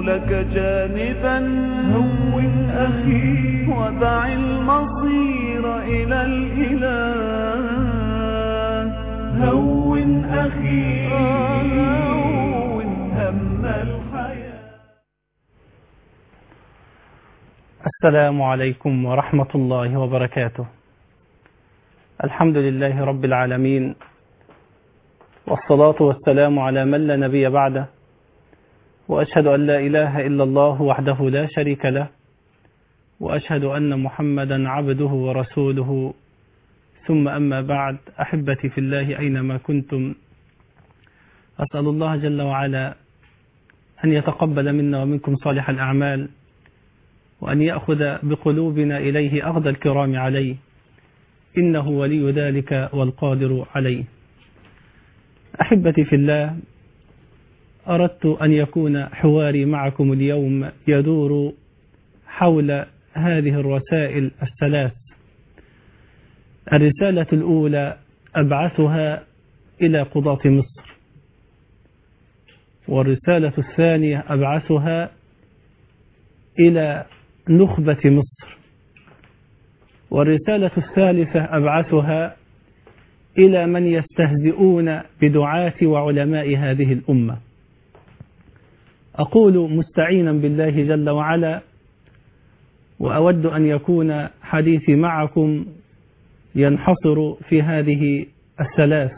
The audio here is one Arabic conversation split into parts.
لك جانبا. هون أخي ودع المصير إلى الإله. هون أخي هون هم الحياة. السلام عليكم ورحمة الله وبركاته. الحمد لله رب العالمين، والصلاة والسلام على من لا نبي بعده، وأشهد أن لا إله إلا الله وحده لا شريك له، وأشهد أن محمدا عبده ورسوله، ثم أما بعد. أحبتي في الله أينما كنتم، أسأل الله جل وعلا أن يتقبل منا ومنكم صالح الأعمال، وأن يأخذ بقلوبنا إليه أخذ الكرام عليه، إنه ولي ذلك والقادر عليه. أحبتي في الله، أردت أن يكون حواري معكم اليوم يدور حول هذه الرسائل الثلاث. الرسالة الأولى أبعثها إلى قضاة مصر، والرسالة الثانية أبعثها إلى نخبة مصر، والرسالة الثالثة أبعثها إلى من يستهزئون بدعاة وعلماء هذه الأمة. أقول مستعينا بالله جل وعلا، وأود أن يكون حديثي معكم ينحصر في هذه الثلاث.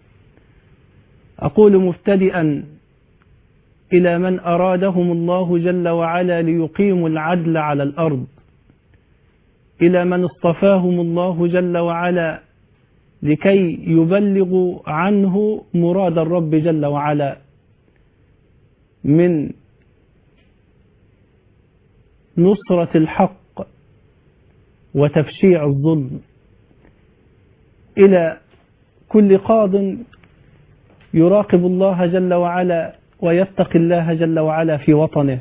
أقول مبتدئا إلى من أرادهم الله جل وعلا ليقيموا العدل على الأرض، إلى من اصطفاهم الله جل وعلا لكي يبلغوا عنه مراد الرب جل وعلا من نصرة الحق وتفشيع الظلم، إلى كل قاض يراقب الله جل وعلا ويتقي الله جل وعلا في وطنه.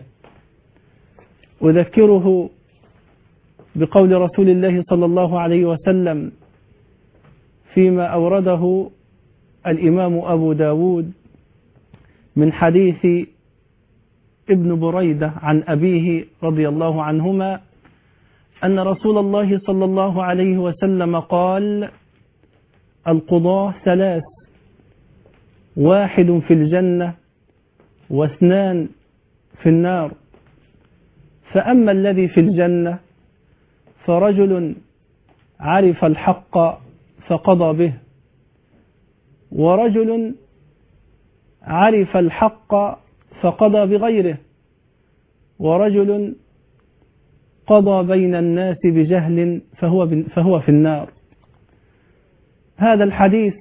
أذكره بقول رسول الله صلى الله عليه وسلم فيما أورده الإمام أبو داود من حديث ابن بريدة عن أبيه رضي الله عنهما أن رسول الله صلى الله عليه وسلم قال: القضاة ثلاث، واحد في الجنة واثنان في النار. فأما الذي في الجنة فرجل عرف الحق فقضى به، ورجل عرف الحق فقضى بغيره، ورجل قضى بين الناس بجهل فهو في النار. هذا الحديث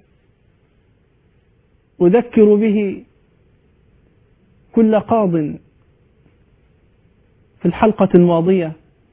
أذكر به كل قاض. في الحلقة الماضية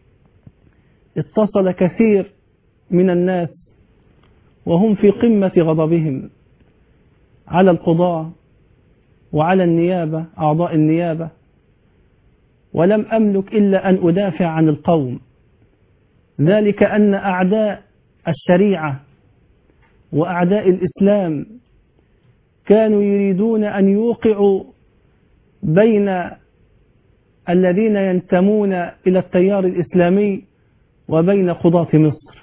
اتصل كثير من الناس وهم في قمة غضبهم على القضاة وعلى النيابة، أعضاء النيابة، ولم أملك إلا أن أدافع عن القوم، ذلك أن أعداء الشريعة وأعداء الإسلام كانوا يريدون أن يوقعوا بين الذين ينتمون إلى التيار الإسلامي وبين قضاة مصر،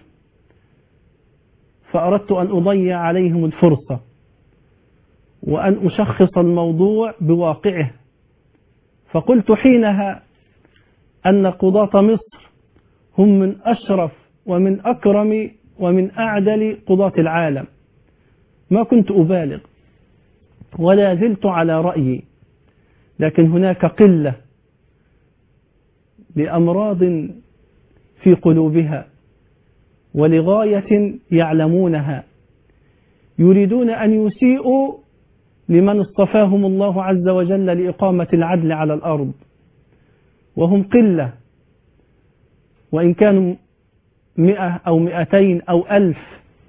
فأردت أن أضيع عليهم الفرصة وأن أشخص الموضوع بواقعه. فقلت حينها أن قضاة مصر هم من أشرف ومن أكرم ومن أعدل قضاة العالم. ما كنت أبالغ ولا زلت على رأيي، لكن هناك قلة لأمراض في قلوبها ولغاية يعلمونها، يريدون أن يسيئوا لمن اصطفاهم الله عز وجل لإقامة العدل على الأرض، وهم قلة، وإن كانوا 100 أو 200 أو 1000،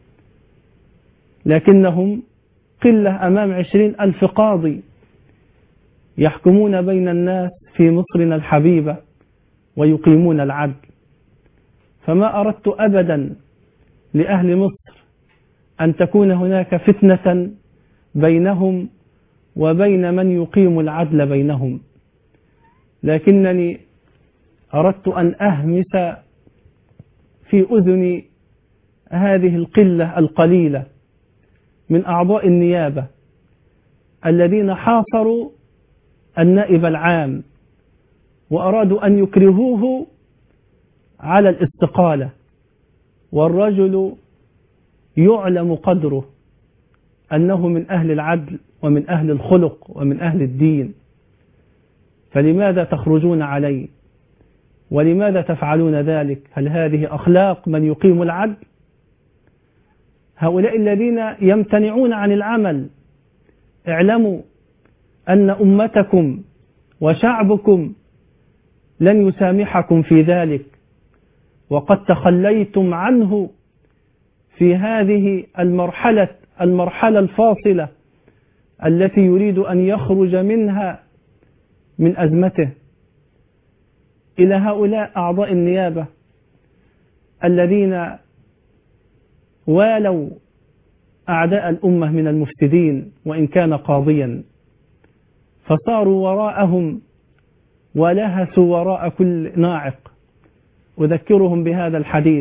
لكنهم قلة أمام 20,000 قاضي يحكمون بين الناس في مصرنا الحبيبة ويقيمون العدل. فما أردت أبدا لأهل مصر أن تكون هناك فتنة بينهم وبين من يقيم العدل بينهم. لكنني أردت أن أهمس في أذن هذه القلة القليلة من أعضاء النيابة الذين حاصروا النائب العام وأرادوا أن يكرهوه على الاستقالة، والرجل يعلم قدره أنه من أهل العدل ومن أهل الخلق ومن أهل الدين، فلماذا تخرجون عليه؟ ولماذا تفعلون ذلك؟ هل هذه أخلاق من يقيم العدل؟ هؤلاء الذين يمتنعون عن العمل اعلموا أن أمتكم وشعبكم لن يسامحكم في ذلك، وقد تخليتم عنه في هذه المرحلة الفاصلة التي يريد أن يخرج منها من أزمته. إلى هؤلاء أعضاء النيابة الذين والوا أعداء الأمة من المفسدين وإن كان قاضيا، فصاروا وراءهم ولهسوا وراء كل ناعق. أذكرهم بهذا الحديث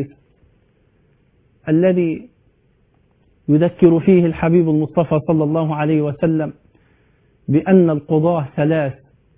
الذي يذكر فيه الحبيب المصطفى صلى الله عليه وسلم بأن القضاة ثلاث: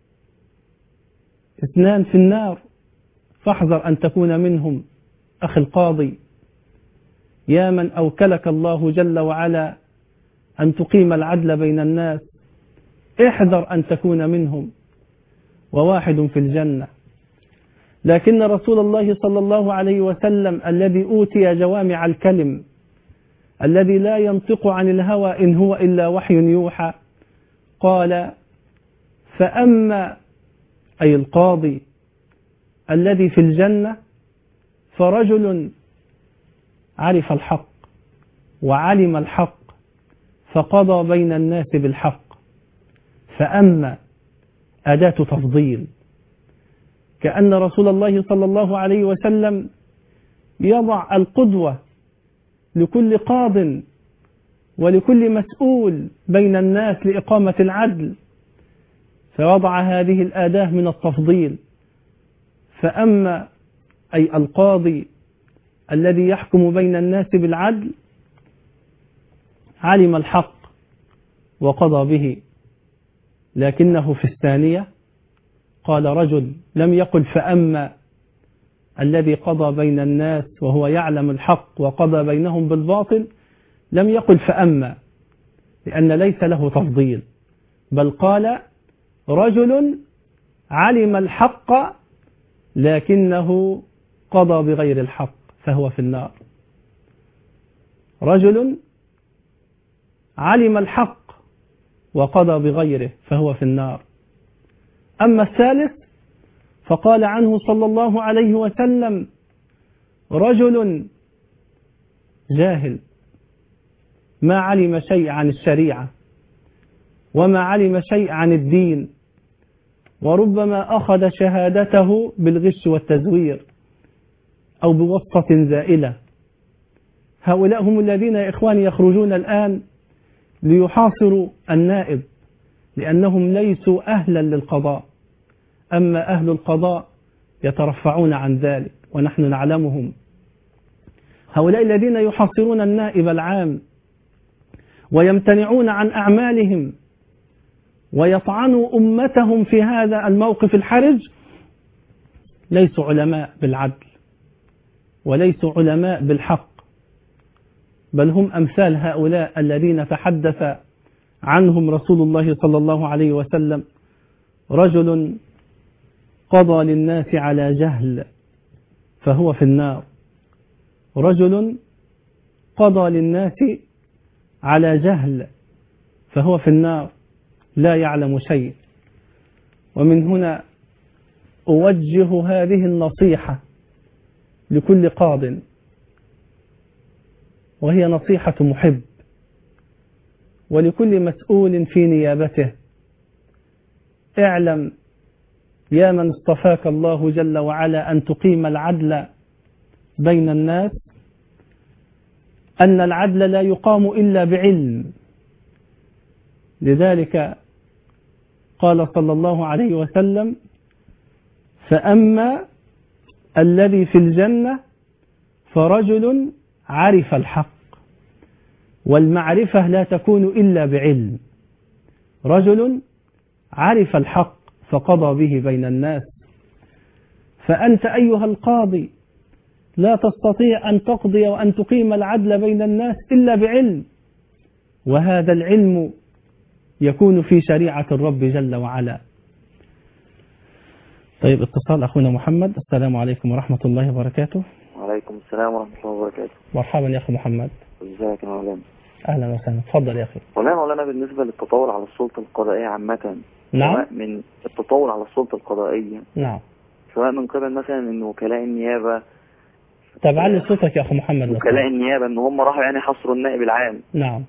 اثنان في النار فاحذر أن تكون منهم. أخي القاضي، يا من أوكلك الله جل وعلا أن تقيم العدل بين الناس، احذر أن تكون منهم. وواحد في الجنة. لكن رسول الله صلى الله عليه وسلم الذي أوتي جوامع الكلم، الذي لا ينطق عن الهوى إن هو إلا وحي يوحى، قال: فأما أي القاضي الذي في الجنة فرجل عرف الحق وعلم الحق فقضى بين الناس بالحق. فأما أداة تفضيل، كأن رسول الله صلى الله عليه وسلم يضع القدوة لكل قاض ولكل مسؤول بين الناس لإقامة العدل، فوضع هذه الأداة من التفضيل. فأما أي القاضي الذي يحكم بين الناس بالعدل علم الحق وقضى به. لكنه في الثانية قال رجل، لم يقل فأما الذي قضى بين الناس وهو يعلم الحق وقضى بينهم بالباطل، لم يقل فأما، لأن ليس له تفضيل، بل قال رجل علم الحق لكنه قضى بغير الحق فهو في النار. رجل علم الحق وقضى بغيره فهو في النار. أما الثالث فقال عنه صلى الله عليه وسلم رجل جاهل ما علم شيء عن الشريعة وما علم شيء عن الدين، وربما أخذ شهادته بالغش والتزوير أو بواسطة زائلة. هؤلاء هم الذين يا إخواني يخرجون الآن ليحاصروا النائب، لأنهم ليسوا أهلا للقضاء. أما أهل القضاء يترفعون عن ذلك ونحن نعلمهم. هؤلاء الذين يحاصرون النائب العام ويمتنعون عن أعمالهم ويطعنوا أمتهم في هذا الموقف الحرج ليسوا علماء بالعدل وليسوا علماء بالحق، بل هم أمثال هؤلاء الذين تحدث عنهم رسول الله صلى الله عليه وسلم: رجل قضى للناس على جهل فهو في النار. رجل قضى للناس على جهل فهو في النار لا يعلم شيء. ومن هنا أوجه هذه النصيحة لكل قاض، وهي نصيحة محب، ولكل مسؤول في نيابته: اعلم يا من اصطفاك الله جل وعلا أن تقيم العدل بين الناس أن العدل لا يقام إلا بعلم. لذلك قال صلى الله عليه وسلم: فأما الذي في الجنة فرجل عرف الحق، والمعرفة لا تكون إلا بعلم. رجل عرف الحق فقضى به بين الناس. فأنت أيها القاضي لا تستطيع أن تقضي وأن تقيم العدل بين الناس إلا بعلم، وهذا العلم يكون في شريعة الرب جل وعلا. طيب، اتصال أخونا محمد. السلام عليكم ورحمة الله وبركاته. وعليكم السلام ورحمة الله وبركاته. مرحبا يا أخي محمد. ازيك يا مولانا؟ أهلا وسهلا، تفضل يا أخي. والله يا مولانا بالنسبة للتطاول على السلطة القضائية عامة، نعم. سواء من التطاول على السلطة القضائية، نعم، سواء من قبل مثلا ان وكلاء النيابة. طب علي صوتك يا أخي محمد. وكلاء النيابة ان هم راحوا يعني حصروا النائب العام. نعم.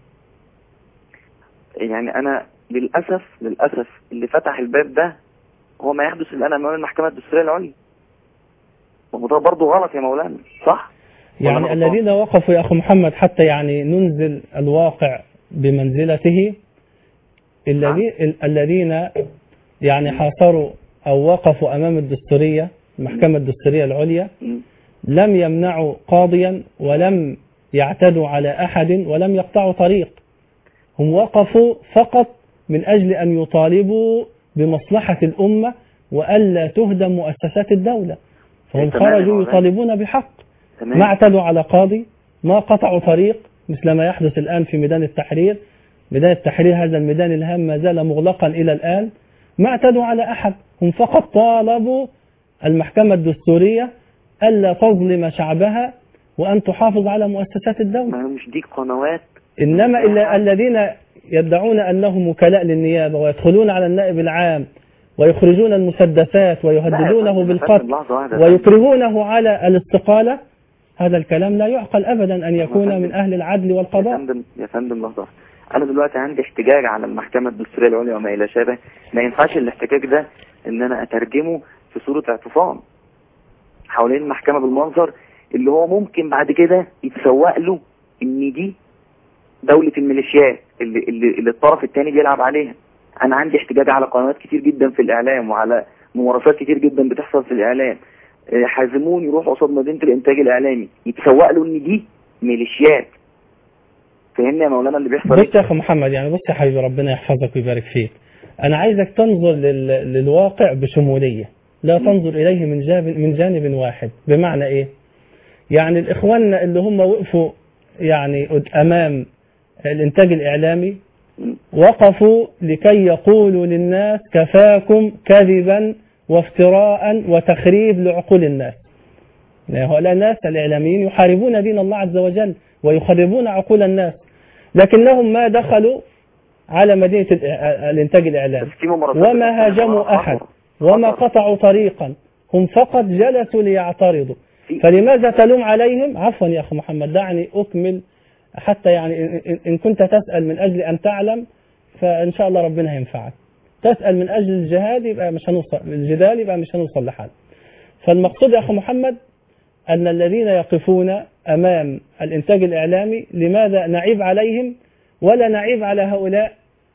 يعني انا للأسف اللي فتح الباب ده هو ما يحدث الآن أمام المحكمة الدستورية العليا، وده برضه غلط يا مولانا، صح؟ يعني الذين وقفوا يا أخي محمد حتى يعني ننزل الواقع بمنزلته، الذين يعني حاصروا أو وقفوا أمام الدستورية، المحكمة الدستورية العليا، لم يمنعوا قاضيا ولم يعتدوا على أحد ولم يقطعوا طريق. هم وقفوا فقط من أجل أن يطالبوا بمصلحة الأمة وألا تهدم مؤسسات الدولة، فهم خرجوا يطالبون بحق. ما اعتدوا على قاضي، ما قطعوا طريق مثل ما يحدث الآن في ميدان التحرير. ميدان التحرير هذا الميدان الهام ما زال مغلقا إلى الآن. ما اعتدوا على أحد، هم فقط طالبوا المحكمة الدستورية ألا تظلم شعبها وأن تحافظ على مؤسسات الدولة. ما مش دي قنوات، إنما إلا الذين يدعون أنهم وكلاء للنيابة ويدخلون على النائب العام ويخرجون المسدسات ويهددونه بالقتل ويكرهونه على الاستقالة، هذا الكلام لا يعقل أبدا أن يكون من أهل العدل والقضاء. يا فندم لحظة، أنا دلوقتي عندي احتجاج على المحكمة الدستورية العليا وما إلى شابه، ما ينفعش الاحتجاج ده إن أنا أترجمه في صورة اعتصام حوالين المحكمة بالمنظر اللي هو ممكن بعد كده يتسوق له إن دي دولة الميليشيات اللي الطرف الثاني بيلعب عليها. أنا عندي احتجاج على قنوات كتير جدا في الإعلام وعلى ممارسات كتير جدا بتحصل في الإعلام، حازمون يروحوا قصاد مدينة الإنتاج الإعلامي يتسوق له إن دي ميليشيات. فهمني يا مولانا اللي بيحصل. بص يا أخي محمد، يعني بص يا حبيبي، ربنا يحفظك ويبارك فيك. أنا عايزك تنظر للواقع بشمولية، لا تنظر إليه من جانب واحد. بمعنى إيه؟ يعني الإخوان اللي هم وقفوا يعني أمام الإنتاج الإعلامي وقفوا لكي يقولوا للناس كفاكم كذبا وافتراء وتخريب لعقول الناس. هؤلاء الناس الإعلاميين يحاربون دين الله عز وجل ويخربون عقول الناس، لكنهم ما دخلوا على مدينة الإنتاج الإعلامي وما هاجموا أحد وما قطعوا طريقا، هم فقط جلسوا ليعترضوا. فلماذا تلوم عليهم؟ عفوا يا أخي محمد، دعني أكمل حتى يعني إن كنت تسأل من أجل أن تعلم فإن شاء الله ربنا ينفعك. تسأل من أجل الجهاد يبقى مش هنوصل، الجدال يبقى مش هنوصل لحال. فالمقصود يا أخي محمد أن الذين يقفون أمام الإنتاج الإعلامي لماذا نعيب عليهم ولا نعيب على هؤلاء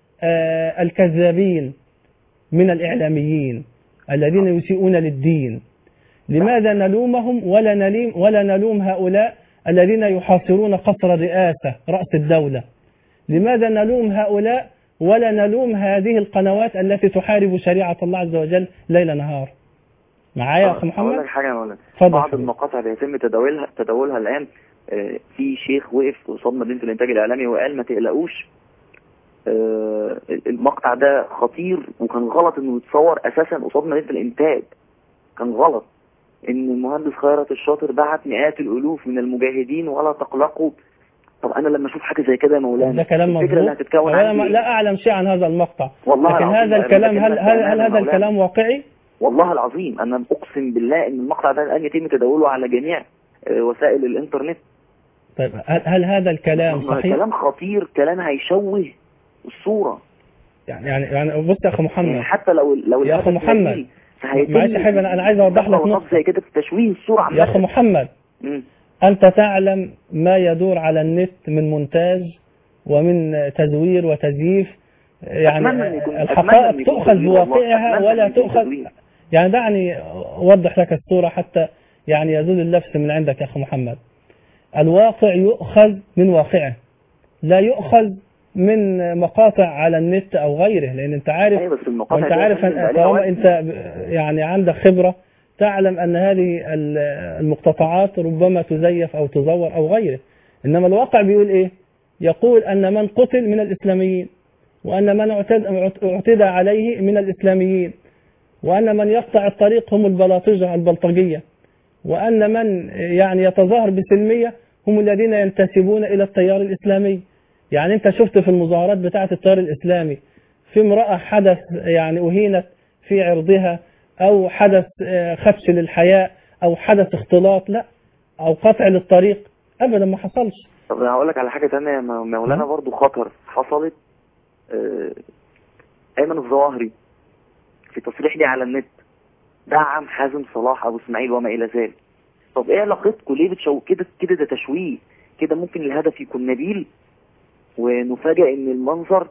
الكذابين من الإعلاميين الذين يسيئون للدين؟ لماذا نلومهم ولا نلوم هؤلاء الذين يحاصرون قصر الرئاسة رأس الدولة؟ لماذا نلوم هؤلاء ولا نلوم هذه القنوات التي تحارب شريعة الله عز وجل ليل نهار؟ معايا يا أخي محمد؟ أقول لك حاجة يا مولانا، بعض حبيب. المقاطع بيتم تداولها الآن. في شيخ وقف قصاد مدينة الإنتاج الإعلامي وقال ما تقلقوش، المقطع ده خطير وكان غلط إنه يتصور أساسا قصاد مدينة الإنتاج، كان غلط. إن المهندس خيرت الشاطر بعت مئات الألوف من المجاهدين ولا تقلقوا. طب أنا لما أشوف حاجة زي كده يا مولانا، ده كلام مظبوط. أنا لا أعلم شيء عن هذا المقطع، لكن هذا الكلام هل هذا الكلام واقعي؟ والله العظيم أنا أقسم بالله إن المقطع ده الآن يتم تداوله على جميع وسائل الإنترنت. طيب هل هذا الكلام صحيح؟ كلام خطير، كلام هيشوه الصورة. يعني بص يا أخي محمد، يعني حتى لو يا أخي محمد معلش يا حبيبي، أنا عايز أوضح لك نقطة زي كده في تشويه الصورة عامة. يا أخي محمد، أنت تعلم ما يدور على النت من مونتاج ومن تزوير وتزييف. يعني الحقائق تؤخذ بواقعها ولا تؤخذ. يعني دعني أوضح لك الصورة حتى يعني يزول اللبس من عندك يا أخي محمد. الواقع يؤخذ من واقعه، لا يؤخذ من مقاطع على النت أو غيره، لأن أنت عارف وأنت عارف طالما أنت يعني عندك خبرة تعلم أن هذه المقتطعات ربما تزيف أو تزور أو غيره. إنما الواقع بيقول إيه؟ يقول أن من قتل من الإسلاميين، وأن من اعتدى عليه من الإسلاميين، وأن من يقطع الطريق هم البلاطجة البلطجية، وأن من يعني يتظاهر بسلمية هم الذين ينتسبون إلى التيار الإسلامي. يعني أنت شفت في المظاهرات بتاعة التيار الإسلامي في امرأة حدث يعني أهينت في عرضها، أو حدث خدش للحياء، أو حدث اختلاط، لا، أو قطع للطريق، أبدا ما حصلش. طب أنا هقول لك على حاجة تانية مولانا برضو خطر حصلت. أيمن الظواهري في تصريح لي على النت دعم حازم صلاح أبو اسماعيل وما إلى ذلك. طب إيه علاقتكم؟ ليه كده ده تشويه كده؟ ممكن الهدف يكون نبيل ونفاجئ إن المنظر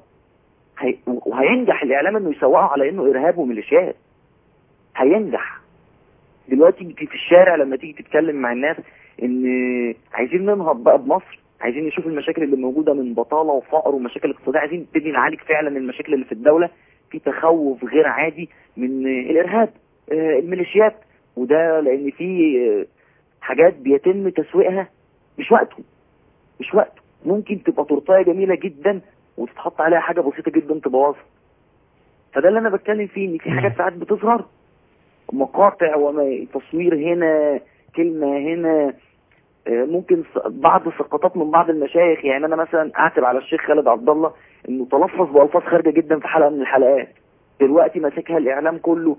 وهينجح الإعلام إنه يسوقه على إنه إرهاب وميليشيات. هينجح دلوقتي في الشارع لما تيجي تتكلم مع الناس إن عايزين ننهض بقى بمصر، عايزين نشوف المشاكل اللي موجودة من بطالة وفقر ومشاكل اقتصادية، عايزين نبتدي نعالج فعلا المشاكل اللي في الدولة. في تخوف غير عادي من الإرهاب، الميليشيات، وده لأن في حاجات بيتم تسويقها مش وقته. ممكن تبقى تورتايه جميلة جدا وتتحط عليها حاجة بسيطة جدا تبوظها. فده اللي أنا بتكلم فيه، إن في حاجات ساعات بتظهر مقاطع وتصوير هنا، كلمة هنا، ممكن بعض السقطات من بعض المشايخ. يعني انا مثلا اعتب على الشيخ خالد عبد الله انه تلفظ بالفاظ خارجه جدا في حلقه من الحلقات، دلوقتي ماسكها الاعلام كله،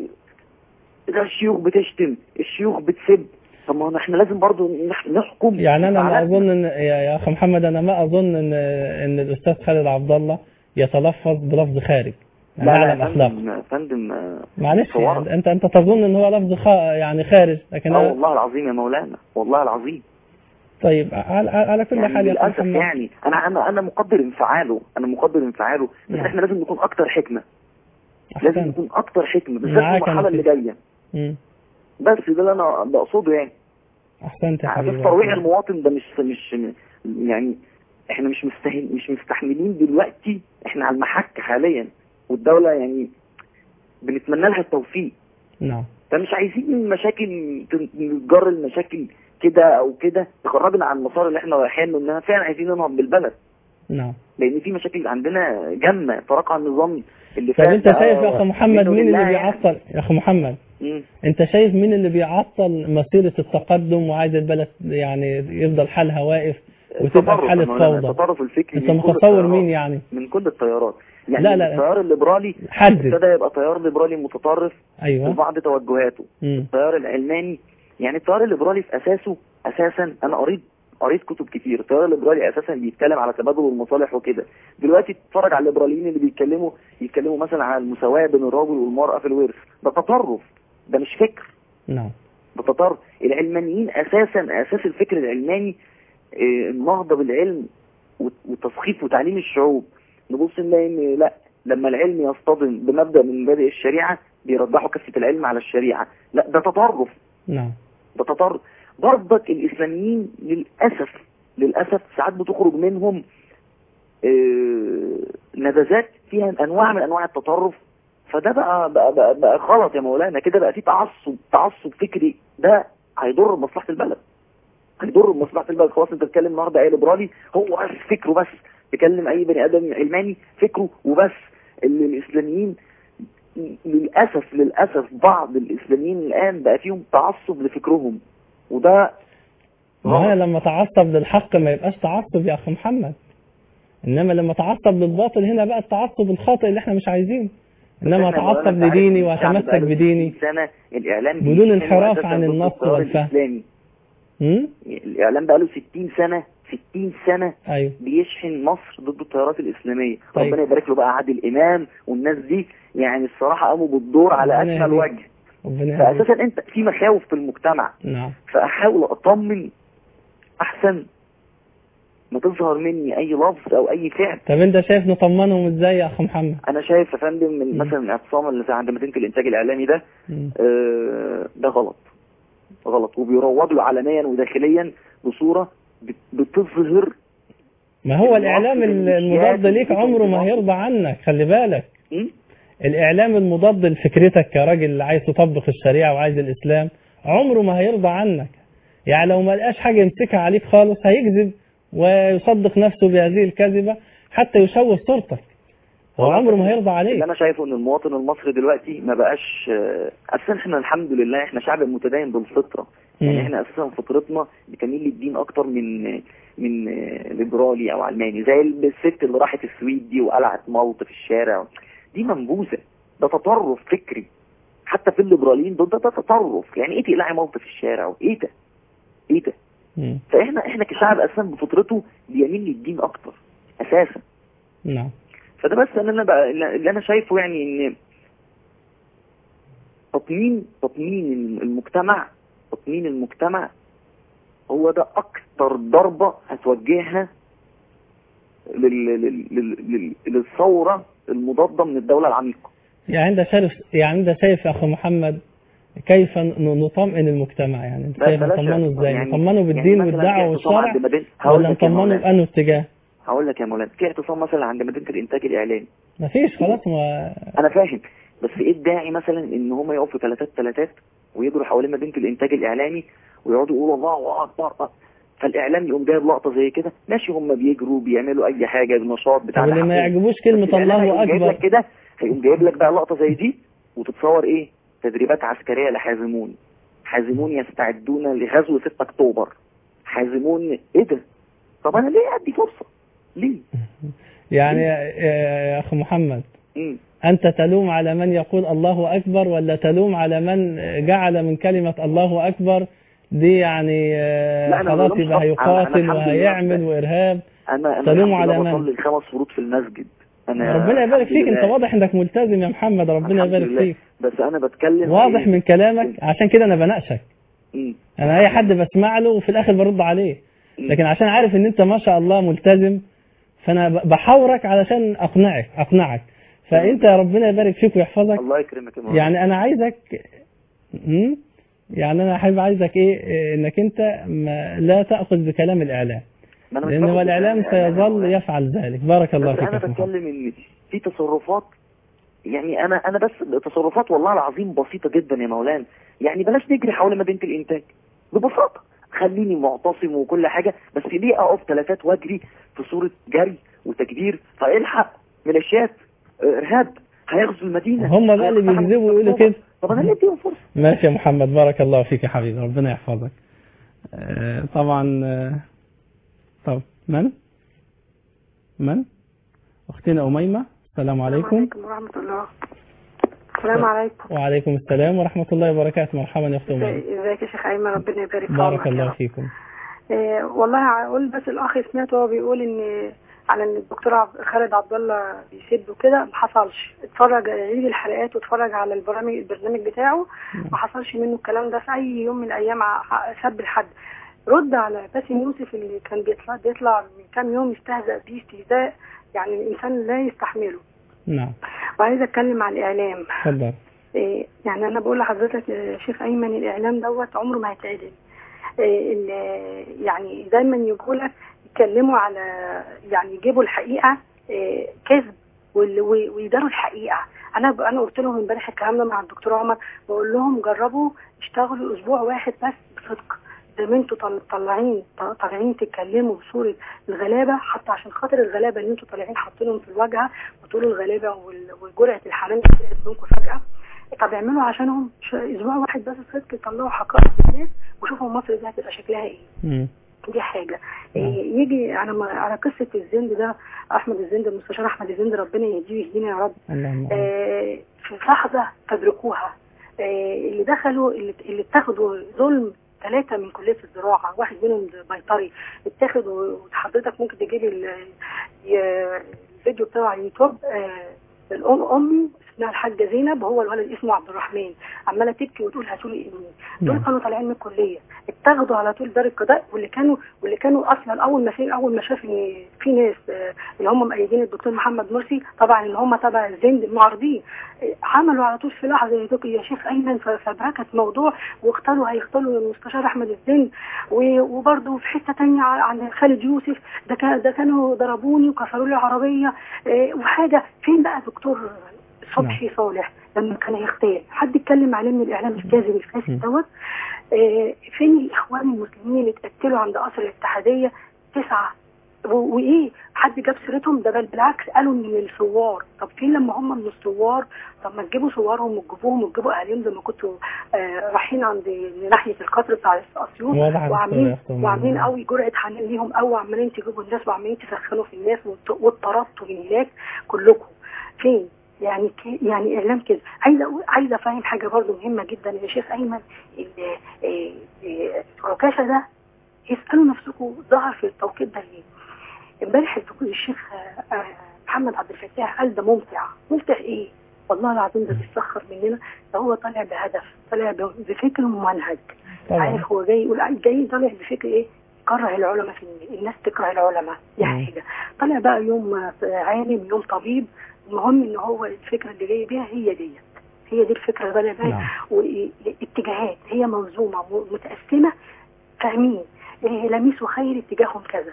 ده الشيوخ بتشتم، الشيوخ بتسب. طب ما احنا لازم برضو نحكم. يعني انا ما اظن ان يا اخي محمد، انا ما اظن ان الاستاذ خالد عبد الله يتلفظ بلفظ خارج. لا يعلم اخلاق فندم. معلش يعني انت تظن ان هو لفظ يعني خارج، لكن والله العظيم يا مولانا، والله العظيم. طيب على كل يعني حال يا للاسف يعني انا مقدر انفعاله، بس احنا لازم نكون اكتر حكمه. لازم نكون اكتر حكمه بالذات في المرحله اللي جايه. بس ده اللي انا بقصده يعني. احسنت يا حبيبي. ترويع المواطن ده مش يعني احنا مش مستحملين دلوقتي، احنا على المحك حاليا، والدولة يعني بنتمنى لها التوفيق. نعم. فمش عايزين مشاكل نجر المشاكل كده او كده تخرجنا عن المسار اللي احنا رايحين له، اننا فعلا عايزين ننهض بالبلد. نعم. لان في مشاكل عندنا جامه ترقع النظام اللي فات. طب انت شايف يا اخي محمد مين اللي بيعطل يا اخي محمد؟ انت شايف مين اللي بيعطل مسيرة التقدم وعايز البلد يعني يفضل حالها واقف وتبقى في حالة فوضى؟ التطرف الفكري. انت متصور مين يعني؟ من كل التيارات يعني. لا التيار الليبرالي ابتدى يبقى تيار ليبرالي متطرف. ايوه. في بعض توجهاته. التيار العلماني، يعني التيار الليبرالي في اساسا انا قريت كتب كتير. التيار الليبرالي اساسا بيتكلم على تبادل المصالح وكده. دلوقتي تتفرج على الليبراليين اللي يتكلموا مثلا على المساواة بين الرجل والمرأة في الورث، ده تطرف، ده مش فكر. نعم. ده تطرف. العلمانيين اساس الفكر العلماني النهضة بالعلم وتثقيف وتعليم الشعوب. نبص نلاقي ان لا، لما العلم يصطدم بمبدأ من مبادئ الشريعة بيرجحوا كفة العلم على الشريعة. لا، ده تطرف. نعم. ده تطرف. برضك الإسلاميين للأسف ساعات بتخرج منهم نبذات فيها أنواع من أنواع التطرف. فده بقى غلط يا مولانا. كده بقى في تعصب فكري، ده هيضر بمصلحة البلد. خلاص انت بتتكلم النهارده اي ليبرالي هو بس فكره، بس تكلم اي بني ادم علماني فكره وبس. الاسلاميين للاسف بعض الاسلاميين الان بقى فيهم تعصب لفكرهم، وده ما لما تعصب للحق ما يبقاش تعصب يا اخي محمد، انما لما تعصب للباطل هنا بقى التعصب الخاطئ اللي احنا مش عايزينه. انما اتعصب لديني واتمسك بديني بدون انحراف عن النص والفهم. الاعلام بقى له 60 سنة أيوه. بيشحن مصر ضد التيارات الاسلاميه. طيب. ربنا يبارك له بقى عادل امام والناس دي، يعني الصراحه قاموا بالدور على اكمل وجه. فاساسا انت في مخاوف في المجتمع. نعم. فاحاول اطمن احسن ما تظهر مني اي لفظ او اي فعل. طب انت شايف نطمنهم ازاي يا اخ محمد؟ انا شايف يا فندم من مثلا الاعتصام اللي عند مدينه الانتاج الاعلامي ده ده غلط وبيروج له علنيا وداخليا بصوره بتظهر. ما هو الاعلام المضاد ليك عمره ما هيرضى عنك، خلي بالك. الاعلام المضاد لفكرتك كراجل عايز تطبق الشريعه وعايز الاسلام عمره ما هيرضى عنك. يعني لو ما لقاش حاجه يمسكها عليك خالص هيكذب ويصدق نفسه بهذه الكذبه حتى يشوه صورتك. هو عمره ما هيرضى عليك. اللي انا شايفه ان المواطن المصري دلوقتي ما بقاش اساسا. احنا الحمد لله احنا شعب متدين بالفطره. يعني احنا اساسا فطرتنا بتميل للدين اكتر من ليبرالي او علماني، زي الست اللي راحت السويد دي وقلعت ملط في الشارع. دي منبوذه، ده تطرف فكري. حتى في الليبراليين ده تطرف. يعني ايه تقلعي ملط في الشارع؟ وايه ده؟ ايه ده؟ فاحنا كشعب اساسا بفطرته بيميل للدين اكتر اساسا. نعم. فده بس انا بقى اللي انا شايفه، يعني ان تطمين المجتمع هو ده اكتر ضربة هتوجهها للثورة المضادة من الدولة العميقة. يعني انت شايف يا اخو محمد كيف نطمئن المجتمع؟ يعني انت شايف نطمنه ازاي؟ نطمنه بالدين يعني والدعوة والشرع ولا نطمنه بأنه اتجاه؟ هقول لك يا مولانا، في اعتصام مثلا عند مدينة الانتاج الاعلامي مفيش خلاص. انا فاهم، بس ايه الداعي مثلا ان هم يقفوا ثلاثات ويجروا حوالين مدينة الانتاج الاعلامي ويقعدوا يقولوا الله اكبر، فالاعلام يقوم جايب لقطة زي كده؟ ماشي، هم بيجروا بيعملوا اي حاجة النشاط بتاع اللي ما يعجبوش كلمة الله اكبر كده هيقوم جايب لك بقى لقطة زي دي وتتصور ايه؟ تدريبات عسكرية لحازمون يستعدون لغزو 6 اكتوبر. حازمون ايه ده؟ طب انا ليه ادي فرصة؟ ليه؟ يعني يا اخ محمد انت تلوم على من يقول الله اكبر ولا تلوم على من جعل من كلمة الله اكبر دي يعني خلاص يبقى هيقاتل وهيعمل وارهاب؟ انا تلوم على من؟ بصلي 5 فروض في المسجد. ربنا يبارك فيك، انت واضح انك ملتزم يا محمد، ربنا يبارك فيك. بس انا بتكلم واضح من كلامك، عشان كده انا بناقشك. انا اي حد بسمع له وفي الاخر برد عليه، لكن عشان عارف ان انت ما شاء الله ملتزم فانا بحاورك علشان اقنعك. فانت ربنا يبارك فيك ويحفظك. الله يكرمك يا مولانا. يعني انا عايزك يعني انا عايزك ايه، انك انت لا تأخذ بكلام الاعلام، لان الاعلام سيظل يفعل ذلك. بارك الله فيك. انا بتكلم ان في تصرفات، يعني انا بس تصرفات والله العظيم بسيطة جدا يا مولانا. يعني بلاش نجري حول مدينة الانتاج ببساطة، خليني معتصم وكل حاجة، بس ليه اقف ثلاثات واجري في صورة جري وتكبير؟ فالحق ميليشيات ارهاب هيغزو المدينة. هم بقى اللي بيكذبوا ويقولوا كده. طب انا ليه اديهم فرصة؟ ماشي يا محمد، بارك الله فيك يا حبيبي، ربنا يحفظك. طبعا. طب من اختنا أميمة؟ السلام عليكم. السلام عليكم ورحمة الله. السلام عليكم. وعليكم السلام ورحمة الله وبركاته. مرحبا يا اخت أميمة. ازيك يا شيخ أيمن، ربنا يبارك فيك. بارك الله فيكم. والله هقول بس الأخ سمعت وهو بيقول ان على ان الدكتور خالد عبد الله بيسب وكده، ما حصلش. اتفرج عيد الحلقات واتفرج على البرنامج بتاعه، ما حصلش منه الكلام ده في اي يوم من الايام سب لحد. رد على باسم يوسف اللي كان بيطلع من كام يوم يستهزأ بيه استهزاء يعني الانسان لا يستحمله. نعم. وعايزه اتكلم عن الاعلام. اتفضل. يعني انا بقول لحضرتك يا شيخ ايمن، الاعلام دوت عمره ما هيتعدل. يعني دايما يقول لك يتكلموا على، يعني يجيبوا الحقيقه كذب ويداروا الحقيقه. انا قلت لهم امبارح الكلام ده مع الدكتور عمر، بقول لهم جربوا اشتغلوا اسبوع واحد بس بصدق، زي ما انتوا طالعين تتكلموا بصوره الغلابه، حتى عشان خاطر الغلابه اللي انتوا طالعين حاطينهم في الواجهه وتقولوا الغلابه وجرعه الحنان اللي طلعت منكم فجاه. طب اعملوا عشانهم اسبوع واحد بس صدق، يطلعوا حقائق الناس وشوفوا مصر دي هتبقى شكلها ايه. دي حاجه. يجي على قصه الزند ده، احمد الزند، المستشار احمد الزند، ربنا يهديه ويهدينا يا رب. في لحظه تدركوها. اللي دخلوا اللي اتاخدوا ظلم 3 من كليه الزراعه، واحد منهم بيطري اتاخدوا. وحضرتك ممكن تجيبي الفيديو بتاع يوتيوب. امي اسمها الحاجه زينب، وهو الولد اسمه عبد الرحمن، عماله تبكي وتقول هاتوا لي ابني. دول كانوا طالعين من الكليه، اتاخدوا على طول دار القضاء، واللي كانوا اصلا اول ما شاف ان في ناس اللي هم مؤيدين الدكتور محمد مرسي، طبعا اللي هم تبع الزند المعارضين، عملوا على طول في لحظه يا شيخ ايمن فبركت موضوع، هيختاروا المستشار احمد الزند. وبرده في حته ثانيه عن خالد يوسف، ده كانوا ضربوني وكسروا لي عربيه وحاجه. فين بقى دكتور صبحي صالح لما كان هيختار؟ حد اتكلم عليه من الاعلام الكاذب الفاسد دوت؟ فين الاخوان المسلمين اللي اتقتلوا عند قصر الاتحاديه 9 وايه؟ حد جاب سيرتهم؟ ده بل بالعكس قالوا ان الثوار. طب فين لما هم من الثوار؟ طب ما تجيبوا ثوارهم وتجيبوهم وتجيبوا اهاليهم زي ما كنتوا رايحين عند ناحيه القطر بتاع اسيوط وعاملين قوي جرعه حنان ليهم قوي، وعمالين تجيبوا الناس وعمالين تسخنوا في الناس واتطردتوا من هناك كلكم. فين؟ يعني اعلام كده. عايزه افهم حاجه برضو مهمه جدا يا شيخ ايمن. عكاشه ده يسالوا نفسكم ظهر في التوقيت ده ليه؟ امبارح الشيخ محمد عبد الفتاح قال ده ممتع ايه؟ والله العظيم ده بيسخر مننا. ده هو طالع بهدف، طالع بفكر ممنهج. عارف هو جاي طالع بفكر ايه؟ كره العلماء، في الناس تكره العلماء دي حاجه. طالع بقى يوم عالم يوم طبيب، المهم ان هو الفكره اللي جاي بيها هي دي الفكره اللي طالع بيها. واتجاهات هي منظومه متقسمه، فاهمين؟ لميس وخير اتجاههم كذا،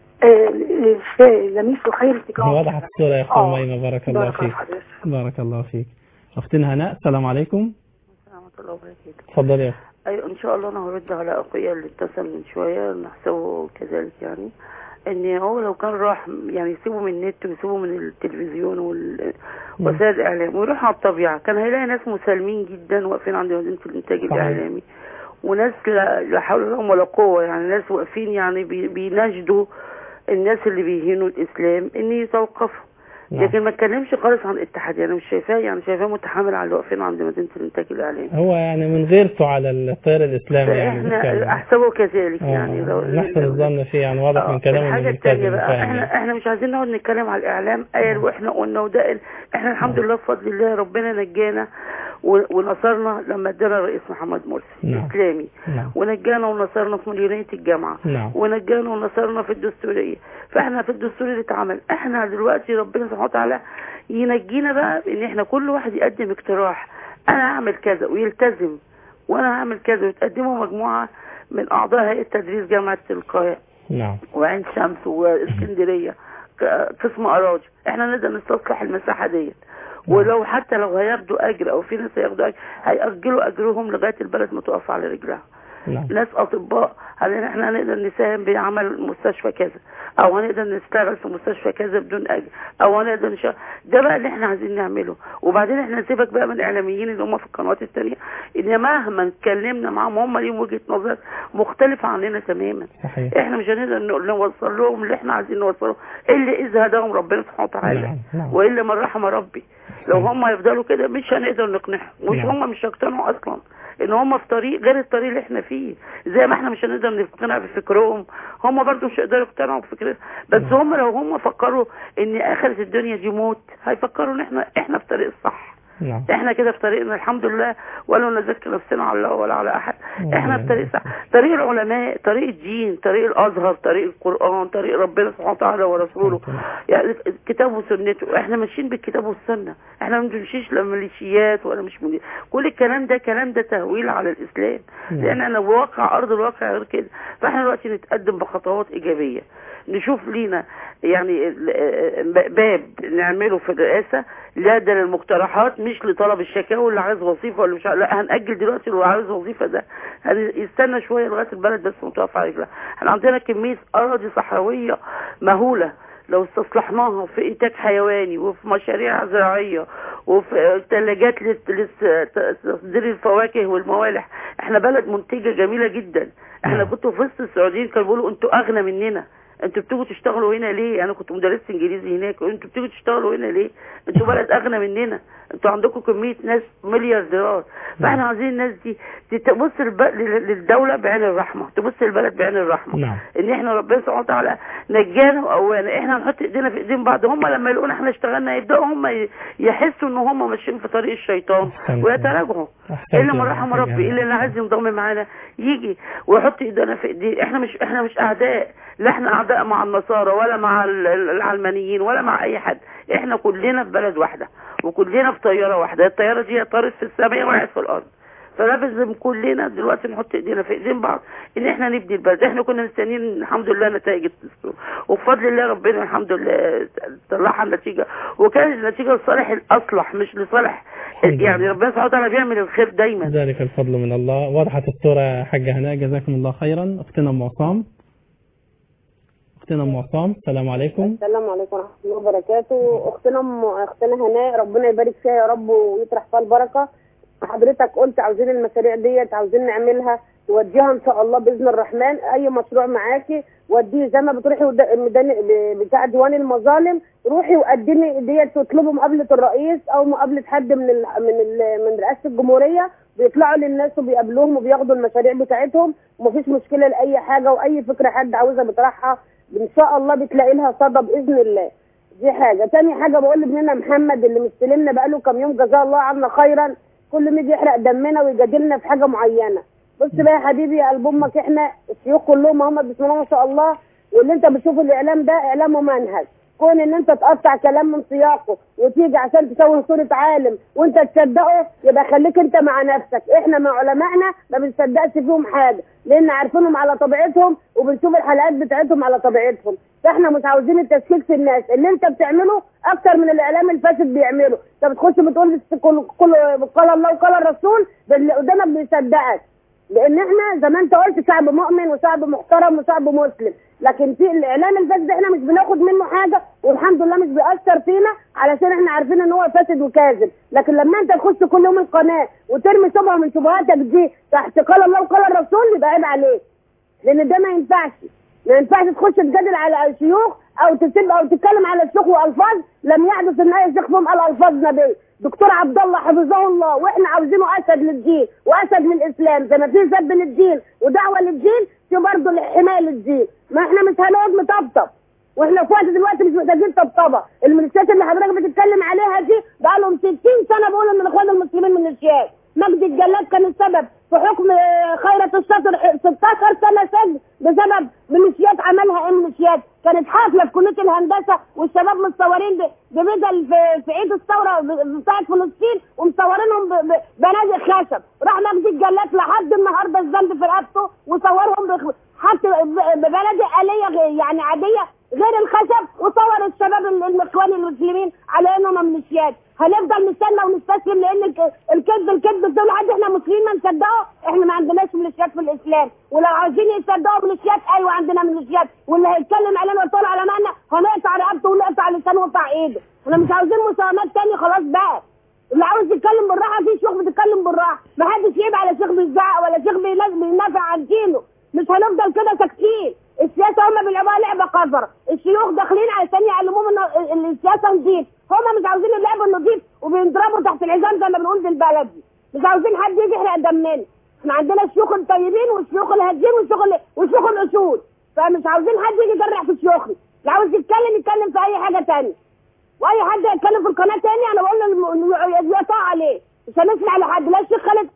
لميس وخير اتجاههم كذا. وضحت الصوره يا اخت ميمه. بارك الله فيك. بارك الله فيك. اختنا هناء، السلام عليكم. ورحمه الله وبركاته. اتفضلي يا اخت. ايوه ان شاء الله انا هرد على اخويا اللي اتصل من شويه، نحسبه كذلك يعني ان هو لو كان راح يعني يسيبه من النت ويسيبه من التلفزيون وسائل الاعلام ويروح على الطبيعه، كان هيلاقي ناس مسالمين جدا واقفين عند مدينه الانتاج الاعلامي، وناس لا حول لهم ولا قوه، يعني ناس واقفين يعني بيناشدوا الناس اللي بيهينوا الاسلام ان يتوقفوا. لكن ما اتكلمش خالص عن الاتحاد. انا مش شايفاه، يعني شايفاه متحامل على اللي واقفين عند مدينه الانتاج الاعلامي. هو يعني من غيرته على التيار الاسلامي يعني احنا احسبه كذلك يعني. نحسن الظن فيه يعني، واضح من كلامه. الحاجه الثانيه بقى احنا مش عايزين نقعد نتكلم على الاعلام قال واحنا قلنا وده. احنا الحمد لله بفضل الله ربنا نجانا ونصرنا لما ادانا الرئيس محمد مرسي اسلامي، ونجانا ونصرنا في مليونيه الجامعه، ونجانا ونصرنا في الدستوريه. فاحنا في الدستور اللي اتعمل احنا دلوقتي ربنا سبحانه وتعالى ينجينا بقى ان احنا كل واحد يقدم اقتراح، انا هعمل كذا ويلتزم، وانا هعمل كذا، وتقدموا مجموعه من اعضاء هيئه تدريس جامعه القاهره وعين شمس واسكندريه قسم اراضي. احنا نقدر نستصلح المساحه ديت، ولو حتى لو هياخدوا اجر او في ناس هياخدوا اجر هيأجلوا اجرهم لغايه البلد ما تقف على رجلها. ناس اطباء احنا هنقدر نساهم بعمل مستشفى كذا، او هنقدر نشتغل في مستشفى كذا بدون اجر، او هنقدر نشتغل. ده بقى اللي احنا عايزين نعمله. وبعدين احنا نسيبك بقى من الاعلاميين اللي هم في القنوات الثانيه، ان مهما اتكلمنا معاهم هم ليهم وجهه نظر مختلفه عننا تماما. صحيح. احنا مش هنقدر نوصل لهم اللي احنا عايزين نوصله الا اذا هداهم ربنا سبحانه وتعالى، والا من رحم ربي. لو هم يفضلوا كده مش هنقدر نقنعهم، هم مش هيقتنعوا اصلا ان هم في طريق غير الطريق اللي احنا فيه. زي ما احنا مش هنقدر نقتنع بفكرهم، هم برضو مش هيقدروا يقتنعوا بفكرهم. بس هم لو هم فكروا ان اخرة الدنيا دي موت، هيفكروا ان احنا في طريق الصح. احنا كده في طريقنا الحمد لله، ولا نزكي نفسنا على الله ولا على احد. احنا في طريق صح، طريق العلماء، طريق الدين، طريق الازهر، طريق القران، طريق ربنا سبحانه وتعالى ورسوله، يعني كتاب وسنته. احنا ماشيين بالكتاب والسنه، احنا ما بنمشيش لا ميليشيات ولا مش ميليشيات. كل الكلام ده تهويل على الاسلام، لان انا واقع ارض الواقع غير كده. فاحنا دلوقتي نتقدم بخطوات ايجابيه، نشوف لينا يعني باب نعمله في الرئاسه لا ده للمقترحات مش لطلب الشكاوى اللي عايز وظيفه ولا مش لا. هنأجل دلوقتي اللي عايز وظيفه ده يستنى شويه لغايه البلد بس متوفى على رجلها. احنا عندنا كميه اراضي صحراويه مهوله لو استصلحناها في انتاج حيواني وفي مشاريع زراعيه وفي ثلاجات لتصدير الفواكه والموالح. احنا بلد منتجه جميله جدا. احنا كنتوا في وسط السعوديين كانوا بيقولوا انتوا اغنى مننا، انتوا بتيجوا تشتغلوا هنا ليه؟ انا كنت مدرسه انجليزي هناك، انتوا بتيجوا تشتغلوا هنا ليه؟ انتوا بلد اغنى مننا، انتوا عندكم كميه ناس مليارديرات، فاحنا عايزين الناس دي تبص للدوله بعين الرحمه، تبص للبلد بعين الرحمه، ان احنا ربنا سبحانه وتعالى نجانا وقوانا، احنا هنحط ايدينا في ايدين بعض. هم لما يلاقونا احنا اشتغلنا يبداوا هم يحسوا ان هم ماشيين في طريق الشيطان ويتراجعوا. الا من رحم ربي، الا اللي عايز ينضم معانا يجي ويحط ايدينا في ايديه. احنا مش اعداء، لا احنا اعداء مع النصارى ولا مع العلمانيين ولا مع اي حد، احنا كلنا في بلد واحده وكلنا في طياره واحده، الطياره دي طارت في السماء وقعت في الارض، فلازم كلنا دلوقتي نحط ايدينا في ايدين بعض ان احنا نبني البلد. احنا كنا مستنيين الحمد لله نتائج الدستور، وبفضل الله ربنا الحمد لله طلعها النتيجه، وكانت النتيجه لصالح الاصلح مش لصالح يعني ربنا سبحانه وتعالى بيعمل الخير دايما، ذلك الفضل من الله. وضحت الصوره حاجه هناء، جزاكم الله خيرا. اختنا ام عصام، السلام عليكم. السلام عليكم ورحمه الله وبركاته. اختنا هناء ربنا يبارك فيها يا رب ويطرح فيها البركه. حضرتك قلت عاوزين المشاريع ديت عاوزين نعملها، وديها ان شاء الله باذن الرحمن. اي مشروع معاكي وديه زي ما بتروحي بتاع ديوان المظالم، روحي وقدمي ديت، تطلبوا مقابله الرئيس او مقابله حد من رئاسه الجمهوريه، بيطلعوا للناس وبيقابلوهم وبياخدوا المشاريع بتاعتهم، ومفيش مشكله لاي حاجه، واي فكره حد عاوزها بيطرحها ان شاء الله بتلاقي لها صدى باذن الله. دي حاجه. تاني حاجه بقول لابننا محمد اللي مستلمنا بقاله كام يوم جزاه الله عنا خيرا، كل ما يجي يحرق دمنا ويجادلنا في حاجه معينه. بص بقى يا حبيبي يا قلب امك، احنا الشيوخ كلهم هم بسم الله ما شاء الله، واللي انت بتشوف الاعلام ده اعلام ممنهج، كون ان انت تقطع كلام من سياقه وتيجي عشان تسوي صوره عالم وانت تصدقه، يبقى خليك انت مع نفسك. احنا مع علمائنا ما بنصدقش فيهم حاجه، لان عارفينهم على طبيعتهم وبنشوف الحلقات بتاعتهم على طبيعتهم، فاحنا مش عاوزين التشكيك في الناس. اللي انت بتعمله اكتر من الاعلام الفاسد بيعمله، انت بتخش بتقول قال الله وقال الرسول، اللي قدامك بيصدقك، لان احنا زي ما انت قلت شعب مؤمن وشعب محترم وشعب مسلم، لكن في الاعلام الفاسد احنا مش بناخد منه حاجه، والحمد لله مش بيأثر فينا علشان احنا عارفين ان هو فاسد وكاذب. لكن لما انت تخش كل يوم القناه وترمي شبهه من شبهاتك دي تحت قال الله وقال الرسول، يبقى عيب عليك، لان ده ما ينفعش تخش تجادل على الشيوخ او تسب او تتكلم على الشيوخ والفاظ لم يحدث ان اي شيخ فيهم قال الفاظ نبي. دكتور عبد الله حفظه الله، واحنا عاوزينه اسد للدين واسد للاسلام، زي ما في سب للدين ودعوه للدين في برضه حمايه للدين. ما احنا مش هنقعد نطبطب، واحنا في وقت دلوقتي مش محتاجين طبطبه. الميليشيات اللي حضرتك بتتكلم عليها دي بقى لهم 60 سنه بيقولوا ان الاخوان المسلمين ميليشيات. مجدي الجلاد كان السبب في حكم خيرت الشاطر 16 سنه سجن بسبب ميليشيات عملها ميليشيات. كانت حافله في كليه الهندسه والشباب متصورين ببدل في عيد الثوره بتاعت فلسطين ومصورينهم بنادق خشب. راح مجدي الجلاد لحد النهارده الذنب في رقبته وصورهم حتى ببنادق آلية يعني عاديه غير الخشب، وصور الشباب الاخوان المسلمين على انهم ميليشيات. هنفضل نستنى ونستسلم لان الكذب بتقول حد احنا مسلمين ما نصدقه؟ احنا ما عندناش ميليشيات في الاسلام، ولو عاوزين يصدقوا ميليشيات ايوه عندنا ميليشيات، واللي هيتكلم علينا ويطلع على مالنا هنقطع رقبته ونقطع لسانه ونقطع ايده. احنا مش عاوزين مساومات تاني خلاص بقى. اللي عاوز يتكلم بالراحه في شيوخ بتتكلم بالراحه، ما حدش يعيب على شيخ بيزعق ولا شيخ بينافع عن دينه. مش هنفضل كده ساكتين. السياسه هم بيلعبوها لعبه قذره، الشيوخ داخلين علشان يعلموهم ان السياسه نضيف، هم مش عاوزين اللعب النضيف وبينضربوا تحت العزام زي ما بنقول في البلد دي. مش عاوزين حد يجي يحرق دمنا. احنا عندنا الشيوخ الطيبين والشيوخ الهادين والشيوخ الاصول، فمش عاوزين حد يجي يجرح في شيوخنا. اللي عاوز يتكلم في اي حاجه ثانيه، واي حد يتكلم في القناه ثاني انا بقول له يطاع عليه، مش هنسمع لحد لا الشيخ خالد.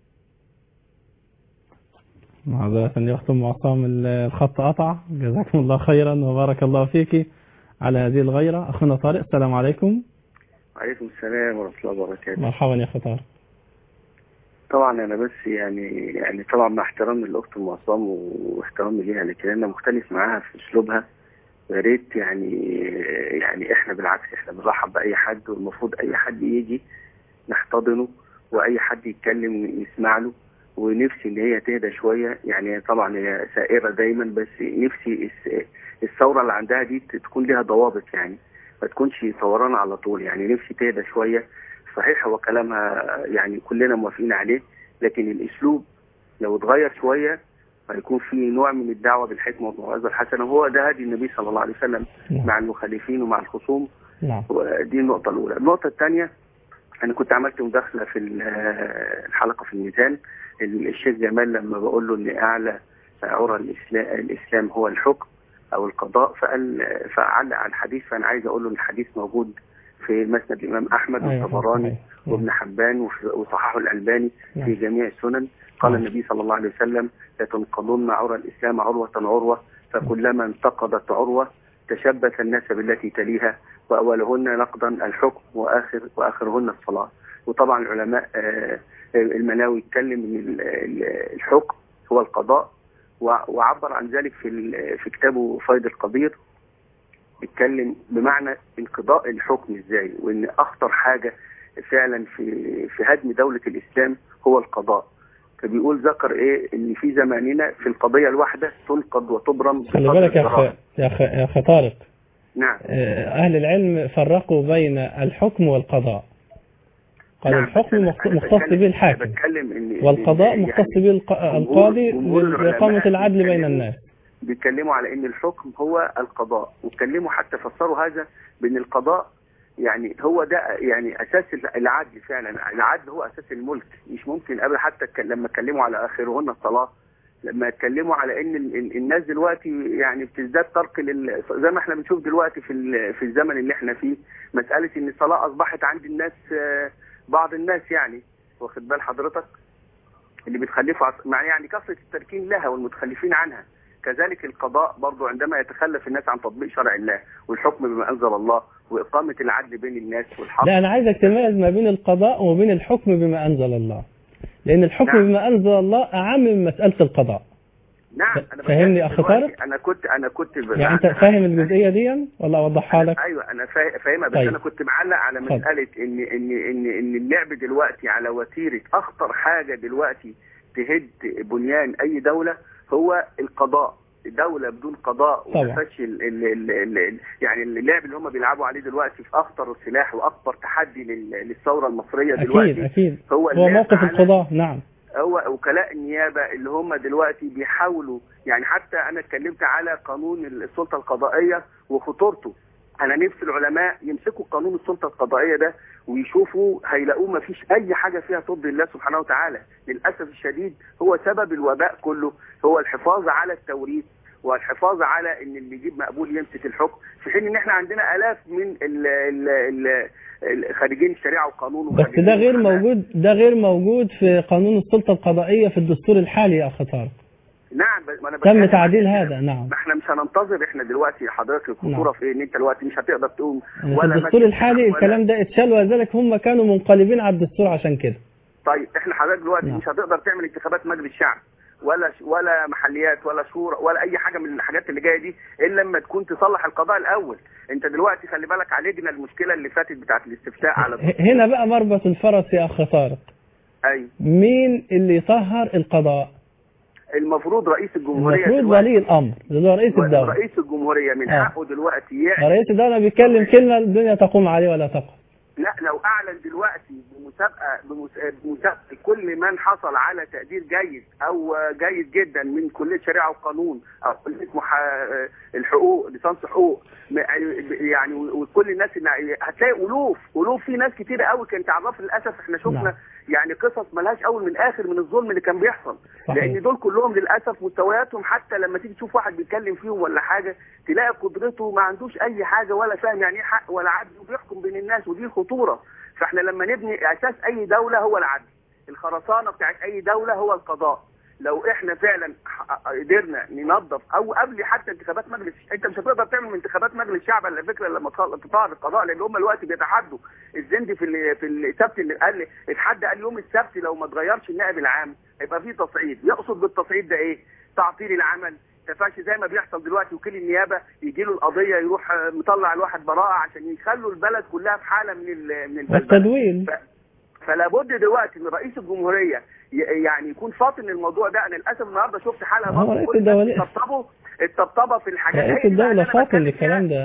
معذرة يا أخت أم عصام الخط قطع، جزاكم الله خيرا وبارك الله فيك على هذه الغيرة. أخونا طارق، السلام عليكم. وعليكم السلام ورحمة الله وبركاته. مرحبا يا أخي طارق. طبعا أنا بس يعني طبعا مع احترامي للأخت أم عصام واحترامي ليها، لكن أنا مختلف معاها في أسلوبها. يا ريت يعني إحنا بالعكس إحنا بنرحب بأي حد، والمفروض أي حد يجي نحتضنه، وأي حد يتكلم نسمع له. ونفسي ان هي تهدى شويه، يعني طبعا هي سائره دايما، بس نفسي الثوره اللي عندها دي تكون لها ضوابط، يعني ما تكونش ثوران على طول. يعني نفسي تهدى شويه. صحيح هو كلامها يعني كلنا موافقين عليه، لكن الاسلوب لو اتغير شويه ويكون في نوع من الدعوة بالحكمة والموعظة الحسنة، وهو ده هدي النبي صلى الله عليه وسلم مع المخالفين ومع الخصوم. ودي النقطة الأولى. النقطة الثانية، أنا كنت عملت مداخلة في الحلقة في الميزان، الشيخ جمال لما بقول له إن أعلى عرى الإسلام هو الحكم أو القضاء، فعلق على الحديث. فأنا عايز أقول له إن الحديث موجود في مسند الإمام أحمد والطبراني وابن حبان وصححه الألباني في جميع السنن. قال النبي صلى الله عليه وسلم: لتنقضن عرى الإسلام عروة عروة، فكلما انتقضت عروة تشبث الناس بالتي تليها، وأولهن نقضا الحكم وآخرهن الصلاة. وطبعا العلماء المناوي اتكلم ان الحكم هو القضاء، وعبر عن ذلك في كتابه فيض القدير، اتكلم بمعنى انقضاء الحكم ازاي، وان اخطر حاجة فعلا في هدم دولة الاسلام هو القضاء. فبيقول ذكر ايه ان في زماننا في القضية الواحدة تنقض وتبرم. خلي بالك يا أخي طارق. نعم. أهل العلم فرقوا بين الحكم والقضاء. قال نعم. الحكم مختص به الحاكم، والقضاء مختص به القاضي لإقامة العدل بين الناس. بيتكلموا على ان الحكم هو القضاء، واتكلموا حتى فسروا هذا بان القضاء يعني هو ده يعني اساس العدل. فعلا العدل هو اساس الملك. مش ممكن ابدا. حتى لما اتكلموا على اخرهن الصلاه، لما اتكلموا على ان الناس دلوقتي يعني بتزداد ترك زي ما احنا بنشوف دلوقتي في الزمن اللي احنا فيه، مساله ان الصلاه اصبحت عند الناس، بعض الناس يعني واخد بال حضرتك، اللي بتخلفوا يعني كثره التركين لها والمتخلفين عنها. كذلك القضاء برضو عندما يتخلف الناس عن تطبيق شرع الله والحكم بما انزل الله واقامه العدل بين الناس والحق. لا، انا عايزك تميز ما بين القضاء وبين الحكم بما انزل الله، لان الحكم نعم. بما انزل الله اعم من مساله القضاء. نعم. فهمني اخ طارق؟ انا كنت يعني انت فاهم الجزئيه دي ولا اوضحها لك؟ ايوه انا فاهمها، بس طيب. انا كنت معلق على مساله ان اللعب دلوقتي على وتيره اخطر حاجه دلوقتي تهد بنيان اي دوله هو القضاء. دولة بدون قضاء وتفشي يعني اللعب اللي هم بيلعبوا عليه دلوقتي في اخطر السلاح واكبر تحدي للثورة المصرية دلوقتي. أكيد. هو موقف القضاء. نعم. هو وكلاء النيابة اللي هم دلوقتي بيحاولوا، يعني حتى انا اتكلمت على قانون السلطة القضائية وخطورته. انا نفس العلماء يمسكوا قانون السلطة القضائية ده ويشوفوا هيلاقوه ما فيش اي حاجة فيها ترضي الله سبحانه وتعالى. للأسف الشديد هو سبب الوباء كله هو الحفاظ على التوريث والحفاظ على ان اللي يجيب مقبول يمسك الحكم، في حين ان احنا عندنا الاف من خارجين الشريعة وقانون. بس ده غير موجود في قانون السلطة القضائية في الدستور الحالي يا اخ طارق. نعم. تم تعديل هذا. نعم. ما احنا مش هننتظر. احنا دلوقتي حضرتك الخطوره نعم. في ايه؟ ان انت دلوقتي مش هتقدر تقوم ولا الدستور الحالي الكلام ده اتشال، ولذلك هم كانوا منقلبين على الدستور عشان كده. طيب احنا حضرتك دلوقتي نعم. مش هتقدر تعمل انتخابات مجلس الشعب ولا محليات ولا شورى ولا اي حاجه من الحاجات اللي جايه دي الا لما تكون تصلح القضاء الاول. انت دلوقتي خلي بالك عالجنا المشكله اللي فاتت بتاعه الاستفتاء على هنا بقى مربط الفرس يا اخ طارق. ايوه. مين اللي يطهر القضاء؟ المفروض رئيس الجمهورية. المفروض ولي الأمر اللي هو رئيس الدولة. رئيس الجمهورية من حقه دلوقتي رئيس الدولة بيتكلم كلمة الدنيا تقوم عليه ولا تقوم. لا، لو أعلن دلوقتي بمسابقة كل من حصل على تقدير جيد أو جيد جدا من كلية شريعة وقانون أو كلية الحقوق ليسانس حقوق، يعني وكل الناس هتلاقي ألوف في ناس كتير قوي كانت تعرف. للأسف احنا شفنا نعم. يعني قصص ملهاش أول من آخر من الظلم اللي كان بيحصل. صحيح. لأن دول كلهم للأسف مستوياتهم حتى لما تيجي تشوف واحد بيتكلم فيهم ولا حاجة تلاقي قدرته ما عندوش أي حاجة ولا فاهم يعني إيه حق ولا عدل وبيحكم بين الناس، ودي الخطورة. فاحنا لما نبني أساس أي دولة هو العدل، الخرسانة بتاعت أي دولة هو القضاء. لو احنا فعلا قدرنا ننظف او قبل حتى انتخابات مجلس، انت مش هتقدر تعمل انتخابات مجلس الشعب على فكره لما تطهر القضاء، لان هم دلوقتي بيتحدوا. الزندي في السبت اللي قال اتحدى قال يوم السبت لو ما اتغيرش النائب العام هيبقى فيه تصعيد. يقصد بالتصعيد ده ايه؟ تعطيل العمل، تفاشي زي ما بيحصل دلوقتي. وكيل النيابه يجي له القضيه يروح مطلع الواحد براءه عشان يخلوا البلد كلها في حاله من التدوين. فلا بد دلوقتي ان رئيس الجمهوريه يعني يكون فاطن الموضوع ده. انا للاسف النهارده شفت حلقه برضه الطبطبه في الحاجات رئيس الدوله فاطن للكلام ده.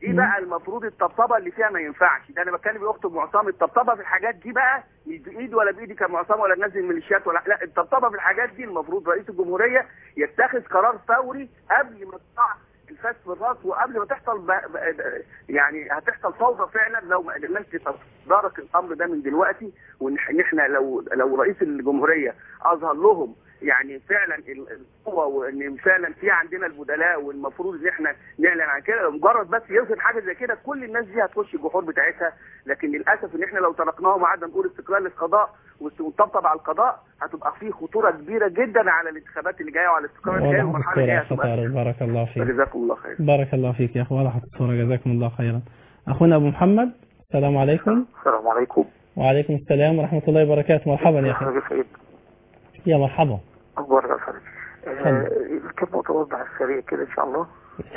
دي بقى المفروض الطبطبه اللي فيها ما ينفعش. ده انا بتكلم يا اخت ام عصام، الطبطبه في الحاجات دي بقى مش بايدي ولا بايدي كمعصام ولا ننزل ميليشيات ولا لا، الطبطبه في الحاجات دي المفروض رئيس الجمهوريه يتخذ قرار فوري قبل ما تقع الفاس في الراس، وقبل ما تحصل يعني هتحصل فوضى فعلا لو ما قدرناش نتدارك الامر ده من دلوقتي. وان احنا لو رئيس الجمهوريه اظهر لهم يعني فعلا القوه، وان فعلا في عندنا البدلاء، والمفروض ان احنا نعلن عن كده، مجرد بس يوصل حاجه زي كده كل الناس دي هتخش الجحور بتاعتها. لكن للاسف ان احنا لو تركناهم وقعدنا نقول استقلال للقضاء ونطبطب على القضاء، هتبقى فيه خطوره كبيره جدا على الانتخابات اللي جايه وعلى الاستقرار اللي جاي والمرحله اللي جايه. بارك الله فيك. جزاكم الله خير. بارك الله فيك يا اخو، وضحت الصوره، جزاكم الله خيرا. اخونا ابو محمد، السلام عليكم. السلام عليكم. وعليكم السلام ورحمه الله وبركاته. مرحبا يا اخي. يا مرحبا. اخبارك يا فندم؟ كم نقطه اوضح على السريع كده ان شاء الله.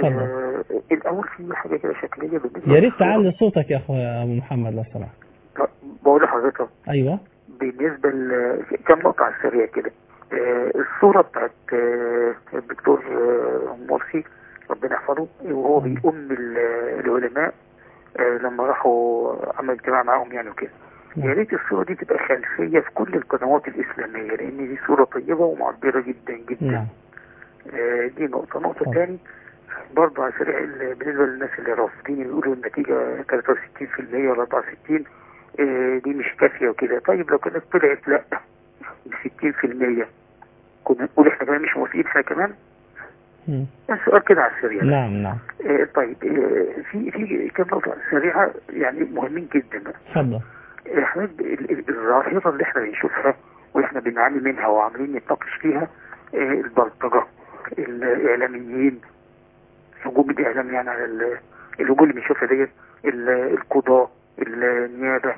الاول في حاجه كده شكليه بالنسبه، يا ريت تعلي صوتك يا اخو ابو محمد لو سمحت. بقول لحضرتك ايوه بالنسبه كم نقطه على السريع كده. الصوره بتاعت الدكتور مرسي ربنا يحفظه وهو بيؤم العلماء لما راحوا عمل اجتماع معاهم يعني وكده. يا ريت الصورة دي تبقى خلفية في كل القنوات الإسلامية، لأن دي صورة طيبة ومعبرة جدا جدا. دي نقطة تاني برضه على سريع بالنسبة للناس اللي رافضين يقولوا النتيجة 63% ولا 64 دي مش كافية وكده. طيب لو كانت طلعت لا ب 60% كنا نقول احنا كمان مش موافقين احنا كمان؟ السؤال كده على السريع. نعم. طيب في كم نقطة سريعة يعني مهمين جدا. اتفضل. احنا الظاهرة اللي احنا بنشوفها واحنا بنعاني منها وعاملين نتناقش فيها، البلطجة، الاعلاميين، هجوم الاعلام يعني على الهجوم اللي بنشوفها ديت، القضاء، النيابة،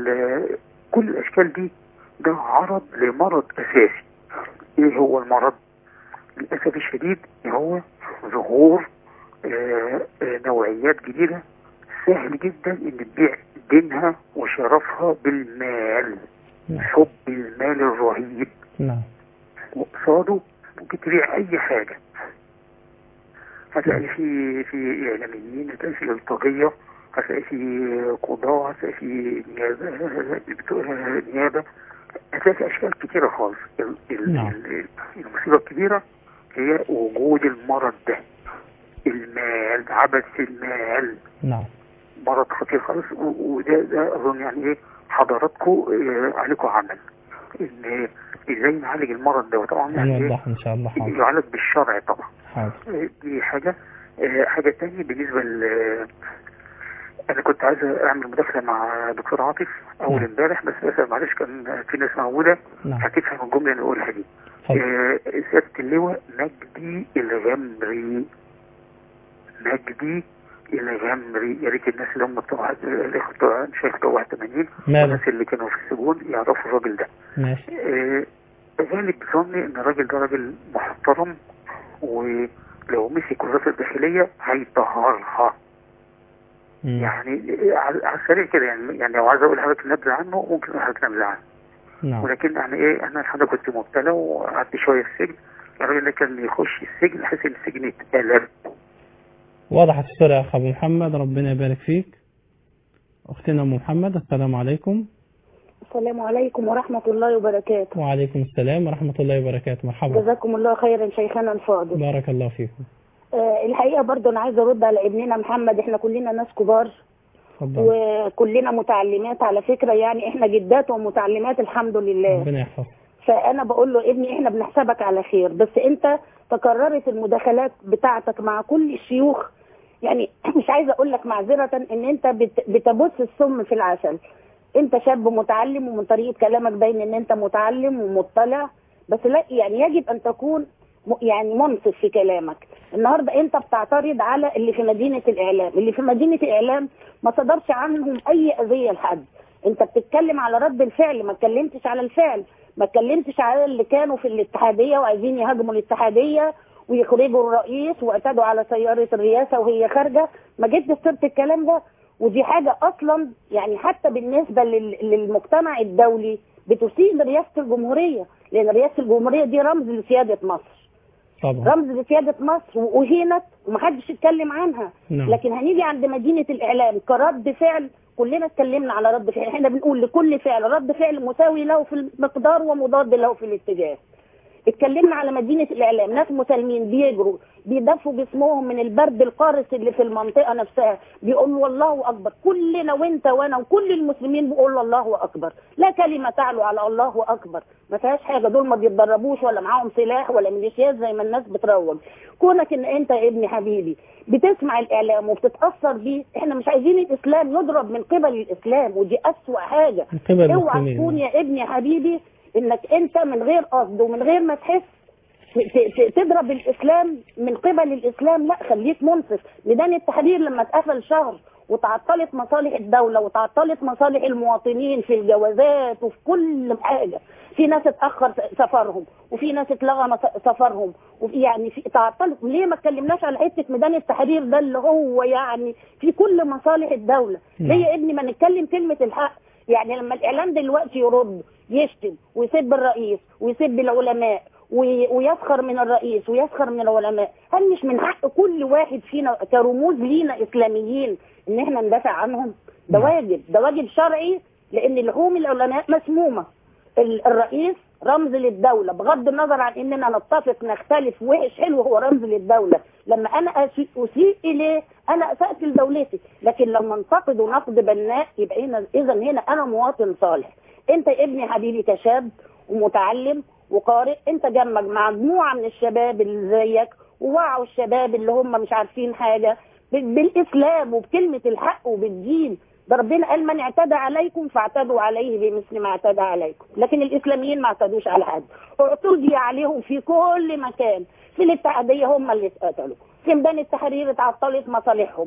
كل الاشكال دي ده عرض لمرض اساسي. ايه هو المرض؟ للاسف الشديد هو ظهور نوعيات جديدة سهل جدا ان تبيع دينها وشرفها بالمال. حب المال الرهيب. وقصاده ممكن تبيع اي حاجة. هتلاقي في اعلاميين، هتلاقي في بلطجية، هتلاقي في قضاء، هتلاقي في نيابة، هتلاقي في اشكال كتيرة خالص. المصيبة الكبيرة هي وجود المرض ده، المال، عبث المال. مرض خطير خالص. وده اظن يعني ايه حضراتكم عليكم عمل ان ازاي نعالج المرض ده. وطبعا يعني ان شاء الله يعالج بالشرع طبعا. حاضر. دي حاجه تانية بالنسبه انا كنت عايز اعمل مداخله مع دكتور عاطف اول امبارح، بس معلش كان في ناس موجوده هتفهم الجمله اللي اقولها دي. سياده اللواء مجدي الغمري، يا ريت الناس اللي هم بتوع شيخ بتوع 81 والناس اللي كانوا في السجون يعرفوا الراجل ده. ماشي. غالب ظني ان الراجل ده راجل محترم، ولو مسك وزارة الداخلية هيطهرها. يعني على السريع كده يعني لو عايز اقول حضرتك نبذة عنه ممكن اقول حضرتك نبذة عنه. ولكن يعني ايه انا الحمد كنت مبتلى وقعدت شوية في السجن. الراجل ده كان يخش السجن يحس ان السجن اتقلب. وضحت الصورة يا أخ أبو محمد، ربنا يبارك فيك. أختنا أم محمد، السلام عليكم. السلام عليكم ورحمة الله وبركاته. وعليكم السلام ورحمة الله وبركاته. مرحبا. جزاكم الله خيرا شيخنا الفاضل. بارك الله فيكم. الحقيقة برضو أنا عايزة أرد على ابننا محمد. إحنا كلنا ناس كبار وكلنا متعلمات على فكرة، يعني إحنا جدات ومتعلمات الحمد لله. ربنا يحفظك. فأنا بقول له ابني إحنا بنحسبك على خير، بس أنت تكررت المداخلات بتاعتك مع كل الشيوخ، يعني مش عايزة أقول لك معذرة إن أنت بتبث السم في العسل. أنت شاب متعلم ومن طريقة كلامك باين إن أنت متعلم ومطلع، بس لا يعني يجب أن تكون يعني منصف في كلامك. النهاردة أنت بتعترض على اللي في مدينة الإعلام، اللي في مدينة الإعلام ما صدرش عنهم أي أذية لحد. أنت بتتكلم على رد الفعل، ما اتكلمتش على الفعل، ما اتكلمتش على اللي كانوا في الاتحادية وعايزين يهاجموا الاتحادية ويخرجوا الرئيس واعتدوا على سيارة الرئاسة وهي خارجة، ما جبتش سيرة الكلام ده. ودي حاجة أصلا يعني حتى بالنسبة للمجتمع الدولي بتسيء لرئاسة الجمهورية، لأن رئاسة الجمهورية دي رمز لسيادة مصر. طبعا. رمز لسيادة مصر وأهينت ومحدش يتكلم عنها. نعم. لكن هنيجي عند مدينة الإعلام كرد فعل، كلنا اتكلمنا على رد فعل. احنا بنقول لكل فعل رد فعل مساوي له في المقدار ومضاد له في الاتجاه. اتكلمنا على مدينة الإعلام، ناس مسالمين بيجروا بيدفوا جسمهم من البرد القارس اللي في المنطقة نفسها، بيقولوا الله أكبر. كلنا وانت وانا وكل المسلمين بيقولوا الله أكبر، لا كلمة تعلو على الله أكبر، ما فيهاش حاجة. دول ما بيتدربوش ولا معاهم سلاح ولا ميليشيات زي ما الناس بتروج. كونك ان انت يا ابني حبيبي بتسمع الإعلام وبتتأثر بيه، احنا مش عايزين الإسلام يضرب من قبل الإسلام، ودي أسوأ حاجة. اوعى تكون يا ابني حبيبي انك انت من غير قصد ومن غير ما تحس تضرب الاسلام من قبل الاسلام. لا، خليك منصف. ميدان التحرير لما اتقفل شهر وتعطلت مصالح الدولة وتعطلت مصالح المواطنين في الجوازات وفي كل حاجة، في ناس اتأخر سفرهم وفي ناس اتلغى سفرهم، وفي يعني في تعطلت. ليه ما اتكلمناش على حتة ميدان التحرير ده اللي هو يعني في كل مصالح الدولة؟ ليه يا ابني ما نتكلم كلمة الحق؟ يعني لما الإعلام دلوقتي يرد يشتم ويسب الرئيس ويسب العلماء ويسخر من الرئيس ويسخر من العلماء، هل مش من حق كل واحد فينا كرموز لينا إسلاميين إن احنا ندافع عنهم؟ ده واجب، ده واجب شرعي، لأن لحوم العلماء مسمومة. الرئيس رمز للدولة، بغض النظر عن إننا نتفق نختلف وحش حلو، هو رمز للدولة. لما أنا أسيء إليه أنا أسأت لدولتي، لكن لما انتقد نقد بناء يبقى إذا هنا أنا مواطن صالح. أنت يا ابني حبيبي كشاب ومتعلم وقارئ، أنت جنبك مجموعة من الشباب اللي زيك ووعوا الشباب اللي هم مش عارفين حاجة بالإسلام وبكلمة الحق وبالدين. ده ربنا قال من اعتدى عليكم فاعتدوا عليه بمثل ما اعتدى عليكم، لكن الإسلاميين ما اعتدوش على حد، اعتدي عليهم في كل مكان. في الاتحادية هم اللي اتقتلوا، في ميدان التحرير اتعطلت مصالحهم،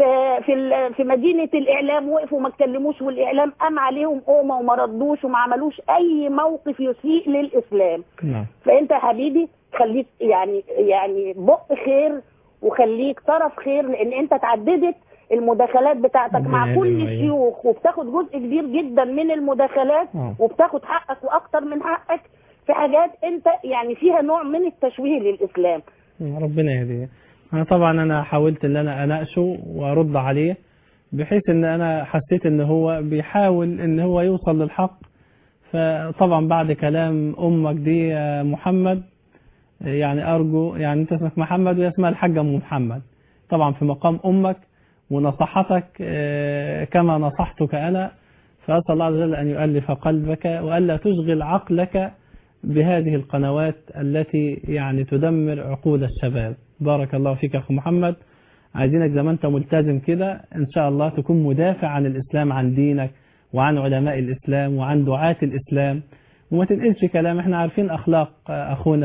في مدينة الإعلام وقفوا ما اتكلموش، والإعلام قام عليهم قومة وما ردوش وما عملوش أي موقف يسيء للإسلام. فأنت يا حبيبي خليك يعني بق خير وخليك طرف خير، لأن أنت تعددت المداخلات بتاعتك مع كل الشيوخ وبتاخد جزء كبير جدا من المداخلات وبتاخد حقك وأكتر من حقك في حاجات أنت يعني فيها نوع من التشويه للإسلام. ربنا يهديه. أنا حاولت ان انا اناقشه وارد عليه، بحيث ان انا حسيت ان هو بيحاول ان هو يوصل للحق. فطبعا بعد كلام امك دي يا محمد، يعني ارجو، يعني انت اسمك محمد وهي اسمها الحاجة ام محمد، طبعا في مقام امك ونصحتك كما نصحتك انا، فاسال الله عز وجل ان يؤلف قلبك والا تشغل عقلك بهذه القنوات التي يعني تدمر عقول الشباب. بارك الله فيك يا أخو محمد. عايزينك زي ما أنت ملتزم كده إن شاء الله تكون مدافع عن الإسلام، عن دينك وعن علماء الإسلام وعن دعاة الإسلام، وما تنقلش كلام. احنا عارفين أخلاق أخونا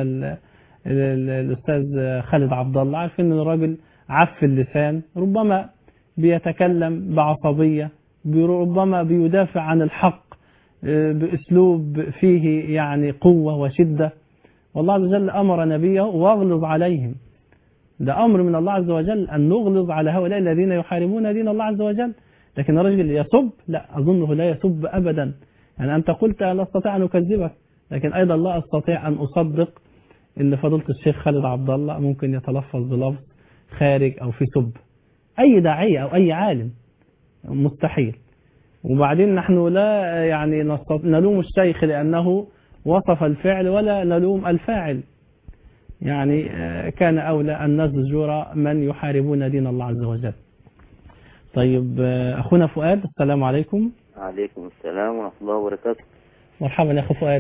الأستاذ خالد عبد الله، عارفين إن الراجل عف اللسان، ربما بيتكلم بعصبية، ربما بيدافع عن الحق بأسلوب فيه يعني قوة وشدة، والله عز وجل أمر نبيه واغلظ عليهم. ده أمر من الله عز وجل أن نغلظ على هؤلاء الذين يحاربون دين الله عز وجل. لكن الرجل يسب، لا أظنه لا يسب أبدا. يعني أنت قلت لا أستطيع أن أكذبك، لكن أيضا لا أستطيع أن أصدق أن فضيلة الشيخ خالد عبد الله ممكن يتلفظ بلفظ خارج أو في سب أي داعية أو أي عالم، مستحيل. وبعدين نحن لا يعني نلوم الشيخ لأنه وصف الفعل ولا نلوم الفاعل، يعني كان أولى أن نزجر من يحاربون دين الله عز وجل. طيب أخونا فؤاد، السلام عليكم. عليكم السلام ورحمة الله وبركاته. مرحبا يا أخو فؤاد.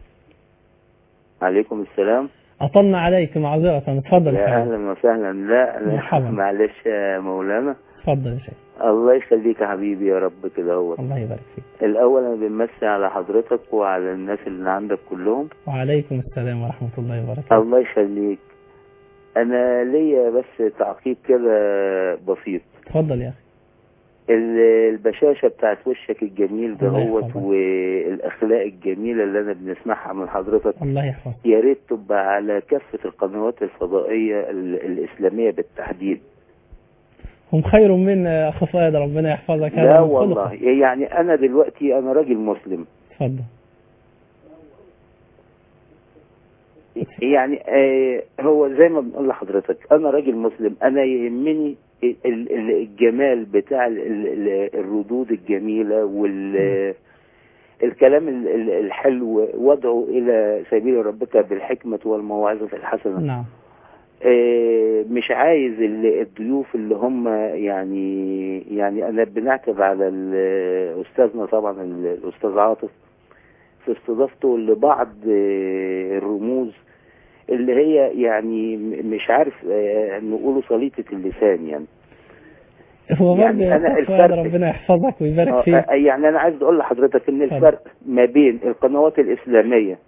عليكم السلام. أطلنا عليك معذرة، اتفضل. يا أهلا وسهلا. لا مرحبا. معلش يا مولانا. اتفضل يا شيخ. الله يخليك يا حبيبي يا رب كده. هو الله يبارك فيك. الأول أنا بنمسي على حضرتك وعلى الناس اللي عندك كلهم. وعليكم السلام ورحمة الله وبركاته. الله يخليك. أنا ليا بس تعقيب كده بسيط. اتفضل يا أخي. البشاشة بتاعت وشك الجميل ده هوت والأخلاق الجميلة اللي أنا بنسمعها من حضرتك، الله يحفظك، يا ريت تبقى على كافة القنوات الفضائية الإسلامية بالتحديد. هم خير من أخ فؤاد، ربنا يحفظك. لا والله يعني أنا دلوقتي أنا راجل مسلم. اتفضل. يعني هو زي ما بنقول لحضرتك، انا راجل مسلم، انا يهمني الجمال بتاع الردود الجميلة والكلام الحلو، وادعو الى سبيل ربك بالحكمة والموعظة الحسنة. نعم. مش عايز الضيوف اللي هم يعني انا بنعتب على استاذنا طبعا الاستاذ عاطف في استضافته لبعض الرموز اللي هي يعني مش عارف نقوله سليطة اللسان. يعني هو يعني أنا الفرق ربنا يحفظك ويبارك فيك. يعني انا عايز اقول لحضرتك ان الفرق ما بين القنوات الاسلامية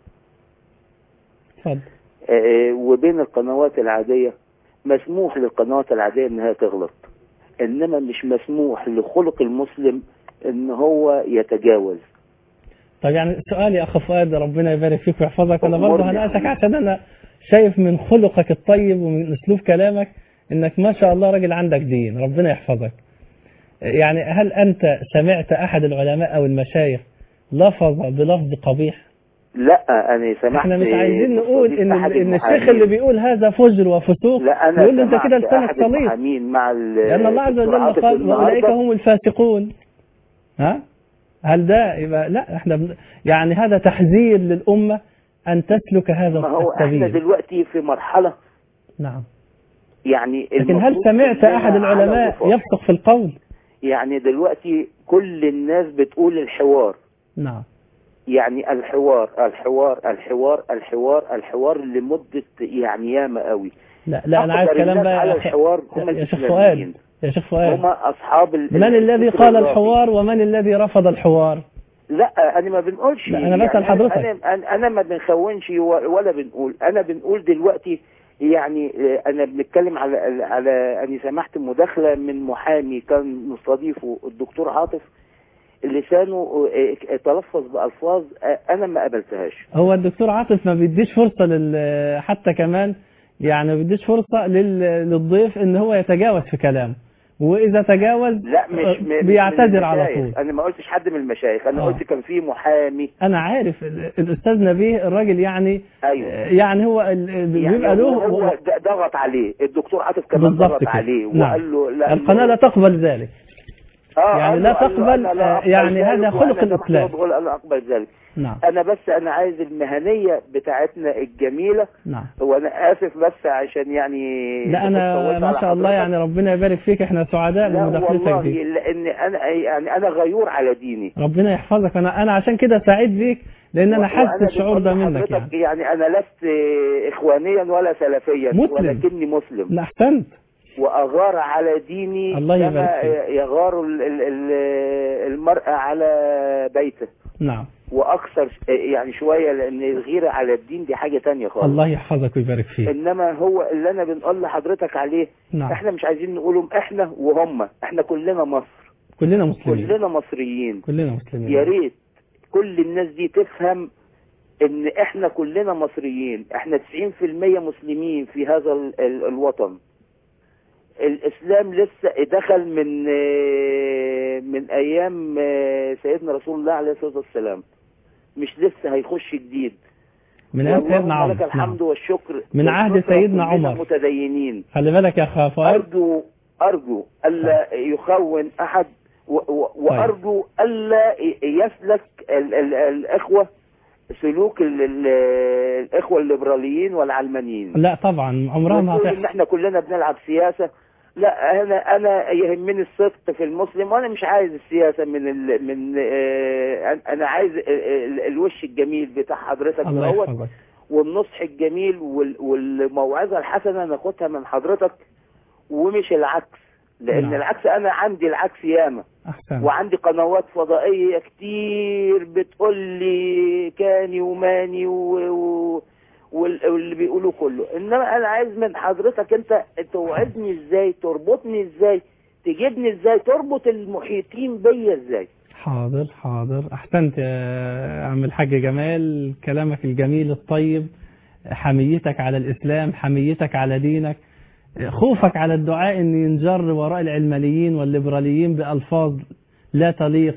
وبين القنوات العادية، مسموح للقنوات العادية انها تغلط، انما مش مسموح لخلق المسلم ان هو يتجاوز. طب يعني سؤال يا اخ فؤاد، ربنا يبارك فيك ويحفظك، انا برضه هنقاسك عشان انا شايف من خلقك الطيب ومن اسلوب كلامك انك ما شاء الله راجل عندك دين، ربنا يحفظك. يعني هل انت سمعت احد العلماء او المشايخ لفظ بلفظ قبيح؟ لا انا سمعت. احنا مش عايزين نقول ان الشيخ اللي بيقول هذا فجر وفسوق يقول له انت كده لسانك صليط، لان الله عز وجل قال واولئك هم الفاسقون. هل ده يبقى لا احنا يعني هذا تحذير للامه ان تسلك هذا السبيل. ما هو احنا دلوقتي في مرحله. نعم. يعني لكن هل سمعت احد العلماء يفسق في القول؟ يعني دلوقتي كل الناس بتقول الحوار. نعم. يعني الحوار لمدة يعني ياما قوي. لا انا عايز كلام بقى على الحوار هم يا شيخ فؤاد. يا شيخ فؤاد، هم اصحاب من الذي قال الحوار ومن الذي رفض الحوار؟ لا انا ما بنقولش. لا انا بسأل حضرتك. انا ما بنخونش ولا بنقول، انا بنقول دلوقتي يعني انا بنتكلم على اني سمعت مداخلة من محامي كان مستضيفه الدكتور عاطف، لسانه تلفظ بألفاظ أنا ما قبلتهاش. هو الدكتور عاطف ما بيديش فرصة حتى كمان يعني ما بيديش فرصة للضيف إن هو يتجاوز في كلامه، وإذا تجاوز لا مش بيعتذر على طول. أنا ما قلتش حد من المشايخ، أنا قلت كان في محامي. أنا عارف الأستاذ نبيه الراجل يعني. أيوه. يعني هو بيبقى له هو ضغط عليه الدكتور عاطف كمان ضغط عليه وقال له لا القناة لا تقبل ذلك. يعني لا تقبل يعني هذا خلق الإسلام. أنا أقبل ذلك. نعم. أنا عايز المهنية بتاعتنا الجميلة. نعم. وأنا آسف بس عشان يعني لا أنا ما شاء الله يعني ربنا يبارك فيك، إحنا سعداء بمداخلتك دي. لأن أنا غيور على ديني. ربنا يحفظك. أنا عشان كده سعيد بيك لأن أنا حاسس الشعور ده منك. يعني أنا لست إخوانيا ولا سلفيا ولكني مسلم. لا أحسنت. وأغار على ديني كما يغار المرء على بيته. نعم. وأكثر يعني شوية، لأن الغيرة على الدين دي حاجة تانية خالص. الله يحفظك ويبارك فيك. إنما هو اللي أنا بنقول لحضرتك عليه. نعم. إحنا مش عايزين نقولهم إحنا وهم، إحنا كلنا مصر، كلنا مسلمين، كلنا مصريين، كلنا مسلمين. يا ريت كل الناس دي تفهم إن إحنا كلنا مصريين، إحنا 90% مسلمين في هذا الوطن. الإسلام لسه دخل من أيام سيدنا رسول الله عليه الصلاة والسلام، مش لسه هيخش جديد. من عهد سيدنا عمر. لك الحمد والشكر. من عهد سيدنا عمر. متدينين. خلي بالك يا أخ فؤاد. أرجو ألا يخون أحد وأرجو ألا يسلك الإخوة سلوك الإخوة الليبراليين والعلمانيين. لا طبعا عمرها ما هتحصل. إن إحنا كلنا بنلعب سياسة. لا أنا يهمني الصدق في المسلم، وأنا مش عايز السياسة أنا عايز الوش الجميل بتاع حضرتك دوت، والنصح الجميل والموعظة الحسنة ناخدها من حضرتك، ومش العكس. لأن العكس أنا عندي العكس ياما. أحسن. وعندي قنوات فضائية كتير بتقول لي كاني وماني واللي بيقولوا كله. انما انا عايز من حضرتك انت توعدني ازاي، تربطني ازاي، تجيبني ازاي، تربط المحيطين بيا ازاي. حاضر احسنت يا عم الحاج جمال، كلامك الجميل الطيب، حميتك على الاسلام، حميتك على دينك، خوفك على الدعاء ان ينجر وراء العلمانيين والليبراليين بألفاظ لا تليق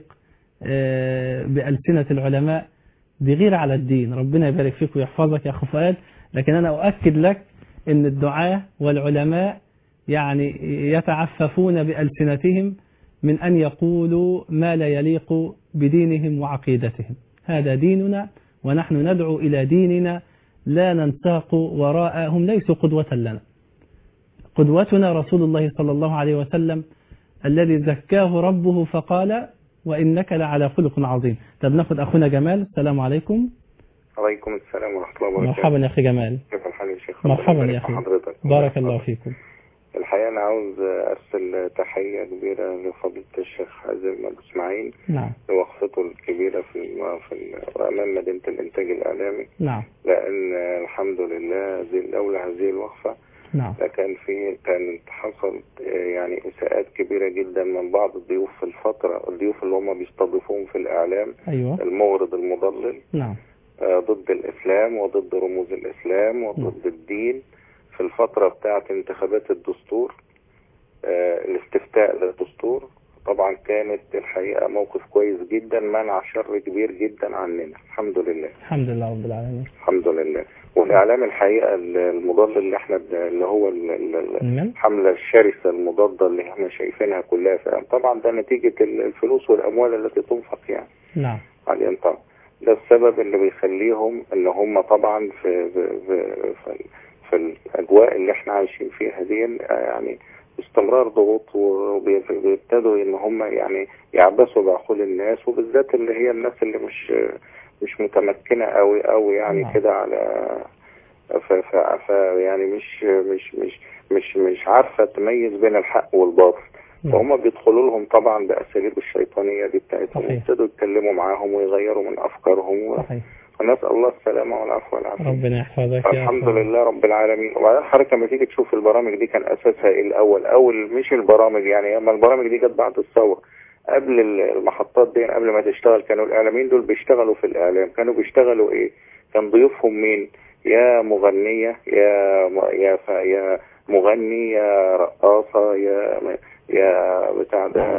بألسنة العلماء، دي غير على الدين. ربنا يبارك فيك ويحفظك يا أخو فؤاد. لكن أنا أؤكد لك أن الدعاة والعلماء يعني يتعففون بألسنتهم من أن يقولوا ما لا يليق بدينهم وعقيدتهم. هذا ديننا ونحن ندعو إلى ديننا، لا ننساق وراء، هم ليسوا قدوة لنا. قدوتنا رسول الله صلى الله عليه وسلم الذي زكاه ربه فقال وإنك لعلى خلق عظيم. طب ناخد أخونا جمال. السلام عليكم. عليكم السلام ورحمة الله وبركاته. مرحبا يا أخي جمال. كيف الحال يا شيخ؟ مرحبا يا أخي، بارك الله فيكم. الحقيقة أنا عاوز أرسل تحية كبيرة لفضيلة الشيخ حازم أبو إسماعيل نعم لوقفته الكبيرة أمام مدينة الإنتاج الإعلامي. نعم. لأن الحمد لله لولا هذه الوقفة نعم كانت حصلت يعني إساءات كبيرة جدا من بعض الضيوف في الفترة، الضيوف اللي هم بيستضيفوهم في الإعلام. أيوة. المورد المضلل. نعم. ضد الإسلام وضد رموز الإسلام وضد الدين في الفترة بتاعة انتخابات الدستور، الاستفتاء للدستور. طبعا كانت الحقيقة موقف كويس جدا، منع شر كبير جدا عننا. الحمد لله. الحمد لله رب العالمين. الحمد لله. والإعلام الحقيقة المضاد اللي احنا اللي هو الحملة الشرسة المضادة اللي احنا شايفينها كلها طبعا ده نتيجة الفلوس والأموال التي تنفق يعني. نعم. حاليا طبعا ده السبب اللي بيخليهم ان هم طبعا في الأجواء اللي احنا عايشين فيها دي يعني باستمرار ضغوط، وبيبتدوا ان هم يعني يعبثوا بعقول الناس، وبالذات اللي هي الناس اللي مش متمكنة قوي يعني كده على يعني مش عارفة تميز بين الحق والباطل. فهم بيدخلوا لهم طبعا بأساليب الشيطانية دي بتاعتهم، ويبتدوا يتكلموا معاهم ويغيروا من أفكارهم. صحيح. ونسأل الله السلامة والعفو والعافية. ربنا يحفظك. الحمد لله رب العالمين. وبعدين حضرتك لما تيجي تشوف البرامج دي كان أساسها إيه الأول مش البرامج يعني، أما البرامج دي جت بعد الثورة. قبل المحطات دي قبل ما تشتغل كانوا الإعلاميين دول بيشتغلوا في الإعلام، كانوا بيشتغلوا إيه؟ كان ضيوفهم مين؟ يا مغنية يا مغني يا رقاصة يا بتاع ده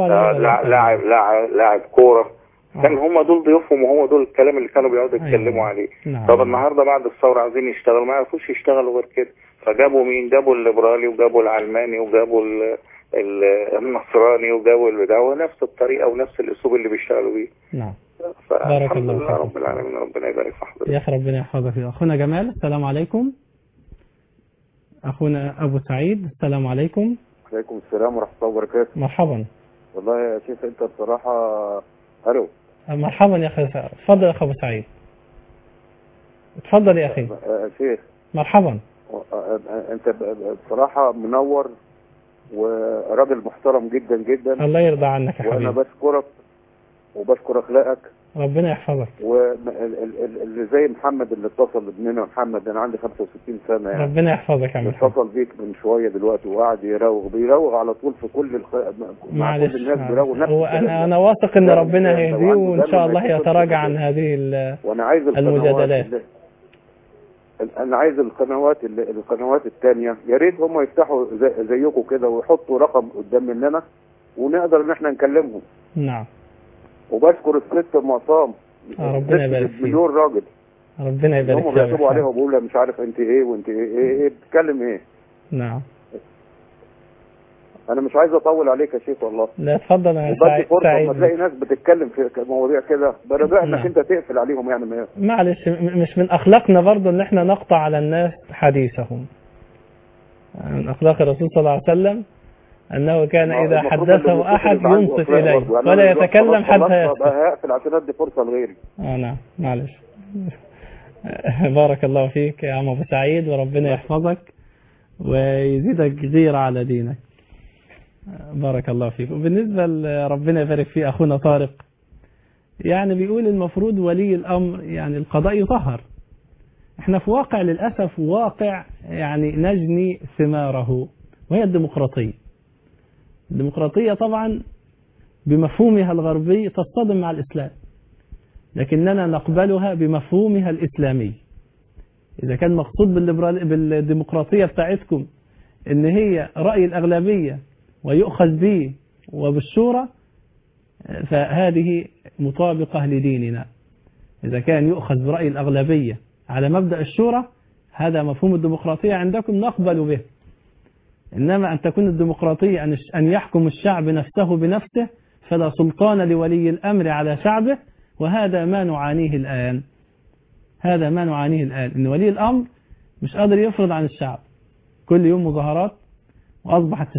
لاعب كورة. كان هم دول ضيوفهم، وهو دول الكلام اللي كانوا بيقعدوا يتكلموا عليه. طب النهارده بعد الثورة عايزين يشتغلوا، ما يعرفوش يشتغلوا غير كده. فجابوا مين؟ جابوا الليبرالي وجابوا العلماني وجابوا النصراني وجابوا البتاع، ونفس الطريقة ونفس الأسلوب اللي بيشتغلوا بيه. نعم. بارك الله فيك رب العالمين. ربنا يبارك في حضرتك يا أخي. ربنا يحفظك. أخونا جمال. السلام عليكم. أخونا أبو سعيد. السلام عليكم. عليكم السلام ورحمة الله وبركاته. مرحبا. والله يا شيخ أنت بصراحة ألو. مرحبا يا أخي. اتفضل يا أخي أبو سعيد. اتفضل يا أخي. شيخ. مرحبا. أنت بصراحة منور وراجل محترم جدا جدا. الله يرضى عنك يا حبيبي. وأنا بشكرك وبشكر أخلاقك. ربنا يحفظك. واللي زي محمد اللي اتصل ابننا محمد، أنا عندي 65 سنة يعني. ربنا يحفظك يا محمد. اتصل بيك من شوية دلوقتي وقاعد بيراوغ على طول في كل مع كل الناس بيراوغ نفس. أنا واثق إن ربنا هيهديه وإن شاء الله يتراجع عن هذه المجادلات. أنا عايز القنوات الثانية يا ريت هم يفتحوا زيكم كده ويحطوا رقم قدام مننا ونقدر إن احنا نكلمهم. نعم. وبشكر الست ام عصام. ربنا يبارك فيك. مليون راجل. ربنا يبارك فيك. هم بيكتبوا عليها وبقول لها مش عارف انت ايه وانت ايه بتتكلم ايه. نعم. انا مش عايز اطول عليك يا شيخ والله. لا اتفضل. انا سعيد. تلاقي ناس بتتكلم في مواضيع كده برجاء انك انت تقفل عليهم يعني. معلش مش من اخلاقنا برضو ان احنا نقطع على الناس حديثهم. من اخلاق الرسول صلى الله عليه وسلم أنه كان إذا حدثه أحد ينصت إليه ولا يتكلم حتى يسكت. هقفل عشان أدي فرصة لغيري. نعم معلش. بارك الله فيك يا عم أبو سعيد، وربنا يحفظك ويزيدك غيرة على دينك. بارك الله فيك. وبالنسبة لربنا يبارك فيه أخونا طارق، يعني بيقول المفروض ولي الأمر يعني القضاء يطهر. احنا في واقع للأسف واقع يعني نجني ثماره، وهي الديمقراطية. الديمقراطية طبعا بمفهومها الغربي تصطدم مع الإسلام، لكننا نقبلها بمفهومها الإسلامي. إذا كان مقصود بالديمقراطية بتاعتكم إن هي رأي الأغلبية ويؤخذ به وبالشورى، فهذه مطابقة لديننا. إذا كان يؤخذ برأي الأغلبية على مبدأ الشورى هذا مفهوم الديمقراطية عندكم نقبل به. إنما أن تكون الديمقراطية أن يحكم الشعب نفسه بنفسه، فلا سلطان لولي الأمر على شعبه، وهذا ما نعانيه الآن. هذا ما نعانيه الآن، إن ولي الأمر مش قادر يفرض عن الشعب. كل يوم مظاهرات، وأصبحت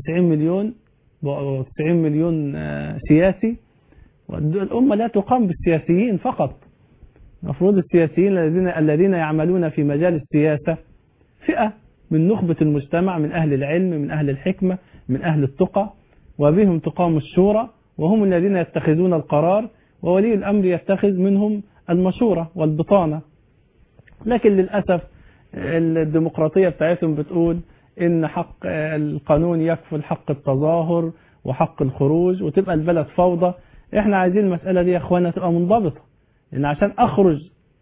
90 مليون سياسي، والأمة لا تقام بالسياسيين فقط. المفروض السياسيين الذين يعملون في مجال السياسة فئة من نخبة المجتمع، من أهل العلم، من أهل الحكمة، من أهل التقى، وبهم تقام الشورى، وهم الذين يتخذون القرار، وولي الأمر يتخذ منهم المشورة والبطانة. لكن للأسف الديمقراطية بتاعتهم بتقول إن حق القانون يكفل حق التظاهر وحق الخروج، وتبقى البلد فوضى. إحنا عايزين المسألة دي يا أخوانا تبقى منضبطة، لأن عشان أخرج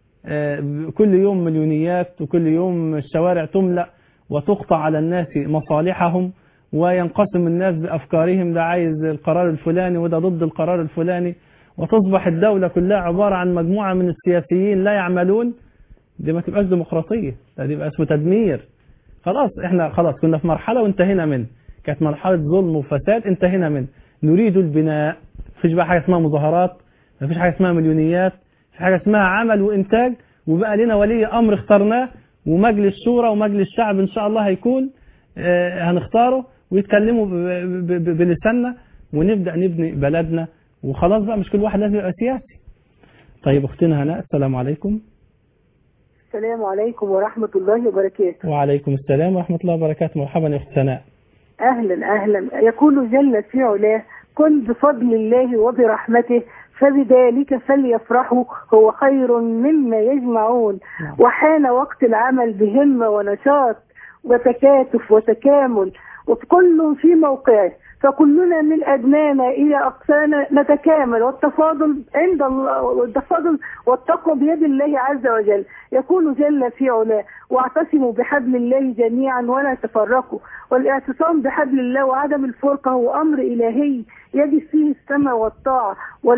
كل يوم مليونيات، وكل يوم الشوارع تملأ وتقطع على الناس مصالحهم، وينقسم الناس بأفكارهم، ده عايز القرار الفلاني وده ضد القرار الفلاني، وتصبح الدولة كلها عبارة عن مجموعة من السياسيين لا يعملون. دي ما تبقاش ديمقراطية، ده يبقى اسمه تدمير. خلاص احنا كنا في مرحلة وانتهينا منه، كانت مرحلة ظلم وفساد انتهينا منه. نريد البناء. مفيش بقى حاجة اسمها مظاهرات، مفيش حاجة اسمها مليونيات، في حاجة اسمها عمل وإنتاج، وبقى لنا ولي أمر اخترناه، ومجلس شورى ومجلس شعب إن شاء الله هيكون هنختاره، ويتكلموا بلساننا، ونبدأ نبني بلدنا. وخلاص بقى مش كل واحد لازم يبقى سياسي. طيب أختنا هناء، السلام عليكم. السلام عليكم ورحمة الله وبركاته. وعليكم السلام ورحمة الله وبركاته. مرحبا يا أخت سناء. أهلا أهلا. يقول جل في علاه: كن بفضل الله وبرحمته فبذلك فليفرحوا هو خير مما يجمعون. وحان وقت العمل بهمة ونشاط وتكاتف وتكامل، وكل في موقعه، فكلنا من أدنانا إلى أقصانا نتكامل، والتفاضل عند الله، والتفاضل والتقوى بيد الله عز وجل. يقول جل في علاه: واعتصموا بحبل الله جميعا ولا تفرقوا. والاعتصام بحبل الله وعدم الفرقة هو أمر إلهي يجب فيه السمع والطاعة،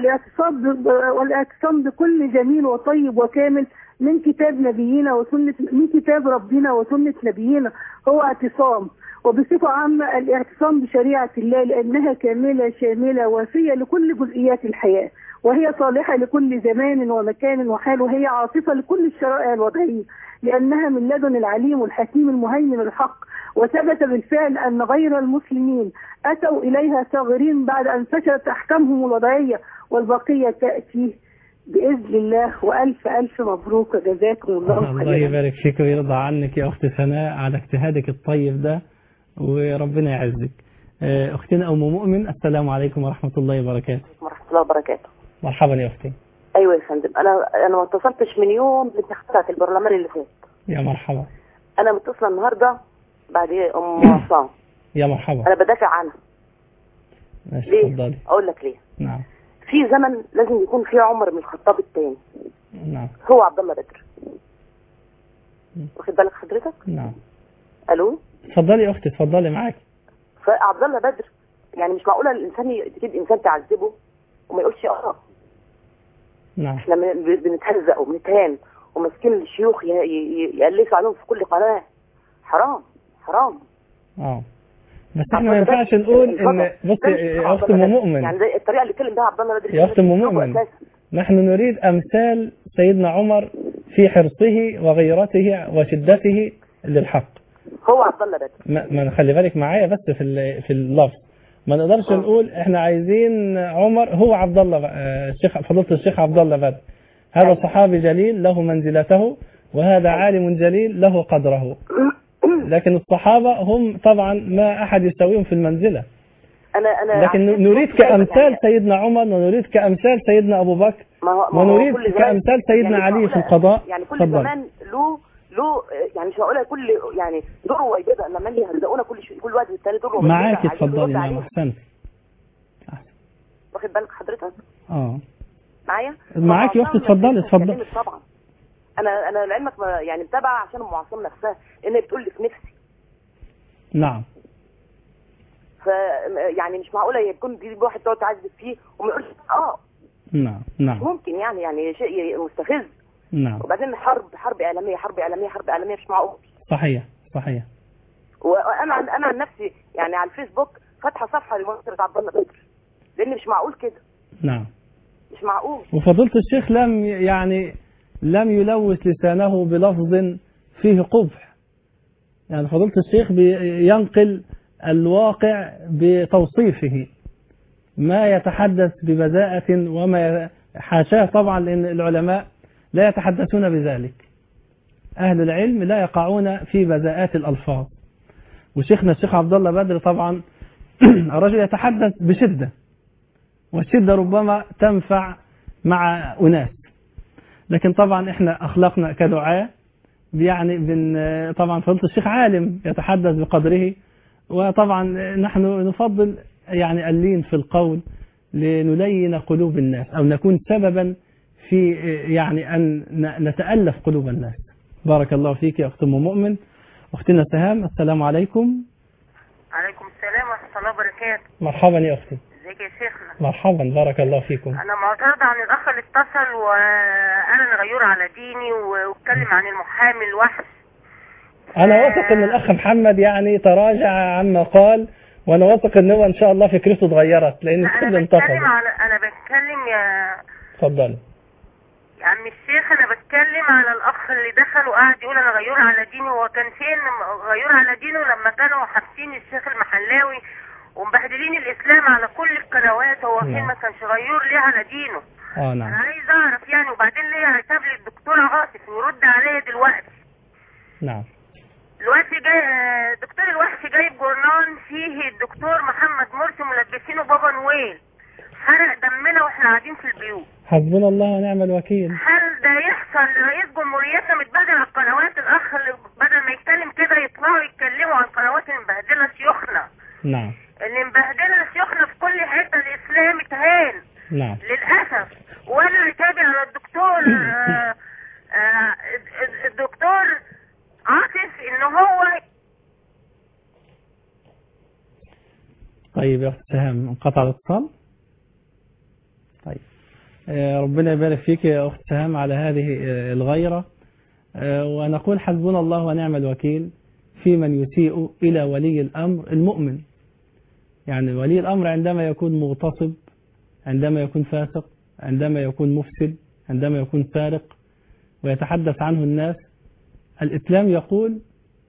والاعتصام بكل جميل وطيب وكامل من كتاب نبينا وسنة، من كتاب ربنا وسنة نبينا هو اعتصام. وبصفة عامة الاعتصام بشريعة الله، لأنها كاملة شاملة وافية لكل جزئيات الحياة، وهي صالحة لكل زمان ومكان وحال، وهي عاطفة لكل الشرائع الوضعية، لأنها من لدن العليم الحكيم المهيمن الحق. وثبت بالفعل أن غير المسلمين أتوا إليها صاغرين بعد أن فشلت أحكامهم الوضعية، والبقية تأتي بإذن الله. وألف ألف مبروك، جزاكم الله خيرا. الله يبارك فيك ويرضى عنك يا أخت سناء على اجتهادك الطيب ده، وربنا يعزك. أختنا أم مؤمن، السلام عليكم ورحمة الله وبركاته. ورحمة الله وبركاته. مرحبا يا أختي. أيوة يا فندم، أنا ما اتصلتش من يوم الانتخابات البرلمان اللي فات. يا مرحبا. أنا متصلة النهاردة بعد أم عصام. يا مرحبا. أنا بدافع عنها. ليه؟ اتفضلي. أقول لك ليه. نعم. في زمن لازم يكون فيه عمر من الخطاب الثاني. نعم. هو عبد الله بدر. واخد بالك حضرتك؟ نعم. ألو. اتفضلي يا أختي، اتفضلي معاك. فعبد الله بدر يعني مش معقولة الإنسان تجيب إنسان تعذبه وما يقولش نعم. احنا بنتهزق وبنتهان وماسكين الشيوخ يألفوا عليهم في كل قناة. حرام حرام. بس احنا ما ينفعش نقول ان بص يا اخت ام مؤمن، يعني زي الطريقه اللي اتكلم بها عبد الله بدر يا اخت ام مؤمن، نحن نريد امثال سيدنا عمر في حرصه وغيرته وشدته للحق. هو عبد الله بدر. ما خلي بالك معايا بس في اللفظ، ما نقدرش نقول احنا عايزين عمر هو عبد الله. الشيخ فضيلة الشيخ عبد الله بدر هذا صحابي جليل له منزلته، وهذا عالم جليل له قدره، لكن الصحابة هم طبعا ما أحد يساويهم في المنزلة. لكن نريد كأمثال سيدنا عمر، ونريد كأمثال سيدنا أبو بكر، ونريد كأمثال سيدنا علي في القضاء. يعني كل زمان له يعني مش هقولها كل يعني دور ويبدأ لما يهزقونا كل وقت والتاني دور ويبدأ معاك. اتفضلي. نعم أحسنت. واخد بالك حضرتك؟ معايا معاك يا أختي. اتفضلي اتفضلي. طبعا انا لعلمك يعني متابعه عشان ام عصام نفسها لان بتقول لي في نفسي. نعم. يعني مش معقوله يكون دي واحد تقعد تعذب فيه وما يقولش نعم. مش ممكن يعني شيء مستفز نعم. وبعدين حرب اعلاميه مش معقول. صحيح. وانا عن نفسي يعني على الفيسبوك فاتحه صفحه لمنصور عبد الله بدر، لان مش معقول كده. نعم. مش معقول. وفضيلة الشيخ لم يلوث لسانه بلفظ فيه قبح. يعني فضيلة الشيخ ينقل الواقع بتوصيفه، ما يتحدث ببذاءة وما حاشاه طبعا، لأن العلماء لا يتحدثون بذلك. أهل العلم لا يقعون في بذاءات الألفاظ. وشيخنا الشيخ عبد الله بدر طبعا الرجل يتحدث بشدة، والشدة ربما تنفع مع أناس، لكن طبعا احنا أخلاقنا كدعاء يعني طبعا فضيلة الشيخ عالم يتحدث بقدره، وطبعا نحن نفضل يعني اللين في القول لنلين قلوب الناس، أو نكون سببا في يعني أن نتألف قلوب الناس. بارك الله فيك يا أخت أم مؤمن. أختنا سهام، السلام عليكم. عليكم السلام ورحمة الله وبركاته. مرحبا يا أختي. ازيك يا شيخنا؟ مرحبا، بارك الله فيكم. أنا معترضة عن الأخ اللي اتصل وأنا غيور على ديني واتكلم عن المحامي الوحش. أنا واثق إن الأخ محمد يعني تراجع عما قال، وأنا واثق إن هو إن شاء الله فكرته اتغيرت، لأن الكل انتقد. أنا بتكلم يا اتفضل يا عم الشيخ. أنا بتكلم على الأخ اللي دخل وقعد يقول أنا غيور على ديني. هو كان فين غيور على دينه لما كانوا حابسين الشيخ المحلاوي ومبهدلين الإسلام على كل القنوات؟ هو فين ما كانش غيور ليه على دينه؟ نعم. أنا عايز أعرف يعني. وبعدين ليه هيساب لي الدكتور عاطف ويرد عليا دلوقتي؟ نعم. دلوقتي جاي دكتور الوحش جايب جورنان فيه الدكتور محمد مرسي ملبسينه بابا نويل، حرق دمنا واحنا قاعدين في البيوت. حسبنا الله ونعم الوكيل. هل ده يحصل لرئيس جمهوريتنا متبهدل على القنوات؟ الأخ اللي بدل ما يتكلم كده يطلعوا يتكلموا عن القنوات اللي مبهدلة شيوخنا. نعم. اللي مبهدلة شيوخنا في كل حتة. الإسلام اتهان. نعم. للأسف. وأنا عتابي على الدكتور الدكتور عاطف إن هو. طيب يا أخت سهام، انقطع الاتصال. طيب ربنا يبارك فيك يا أخت سهام على هذه الغيرة، ونقول حسبنا الله ونعم الوكيل في من يسيء إلى ولي الأمر المؤمن. يعني ولي الأمر عندما يكون مغتصب، عندما يكون فاسق، عندما يكون مفسد، عندما يكون سارق ويتحدث عنه الناس، الإسلام يقول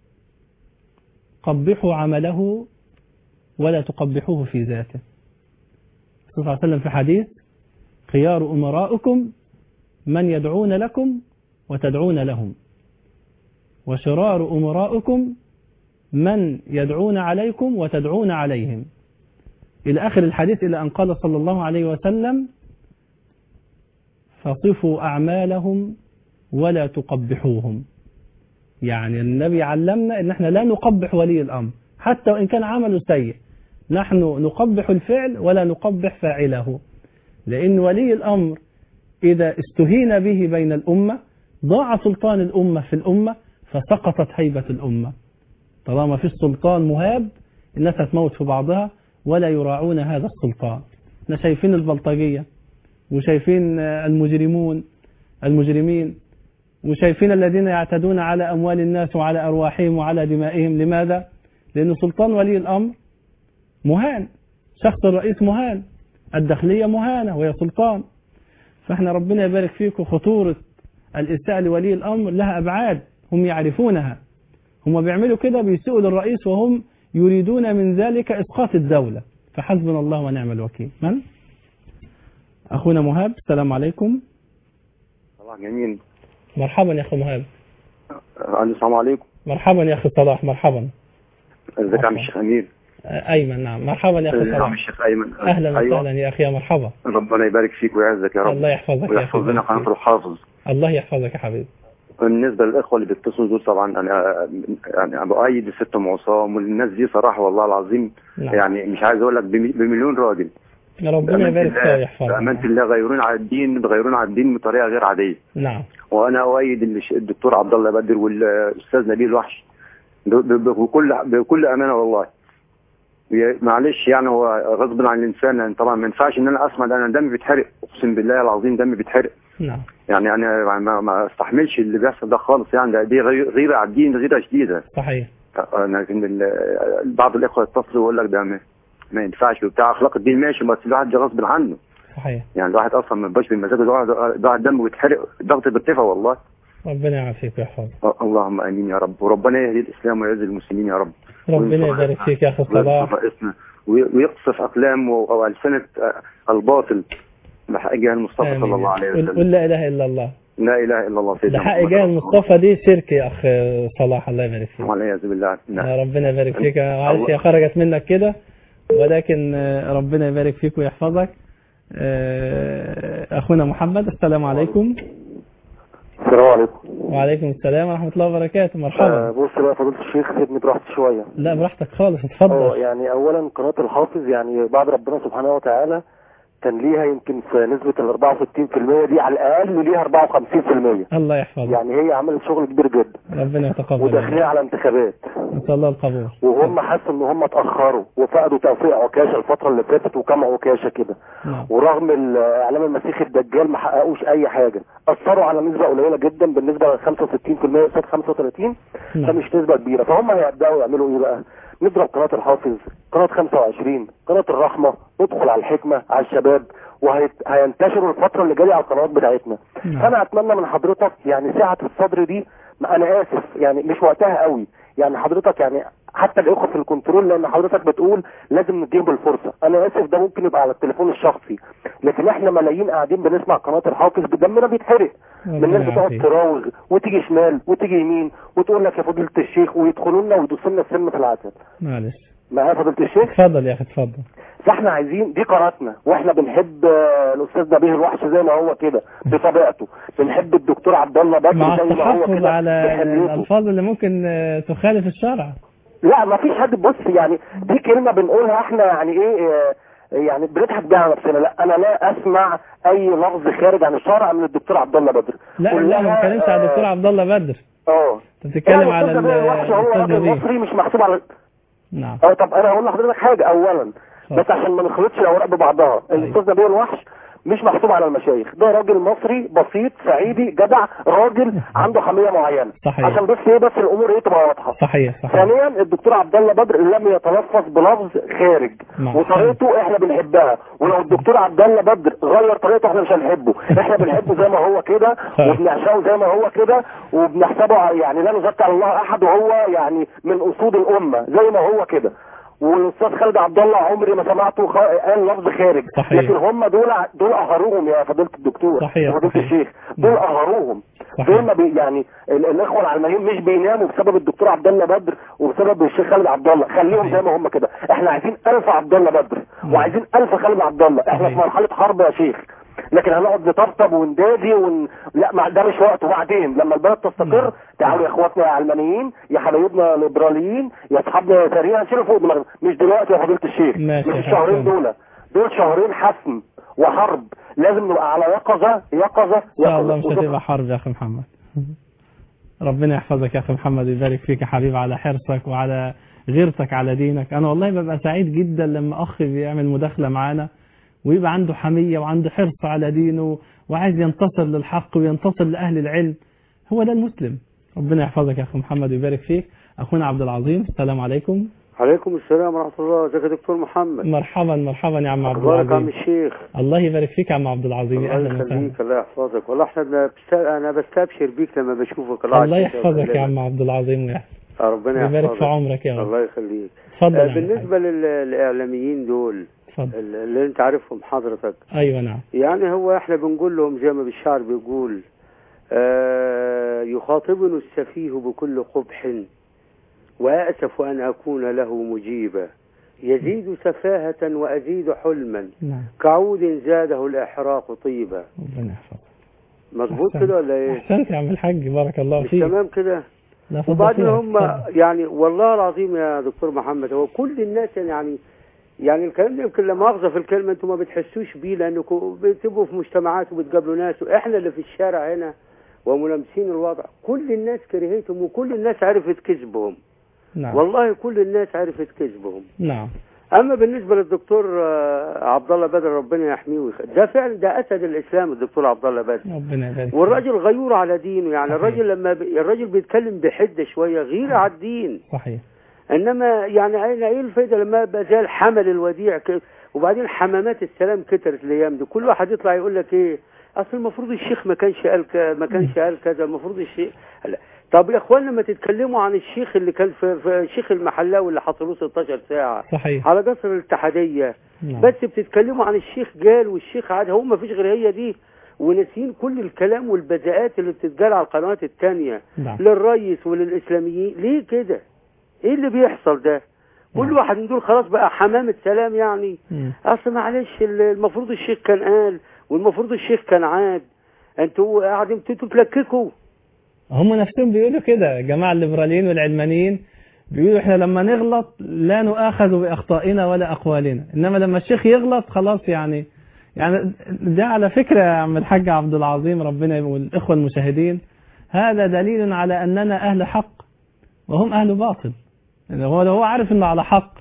قبحوا عمله ولا تقبحوه في ذاته. صلى الله عليه وسلم في حديث: خيار أمراؤكم من يدعون لكم وتدعون لهم، وشرار أمراؤكم من يدعون عليكم وتدعون عليهم، إلى آخر الحديث، إلى أن قال صلى الله عليه وسلم: فصفوا أعمالهم ولا تقبحوهم. يعني النبي علمنا أن احنا لا نقبح ولي الأمر حتى وإن كان عمله سيء، نحن نقبح الفعل ولا نقبح فاعله، لأن ولي الأمر إذا استهين به بين الأمة ضاع سلطان الأمة في الأمة، فسقطت هيبة الأمة. طالما في السلطان مهاب الناس هتموت في بعضها ولا يراعون هذا السلطان. احنا شايفين البلطجية، وشايفين المجرمين، وشايفين الذين يعتدون على أموال الناس وعلى أرواحهم وعلى دمائهم. لماذا؟ لأن سلطان ولي الأمر مهان، شخص الرئيس مهان، الداخلية مهانة وهي سلطان. فاحنا ربنا يبارك فيكم، خطورة الإساءة لولي الأمر لها أبعاد هم يعرفونها. هم بيعملوا كده، بيسيئوا للرئيس وهم يريدون من ذلك إسقاط الدولة. فحسبنا الله ونعم الوكيل. من؟ أخونا مهاب، السلام عليكم. صلاح جميل. مرحبا يا أخو مهاب. السلام عليكم. مرحبا يا أخي صلاح. مرحبا. ازيك يا عم الشيخ أمير؟ أيمن. نعم مرحبا يا أخي صلاح. يا عم الشيخ أيمن. أهلا وسهلا يا أخي، مرحبا. ربنا يبارك فيك ويعزك يا رب. الله يحفظك ويحفظ لنا قناة الحافظ. الله يحفظك يا حبيبي. بالنسبة للإخوة اللي بيتصلوا دول، طبعا أنا يعني بؤيد الست أم عصام والناس دي صراحة والله العظيم. نعم. يعني مش عايز أقول لك بمليون راجل. ربنا يبارك فيك ويحفظك. بأمانة الله غيرون على الدين بطريقة غير عادية. نعم. وأنا أؤيد الدكتور عبد الله بدر والأستاذ نبيل الوحش بكل أمانة والله. معلش يعني هو غصب عن الإنسان، يعني طبعا ما ينفعش إن أنا أسمع، أنا دمي بيتحرق، أقسم بالله العظيم دمي بيتحرق. نعم. يعني انا ما استحملش اللي بيحصل ده خالص، يعني دي غيره على الدين، غيره شديده. صحيح. لكن بعض الاخوه يتصلوا ويقول لك ده ما ينفعش وبتاع، اخلاق الدين ماشي بس الواحد غصب عنه. صحيح. يعني الواحد اصلا ما بيبقاش بمزاجه، الواحد دمه بيتحرق، ضغط بيرتفع والله. ربنا يعافيك ويحفظك. اللهم امين يا رب، وربنا يهدي الاسلام ويعز المسلمين يا رب. ربنا يبارك فيك يا اخي صلاح. ويقصف اقلام والسنه الباطل بحق جاه المصطفى صلى الله عليه وسلم. قل لا اله الا الله. لا اله الا الله سيدنا محمد. حق جاه المصطفى دي شرك يا اخ صلاح، الله يبارك فيك. والعياذ بالله. ربنا يبارك فيك. معلش هي خرجت منك كده، ولكن ربنا يبارك فيك ويحفظك. اخونا محمد، السلام عليكم. السلام عليكم. وعليكم السلام ورحمة الله وبركاته. مرحبا. بص بقى فضيلة الشيخ، سيبني براحتي شوية. لا براحتك خالص، اتفضل. يعني أولا قناة الحافظ يعني بعد ربنا سبحانه وتعالى كان ليها يمكن في نسبة ال 64% دي على الأقل ليها 54%. الله يحفظك. يعني هي عملت شغل كبير جدا. ربنا يتقبل. وداخلين على انتخابات. نسأل الله القبول. وهم حسوا إن هم اتأخروا وفقدوا توفيق عكاشة الفترة اللي فاتت وكم عكاشة كده. ورغم الإعلام المسيحي الدجال ما حققوش أي حاجة. أثروا على نسبة قليلة جدا بالنسبة ل 65% قصاد 35. فمش نسبة كبيرة. فهم هيبدأوا يعملوا إيه بقى؟ نضرب قناة الحافظ، قناة 25، قناة الرحمة، ندخل على الحكمة، على الشباب، وهينتشروا الفترة اللي جاية على القنوات بتاعتنا. فأنا أتمنى من حضرتك يعني سعة الصدر دي، أنا آسف يعني مش وقتها قوي، يعني حضرتك يعني حتى الإخوة في الكنترول، لأن حضرتك بتقول لازم نديهم الفرصة. أنا آسف ده ممكن يبقى على التليفون الشخصي، لكن إحنا ملايين قاعدين بنسمع قناة الحافظ دمنا بيتحرق. من الناس بتقعد تراوغ وتيجي شمال وتيجي يمين وتقول لك يا فضيلة الشيخ ويدخلوا لنا ويدوسوا لنا السم في العسل. معلش. معايا فضيلة الشيخ؟ اتفضل يا أخي اتفضل. فاحنا عايزين دي قناتنا، واحنا بنحب الاستاذ نبيه الوحش زي ما هو كده بطبيعته، بنحب الدكتور عبد الله بدر زي ما هو كده على الالفاظ اللي ممكن تخالف الشرع. لا ما فيش حد. بص يعني دي كلمه بنقولها احنا يعني ايه، يعني بنضحك بيها على نفسنا. لا انا لا اسمع اي لفظ خارج عن الشرع من الدكتور عبد الله بدر. لا ما بتكلمش على الدكتور عبد الله بدر. انت بتتكلم على الوحش. هو راجل مصري مش محسوب على. نعم. طب انا هقول لحضرتك حاجه اولا بس عشان ما نخلطش الاوراق ببعضها. الاستاذ نبيه الوحش مش محسوب على المشايخ، ده راجل مصري بسيط صعيدي جدع، راجل عنده حميه معينه. صحيح. عشان بس الامور تبقى واضحه. صحيح. ثانيا الدكتور عبد الله بدر لم يتلفظ بلفظ خارج وطريقته احنا بنحبها، ولو الدكتور عبد الله بدر غير طريقته احنا مش هنحبه. احنا بنحبه زي ما هو كده وبنعشقه زي ما هو كده وبنحسبه يعني لا نزكي على الله احد، وهو يعني من اسود الامه زي ما هو كده. والاستاذ خالد عبد الله عمري ما سمعته قال لفظ خارج. صحيح. لكن هم دول قهروهم يا فضيله الدكتور. صحيح. فضيله الشيخ دول قهروهم. دول يعني الاخوه العلمانيين مش بيناموا بسبب الدكتور عبد الله بدر وبسبب الشيخ خالد عبد الله. خليهم زي ما هم كده. احنا عايزين 1000 عبد الله بدر وعايزين 1000 خالد عبد الله. احنا في مرحله حرب يا شيخ، لكن هنقعد نطبطب وندادي لا ده مش وقته. وبعدين لما البلد تستقر تعالوا يا اخواتنا يا علمانيين يا حبايبنا الليبراليين يا اصحابنا يا سريعا نشيلوا فوق دماغنا. مش دلوقتي يا فضيله الشيخ. مش الشهرين دول شهرين حسم وحرب، لازم نبقى على يقظه. ان شاء الله مش هتبقى حرب يا اخي محمد. ربنا يحفظك يا اخي محمد ويبارك فيك يا حبيبي على حرصك وعلى غيرتك على دينك. انا والله ببقى سعيد جدا لما اخ بيعمل مداخله معانا ويبقى عنده حمية وعنده حرص على دينه وعايز ينتصر للحق وينتصر لأهل العلم. هو ده المسلم. ربنا يحفظك يا أخي محمد ويبارك فيك. أخونا عبد العظيم، السلام عليكم. عليكم السلام ورحمة الله. ازيك يا دكتور محمد؟ مرحبا يا عم عبد العظيم. أخبارك يا عم الشيخ؟ الله يبارك فيك يا عم عبد العظيم. الله يخليك. الله يحفظك. والله أنا بستبشر بيك لما بشوفك. الله يحفظك يا عم عبد العظيم ويحفظك. ربنا يحفظك. يبارك في عمرك يا رب. الله يخليك. اتفضل. بالنسبة للإعلاميين دول اللي انت عارفهم حضرتك. ايوه نعم. يعني هو احنا بنقول لهم زي ما بالشعر بيقول يخاطبني السفيه بكل قبح وأأسف أن أكون له مجيبا، يزيد سفاهة وأزيد حلما. نعم. كعود زاده الإحراق طيبا. ربنا يحفظك. مظبوط كده ولا ايه؟ احسنت يا عم الحاج بارك الله فيك. تمام كده. وبعدين هم يعني والله العظيم يا دكتور محمد هو كل الناس يعني الكلام ده يمكن لا مؤاخذة في الكلمة انتم ما بتحسوش بيه لانكم بتبقوا في مجتمعات وبتقابلوا ناس، واحنا اللي في الشارع هنا وملامسين الوضع كل الناس كرهتهم وكل الناس عرفت كذبهم. نعم. والله كل الناس عرفت كذبهم. نعم. اما بالنسبه للدكتور عبد الله بدر ربنا يحميه ده فعلا ده اسد الاسلام الدكتور عبد الله بدر، ربنا يبارك. والراجل غيور على دينه، يعني صحيح. الراجل لما الراجل بيتكلم بحده شويه غير على الدين. صحيح. انما يعني ايه الفايده لما يبقى زي الحمل الوديع كده؟ وبعدين حمامات السلام كترت الايام دي، كل واحد يطلع يقول لك ايه اصل المفروض الشيخ ما كانش قال كذا، المفروض الشيخ. طب يا اخوانا ما تتكلموا عن الشيخ اللي كان في الشيخ المحلاوي اللي حصلوه 16 ساعه صحيح على قصر الاتحاديه. نعم. بس بتتكلموا عن الشيخ قال والشيخ عاد، هو ما فيش غير هي دي، وناسيين كل الكلام والبذاءات اللي بتتقال على القنوات الثانيه نعم. للرئيس وللاسلاميين. ليه كده؟ ايه اللي بيحصل ده؟ كل واحد من دول خلاص بقى حمامة سلام يعني. اصل معلش المفروض الشيخ كان قال والمفروض الشيخ كان عاد. انتوا قاعدين تتلككوا. هم نفسهم بيقولوا كده الجماعه الليبراليين والعلمانيين، بيقولوا احنا لما نغلط لا نؤاخذ باخطائنا ولا اقوالنا، انما لما الشيخ يغلط خلاص يعني ده على فكره يا عم الحاج عبد العظيم ربنا والاخوه المشاهدين، هذا دليل على اننا اهل حق وهم اهل باطل. هو لو هو عارف انه على حق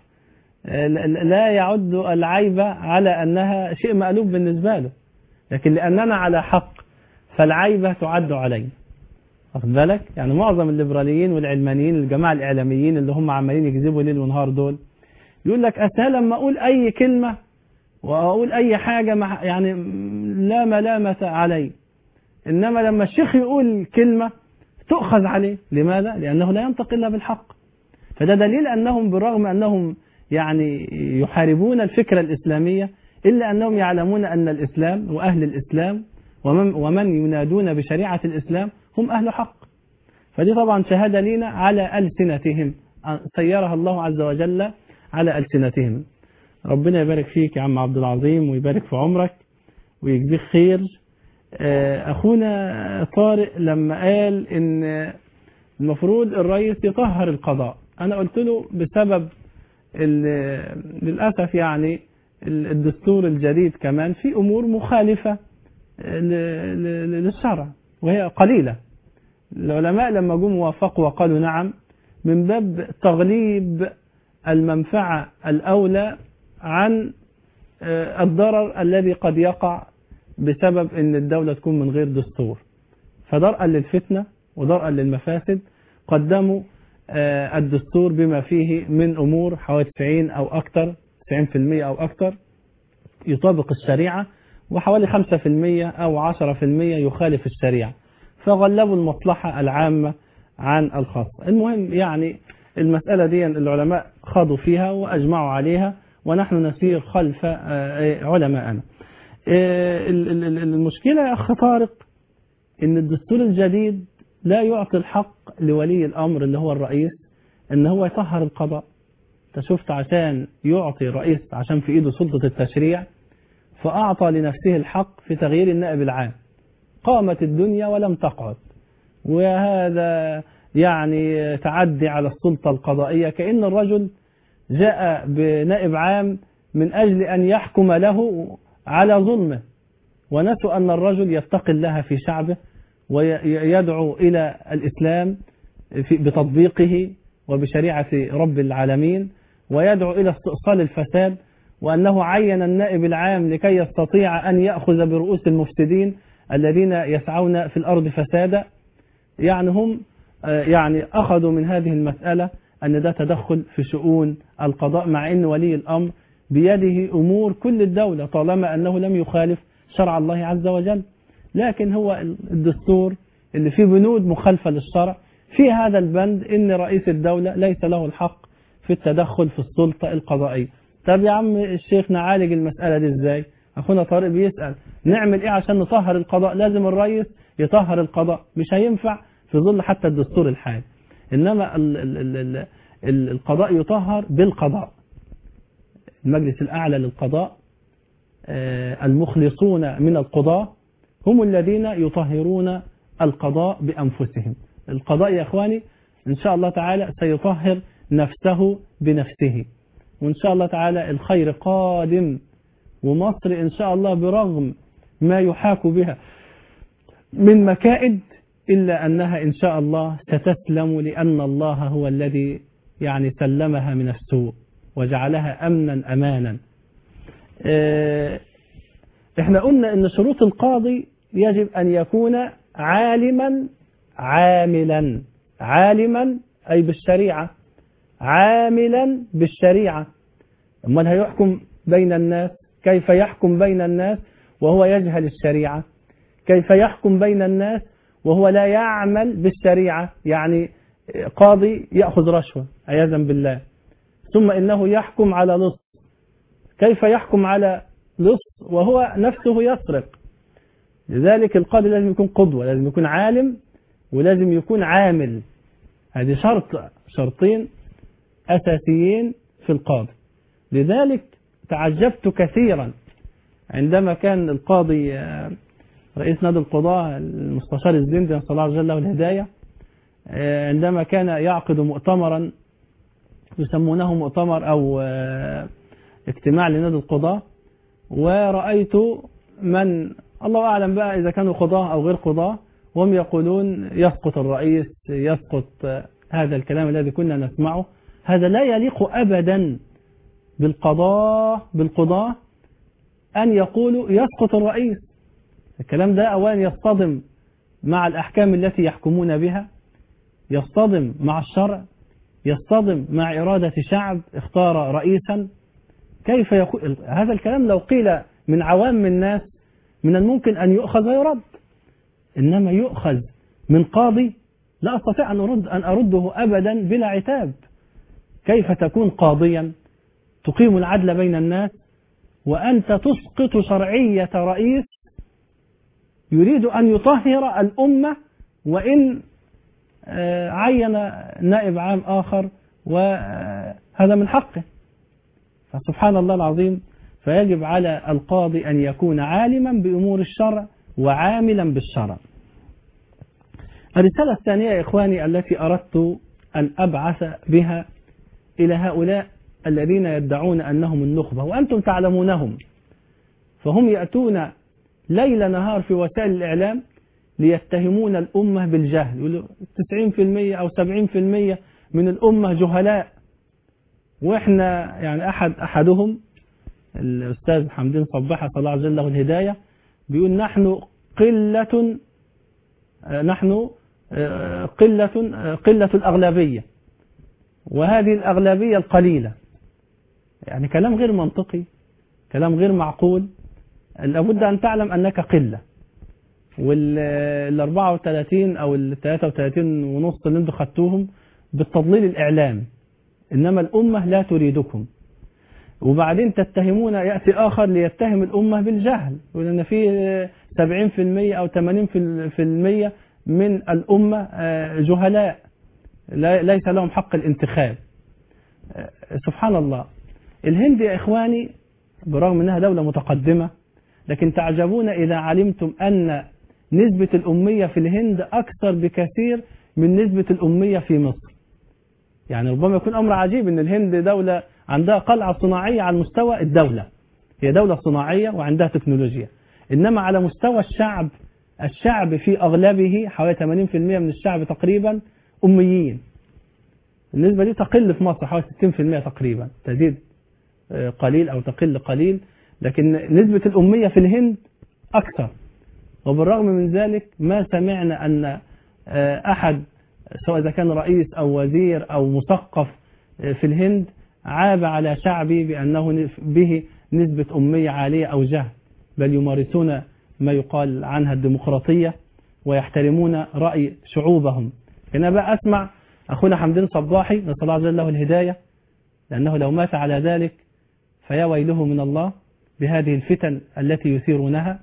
لا يعد العيبة على انها شيء مقلوب بالنسبة له، لكن لاننا على حق فالعيبة تعد علينا. واخد بالك؟ يعني معظم الليبراليين والعلمانيين الجماعة الاعلاميين اللي هم عمالين يكذبوا ليل ونهار دول يقول لك اسهل لما اقول اي كلمة واقول اي حاجة يعني لا ملامة علي، انما لما الشيخ يقول كلمة تؤخذ عليه. لماذا؟ لانه لا ينطق الا بالحق. فده دليل أنهم بالرغم أنهم يعني يحاربون الفكرة الإسلامية إلا أنهم يعلمون أن الإسلام وأهل الإسلام ومن ينادون بشريعة الإسلام هم أهل حق. فدي طبعا شهادة لنا على ألسنتهم، سيرها الله عز وجل على ألسنتهم. ربنا يبارك فيك يا عم عبد العظيم ويبارك في عمرك ويجزيك خير. أخونا طارق لما قال إن المفروض الرئيس يطهر القضاء، أنا قلت له بسبب للأسف يعني الدستور الجديد كمان في أمور مخالفة للشرع وهي قليلة. العلماء لما جم وافقوا وقالوا نعم من باب تغليب المنفعة الأولى عن الضرر الذي قد يقع بسبب أن الدولة تكون من غير دستور، فدرءا للفتنة ودرءا للمفاسد قدموا الدستور بما فيه من أمور حوالي 90 أو أكثر 90% أو أكثر يطابق الشريعة، وحوالي 5% أو 10% يخالف الشريعة، فغلبوا المصلحة العامة عن الخاصة. المهم يعني المسألة دي العلماء خاضوا فيها وأجمعوا عليها ونحن نسير خلف علماءنا. المشكلة يا أخ طارق إن الدستور الجديد لا يعطي الحق لولي الأمر اللي هو الرئيس إن هو يطهر القضاء. انت شفت عشان يعطي الرئيس عشان في إيده سلطة التشريع فأعطى لنفسه الحق في تغيير النائب العام. قامت الدنيا ولم تقعد، وهذا يعني تعدي على السلطة القضائية، كأن الرجل جاء بنائب عام من أجل أن يحكم له على ظلمه، ونسوا أن الرجل يتقي الله في شعبه ويدعو إلى الإسلام بتطبيقه وبشريعة رب العالمين، ويدعو إلى استئصال الفساد، وأنه عين النائب العام لكي يستطيع أن يأخذ برؤوس المفسدين الذين يسعون في الأرض فسادا. يعني هم يعني أخذوا من هذه المسألة أن ده تدخل في شؤون القضاء، مع أن ولي الأمر بيده أمور كل الدولة طالما أنه لم يخالف شرع الله عز وجل. لكن هو الدستور اللي فيه بنود مخالفة للشرع في هذا البند أن رئيس الدولة ليس له الحق في التدخل في السلطة القضائية. طب يا عم الشيخ نعالج المسألة دي ازاي؟ أخونا طارق بيسأل نعمل ايه عشان نطهر القضاء؟ لازم الرئيس يطهر القضاء، مش هينفع في ظل حتى الدستور الحالي، إنما القضاء يطهر بالقضاء. المجلس الأعلى للقضاء المخلصون من القضاء هم الذين يطهرون القضاء بأنفسهم. القضاء يا أخواني إن شاء الله تعالى سيطهر نفسه بنفسه، وإن شاء الله تعالى الخير قادم، ومصر إن شاء الله برغم ما يحاك بها من مكائد إلا أنها إن شاء الله ستسلم، لأن الله هو الذي يعني سلمها من السوء وجعلها أمنا أمانا. احنا قلنا ان شروط القاضي يجب أن يكون عالما عاملا، عالما أي بالشريعة، عاملا بالشريعة. أمال هيحكم بين الناس؟ كيف يحكم بين الناس وهو يجهل الشريعة؟ كيف يحكم بين الناس وهو لا يعمل بالشريعة؟ يعني قاضي يأخذ رشوة عياذا بالله، ثم إنه يحكم على لص. كيف يحكم على لص وهو نفسه يسرق؟ لذلك القاضي لازم يكون قدوة، لازم يكون عالم ولازم يكون عامل. هذه شرطين أساسيين في القاضي. لذلك تعجبت كثيرا عندما كان القاضي رئيس نادي القضاة المستشار الزندي نسأل الله جل وعلا الهداية، عندما كان يعقد مؤتمرا يسمونه مؤتمر أو اجتماع لنادي القضاة، ورأيت من الله أعلم بقى إذا كانوا قضاة أو غير قضاة وهم يقولون يسقط الرئيس، يسقط هذا الكلام الذي كنا نسمعه. هذا لا يليق أبدا بالقضاة أن يقولوا يسقط الرئيس. الكلام ده أولا يصطدم مع الأحكام التي يحكمون بها، يصطدم مع الشرع، يصطدم مع إرادة شعب اختار رئيسا. كيف يقول هذا الكلام؟ لو قيل من عوام الناس من الممكن أن يؤخذ ويرد، إنما يؤخذ من قاضي لا أستطيع أن أرده أبدا بلا عتاب. كيف تكون قاضيا تقيم العدل بين الناس وأنت تسقط شرعية رئيس يريد أن يطهر الأمة وإن عين نائب عام آخر وهذا من حقه؟ فسبحان الله العظيم. فيجب على القاضي أن يكون عالما بأمور الشرع وعاملا بالشرع. الرسالة الثانية يا إخواني التي أردت أن أبعث بها إلى هؤلاء الذين يدعون أنهم النخبة وأنتم تعلمونهم، فهم يأتون ليل نهار في وسائل الإعلام ليتهمون الأمة بالجهل. يقولوا 90% أو 70% من الأمة جهلاء. وإحنا يعني أحدهم الأستاذ حمدين صباح صلى الله جل وعلا الهداية بيقول نحن قلة الأغلبية، وهذه الأغلبية القليلة. يعني كلام غير منطقي، كلام غير معقول. لابد أن تعلم أنك قلة، وال 34 أو ال 33 ونص اللي انتم خدتوهم بالتضليل الإعلام، إنما الأمة لا تريدكم. وبعدين تتهمون، يأتي آخر ليتهم الأمة بالجهل، يقول أن في 70% أو 80% من الأمة جهلاء ليس لهم حق الانتخاب. سبحان الله. الهند يا إخواني برغم أنها دولة متقدمة، لكن تعجبون إذا علمتم أن نسبة الأمية في الهند أكثر بكثير من نسبة الأمية في مصر. يعني ربما يكون أمر عجيب أن الهند دولة عندها قلعة صناعية على مستوى الدولة، هي دولة صناعية وعندها تكنولوجيا، إنما على مستوى الشعب في أغلبه حوالي 80% من الشعب تقريبا أميين. النسبة دي تقل في مصر حوالي 60% تقريبا، تزيد قليل أو تقل قليل، لكن نسبة الأمية في الهند أكثر. وبالرغم من ذلك ما سمعنا أن أحد سواء إذا كان رئيس أو وزير أو مثقف في الهند عاب على شعبي بأنه به نسبة أمية عالية أو جهل، بل يمارسون ما يقال عنها الديمقراطية ويحترمون رأي شعوبهم. هنا بقى أسمع أخونا حمدين صباحي نسأل الله جل وعلا الهداية، لأنه لو مات على ذلك فيا ويله من الله بهذه الفتن التي يثيرونها.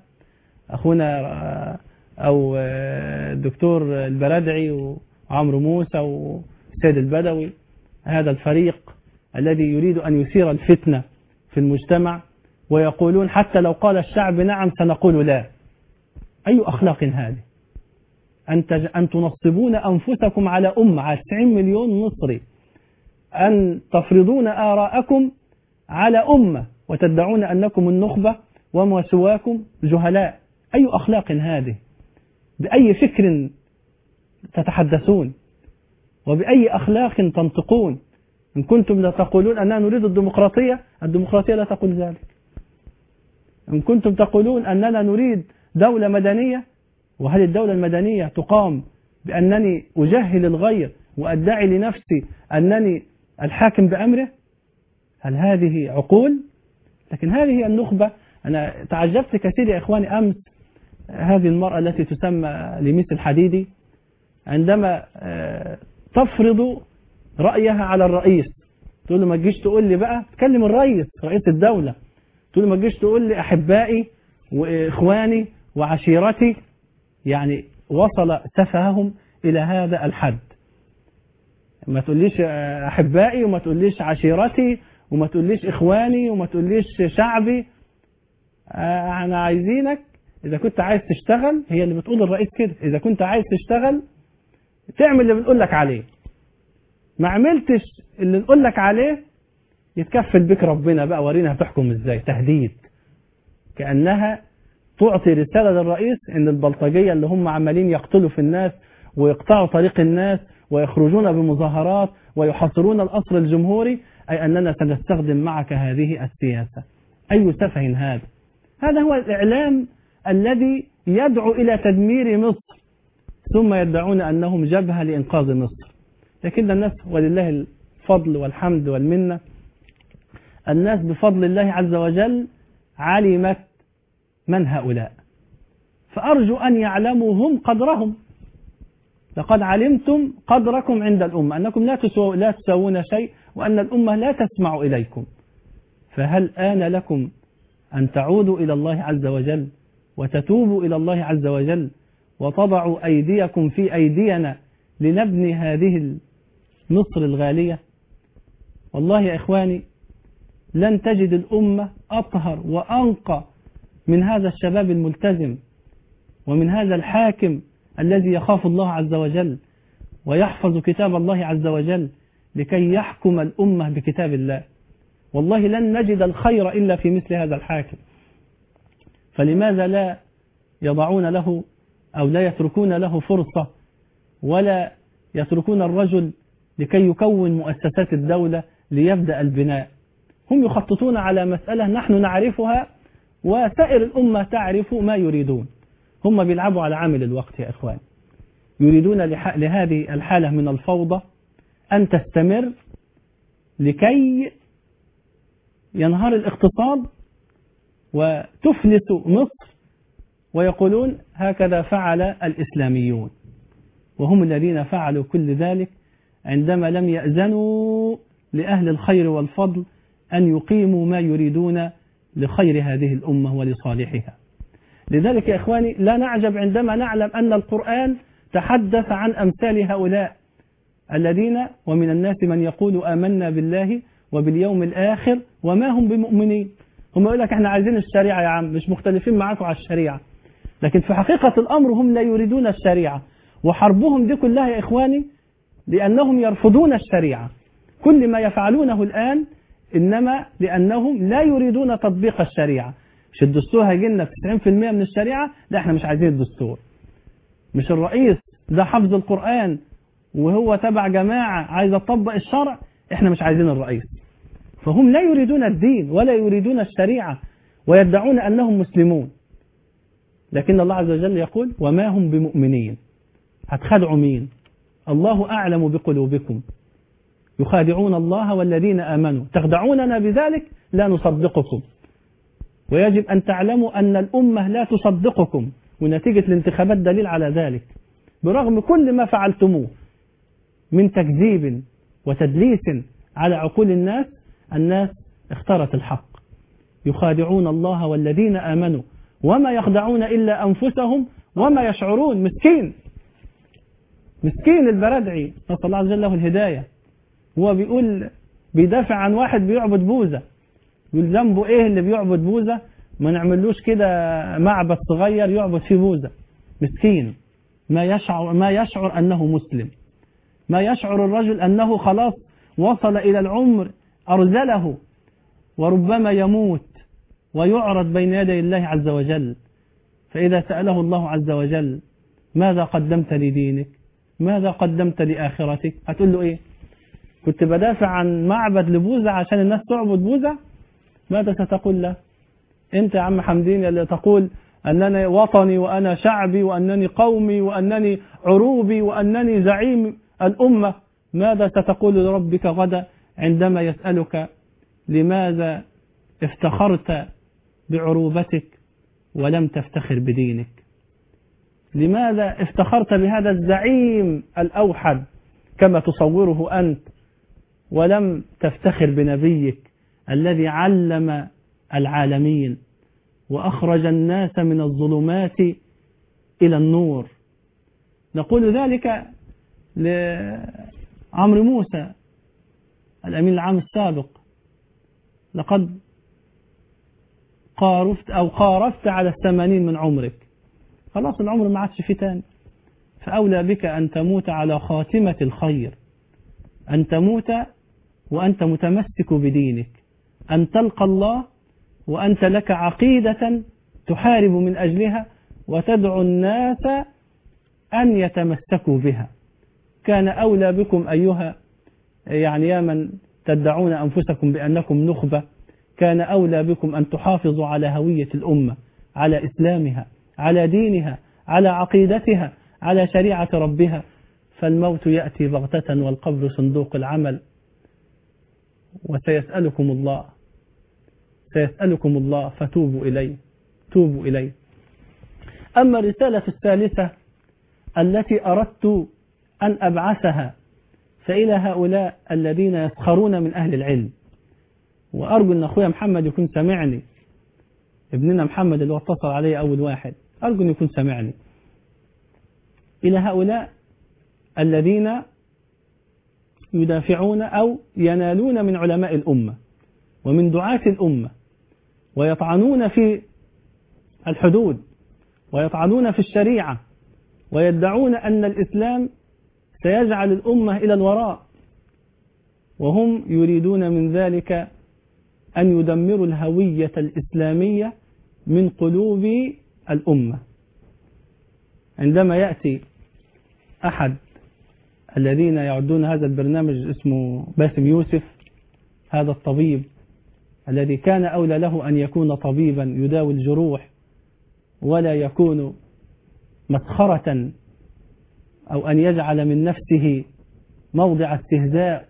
أخونا أو الدكتور البرادعي وعمرو موسى والسيد البدوي، هذا الفريق الذي يريد أن يثير الفتنة في المجتمع ويقولون حتى لو قال الشعب نعم سنقول لا. أي أخلاق هذه؟ أن تنصبون أنفسكم على أمة، على 90 مليون مصري، أن تفرضون آراءكم على أمة وتدعون أنكم النخبة وما سواكم جهلاء. أي أخلاق هذه؟ بأي فكر تتحدثون وبأي أخلاق تنطقون؟ إن كنتم لا تقولون أننا نريد الديمقراطية، الديمقراطية لا تقول ذلك. إن كنتم تقولون أننا نريد دولة مدنية، وهل الدولة المدنية تقام بأنني أجهل الغير وأدعي لنفسي أنني الحاكم بأمره؟ هل هذه عقول؟ لكن هذه النخبة. أنا تعجبت كثير يا إخواني أمس هذه المرأة التي تسمى لميس الحديدي عندما تفرض رأيها على الرئيس، تقول له ما تجيش تقول لي بقى، تكلم الرئيس رئيس الدولة، تقول له ما تجيش تقول لي أحبائي وإخواني وعشيرتي. يعني وصل سفههم إلى هذا الحد. ما تقوليش أحبائي وما تقوليش عشيرتي وما تقوليش إخواني وما تقوليش شعبي. أنا عايزينك إذا كنت عايز تشتغل، هي اللي بتقول الرئيس كده، إذا كنت عايز تشتغل تعمل اللي بنقول لك عليه. ما عملتش اللي نقول لك عليه يتكفل بك ربنا بقى، ورينا هتحكم ازاي. تهديد، كأنها تعطي رسالة للرئيس ان البلطجية اللي هم عمالين يقتلوا في الناس ويقطعوا طريق الناس ويخرجون بمظاهرات ويحاصرون القصر الجمهوري، أي أننا سنستخدم معك هذه السياسة. أي سفه هذا. هذا هو الإعلام الذي يدعو إلى تدمير مصر، ثم يدعون أنهم جبهة لإنقاذ مصر. لكن الناس ولله الفضل والحمد والمنة، الناس بفضل الله عز وجل علمت من هؤلاء، فأرجو أن يعلموا هم قدرهم. لقد علمتم قدركم عند الأمة، أنكم لا تسوون شيء، وأن الأمة لا تسمع إليكم. فهل آن لكم أن تعودوا إلى الله عز وجل وتتوبوا إلى الله عز وجل وتضعوا أيديكم في أيدينا لنبني هذه مصر الغالية؟ والله يا إخواني لن تجد الأمة أطهر وأنقى من هذا الشباب الملتزم ومن هذا الحاكم الذي يخاف الله عز وجل ويحفظ كتاب الله عز وجل لكي يحكم الأمة بكتاب الله. والله لن نجد الخير إلا في مثل هذا الحاكم. فلماذا لا يضعون له أو لا يتركون له فرصة، ولا يتركون الرجل لكي يكون مؤسسات الدولة ليبدأ البناء؟ هم يخططون على مسألة نحن نعرفها وسائر الأمة تعرف ما يريدون. هم بيلعبوا على عامل الوقت يا إخوان. يريدون لهذه الحالة من الفوضى أن تستمر لكي ينهار الاقتصاد وتفلس مصر، ويقولون هكذا فعل الإسلاميون، وهم الذين فعلوا كل ذلك عندما لم يأذنوا لأهل الخير والفضل أن يقيموا ما يريدون لخير هذه الأمة ولصالحها. لذلك يا إخواني لا نعجب عندما نعلم أن القرآن تحدث عن أمثال هؤلاء الذين ومن الناس من يقول آمنا بالله وباليوم الآخر وما هم بمؤمنين. هم يقول لك احنا عايزين الشريعة يا عم، مش مختلفين معاكم على الشريعة، لكن في حقيقة الأمر هم لا يريدون الشريعة. وحربهم دي كلها يا إخواني لأنهم يرفضون الشريعة. كل ما يفعلونه الآن إنما لأنهم لا يريدون تطبيق الشريعة. مش الدستور هيجي لنا 90% من الشريعة، لا احنا مش عايزين الدستور. مش الرئيس ده حفظ القرآن وهو تبع جماعة عايز تطبق الشرع، احنا مش عايزين الرئيس. فهم لا يريدون الدين ولا يريدون الشريعة ويدعون أنهم مسلمون. لكن الله عز وجل يقول وما هم بمؤمنين. هتخدعوا مين؟ الله أعلم بقلوبكم، يخادعون الله والذين آمنوا، تخدعوننا بذلك لا نصدقكم. ويجب أن تعلموا أن الأمة لا تصدقكم، ونتيجة الانتخابات دليل على ذلك. برغم كل ما فعلتموه من تكذيب وتدليس على عقول الناس، الناس اختارت الحق. يخادعون الله والذين آمنوا وما يخدعون إلا أنفسهم وما يشعرون. مسكين البردعي نسأل الله عز وجل له الهداية، هو بيقول بيدافع عن واحد بيعبد بوزة، يقول ذنبه ايه اللي بيعبد بوزة، ما نعملوش كده معبد صغير يعبد فيه بوزة. مسكين ما يشعر أنه مسلم، ما يشعر الرجل أنه خلاص وصل إلى العمر أرذله وربما يموت ويعرض بين يدي الله عز وجل. فإذا سأله الله عز وجل ماذا قدمت لدينك، ماذا قدمت لآخرتك، هتقول له إيه؟ كنت بدافع عن معبد لبوذا عشان الناس تعبد بوذا، ماذا ستقول له؟ أنت يا عم حمدين اللي تقول أنني وطني وأنا شعبي وأنني قومي وأنني عروبي وأنني زعيم الأمة، ماذا ستقول لربك غدا عندما يسألك لماذا افتخرت بعروبتك ولم تفتخر بدينك؟ لماذا افتخرت بهذا الزعيم الأوحد كما تصوره أنت ولم تفتخر بنبيك الذي علم العالمين وأخرج الناس من الظلمات إلى النور؟ نقول ذلك لعمرو موسى الأمين العام السابق، لقد قارفت على 80 من عمرك، خلاص العمر ما عادش فيه تاني، فأولى بك أن تموت على خاتمة الخير، أن تموت وأنت متمسك بدينك، أن تلقى الله وأنت لك عقيدة تحارب من أجلها وتدعو الناس أن يتمسكوا بها. كان أولى بكم أيها يا من تدعون أنفسكم بأنكم نخبة، كان أولى بكم أن تحافظوا على هوية الأمة، على إسلامها، على دينها، على عقيدتها، على شريعة ربها، فالموت يأتي بغتة والقبر صندوق العمل، وسيسألكم الله فتوبوا إليه. أما الرسالة الثالثة التي أردت أن أبعثها فإلى هؤلاء الذين يسخرون من أهل العلم، وأرجو أن أخويا محمد يكون سمعني، ابننا محمد اللي اتصل عليه أول واحد، أرجو أن يكون سمعني. إلى هؤلاء الذين يدافعون أو ينالون من علماء الأمة ومن دعاة الأمة ويطعنون في الحدود ويطعنون في الشريعة ويدعون أن الإسلام سيجعل الأمة إلى الوراء، وهم يريدون من ذلك أن يدمروا الهوية الإسلامية من قلوب الأمة. عندما يأتي أحد الذين يعدون هذا البرنامج اسمه باسم يوسف، هذا الطبيب الذي كان أولى له أن يكون طبيبا يداوي الجروح ولا يكون مسخرة أو أن يجعل من نفسه موضع استهزاء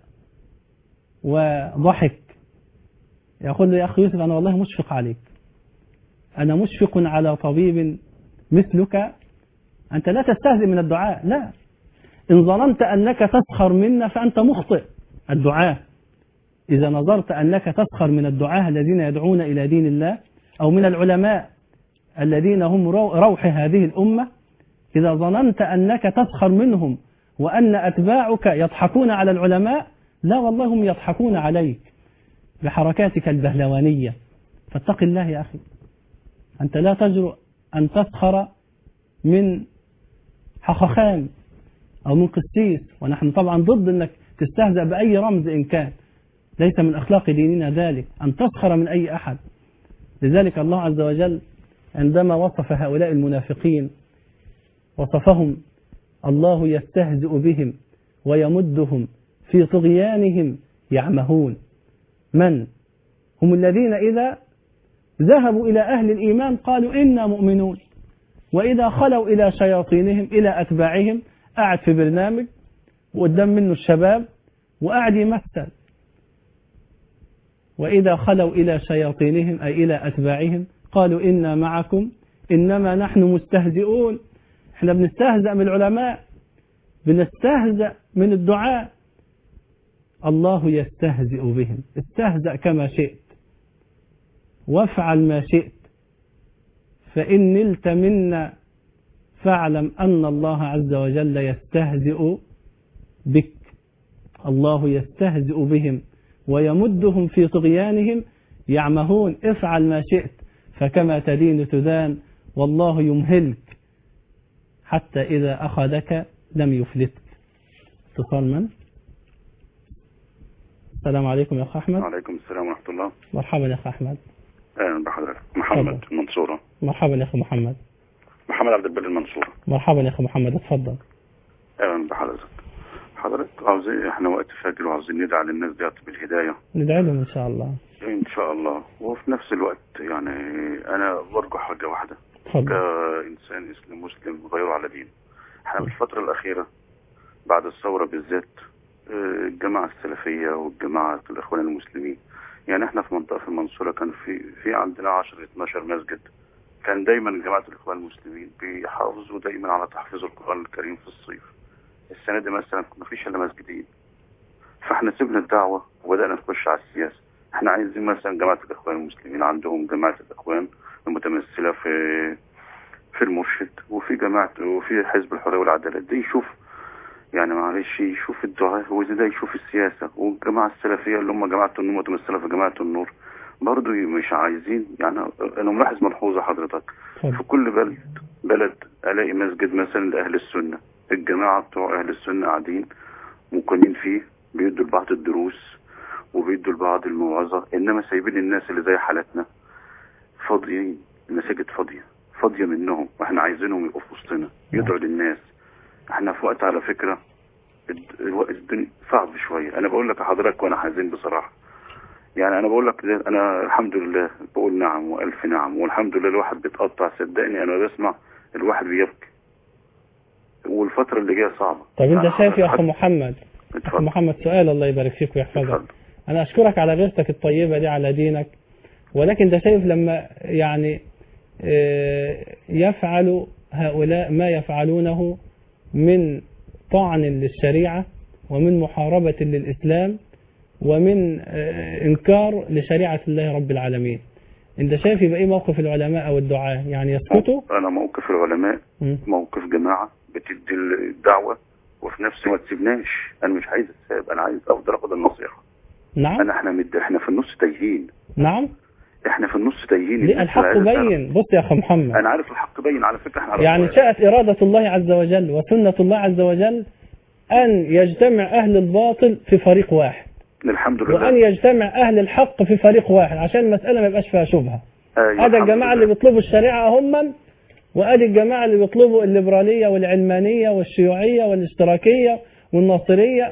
وضحك، يقول له يا أخي يوسف أنا والله مشفق عليك، أنا مشفق على طبيب مثلك، أنت لا تستهزئ من الدعاء، لا، إن ظننت أنك تسخر منا فأنت مخطئ. الدعاء إذا نظرت أنك تسخر من الدعاء الذين يدعون إلى دين الله أو من العلماء الذين هم روح هذه الأمة، إذا ظننت أنك تسخر منهم وأن أتباعك يضحكون على العلماء، لا والله هم يضحكون عليك بحركاتك البهلوانية، فاتق الله يا أخي. أنت لا تجرؤ أن تسخر من حخخان أو من قسيس، ونحن طبعا ضد أنك تستهزأ بأي رمز إن كان، ليس من أخلاق ديننا ذلك أن تسخر من أي أحد. لذلك الله عز وجل عندما وصف هؤلاء المنافقين وصفهم الله يستهزئ بهم ويمدهم في طغيانهم يعمهون. من هم؟ الذين إذا ذهبوا إلى أهل الإيمان قالوا إنا مؤمنون، وإذا خلوا إلى شياطينهم إلى أتباعهم، قاعد في برنامج وقدام منه الشباب وقاعد يمثل، وإذا خلوا إلى شياطينهم أي إلى أتباعهم قالوا إنا معكم إنما نحن مستهزئون. احنا بنستهزأ من العلماء، بنستهزأ من الدعاء. الله يستهزئ بهم، استهزأ كما شئت وافعل ما شئت، فإن نلت منا فاعلم أن الله عز وجل يستهزئ بك. الله يستهزئ بهم ويمدهم في طغيانهم يعمهون. افعل ما شئت فكما تدين تدان، والله يمهلك حتى إذا أخذك لم يفلتك. اتصال من؟ السلام عليكم يا أخ أحمد. وعليكم السلام ورحمة الله. مرحبا يا أخ أحمد. أهلا بحضرتك. محمد المنصورة. مرحبا يا أخ محمد. محمد عبد البر المنصورة. مرحبا يا أخ محمد، اتفضل. أهلا بحضرتك. حضرتك عاوزين احنا وقت فجر وعاوزين ندعي للناس دي بالهدايه. ندعي لهم ان شاء الله. ان شاء الله. وفي نفس الوقت يعني انا برجو حاجه واحده كانسان مسلم غيره على دين. احنا في الفتره الاخيره بعد الثوره بالذات الجماعه السلفيه والجماعه الاخوان المسلمين، يعني احنا في منطقه في المنصوره كان في عندنا 10 12 مسجد، كان دايما جماعه الاخوان المسلمين بيحافظوا دايما على تحفيظ القران الكريم في الصيف. السنه دي مثلا ما فيش الا مسجدين، فاحنا سيبنا الدعوه وبدانا نخش على السياسه. احنا عايزين مثلا جماعه الاخوان المسلمين عندهم جماعه الاخوان المتمثله في المرشد، وفي جماعه وفي حزب الحريه والعداله، دي يشوف يعني معلش يشوف الدعاء وده يشوف السياسه. والجماعه السلفيه اللي هم جماعه النور متمثله في جماعه النور برضه مش عايزين. يعني انا ملاحظ ملحوظه حضرتك في كل بلد الاقي مسجد مثلا لاهل السنه، الجماعه بتوع اهل السنه قاعدين مقيمين فيه بيدوا لبعض الدروس وبيدوا لبعض الموعظه، انما سايبين الناس اللي زي حالتنا فاضيين، المساجد فاضيه منهم، واحنا عايزينهم يقفوا في وسطنا يدعوا للناس. احنا في وقت على فكره الوقت الدنيا صعب شويه. انا بقول لك لحضرتك وانا حزين بصراحه، يعني انا بقول لك انا الحمد لله بقول نعم والف نعم، والحمد لله الواحد بيتقطع، صدقني انا بسمع الواحد بيبكي، والفتره اللي جايه صعبه. طب انت شايف يا اخو محمد، اخو محمد سؤال الله يبارك فيك ويحفظك. انا اشكرك على غيرتك الطيبه دي على دينك، ولكن انت شايف لما يعني يفعل هؤلاء ما يفعلونه من طعن للشريعه ومن محاربه للاسلام ومن انكار لشريعه الله رب العالمين، انت شايف يبقى ايه موقف العلماء او الدعاة؟ يعني يسكتوا؟ انا موقف العلماء موقف جماعه بتدي الدعوه وفي نفس الوقت ما تسيبناش. انا مش عايز السبب، انا عايز افضل اخد النصيحه. نعم. احنا في النص تايهين. نعم. احنا في النص تايهين. ليه الحق بين؟ بص يا اخو محمد، انا عارف الحق بين على فكره. احنا يعني شاءت اراده الله عز وجل وسنه الله عز وجل ان يجتمع اهل الباطل في فريق واحد، الحمد لله، وان يجتمع اهل الحق في فريق واحد عشان المساله ما يبقاش فيها شبهه. هذا الجماعه اللي بيطلبوا الشريعه هم، وادي الجماعه اللي بيطلبوا الليبراليه والعلمانيه والشيوعيه والاشتراكيه والناصريه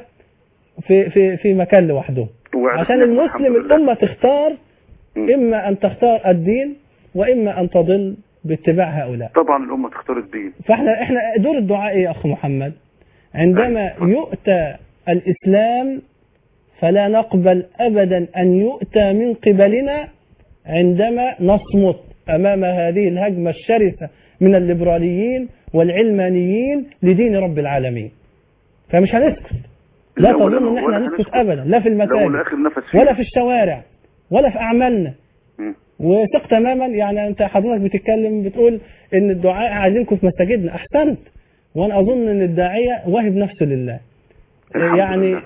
في مكان لوحدهم، عشان المسلم الامه تختار، اما ان تختار الدين واما ان تضل باتباع هؤلاء. طبعا الامه تختار الدين. فاحنا دور الدعاء ايه يا اخ محمد؟ عندما يؤتى الاسلام فلا نقبل ابدا ان يؤتى من قبلنا، عندما نصمت امام هذه الهجمه الشرسه من الليبراليين والعلمانيين لدين رب العالمين. فمش هنسكت، لا تظن ان احنا هنسكت ابدا، لا في المساجد ولا في الشوارع ولا في اعمالنا. وثق تماما، يعني انت حضرتك بتتكلم بتقول ان الدعاء عايزينكم في مساجدنا، احسنت، وانا اظن ان الداعيه واهب نفسه لله، يعني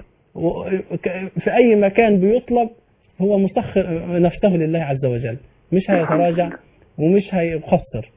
في اي مكان بيطلب هو مسخر نفسه لله عز وجل، مش هيتراجع ومش هيقصر.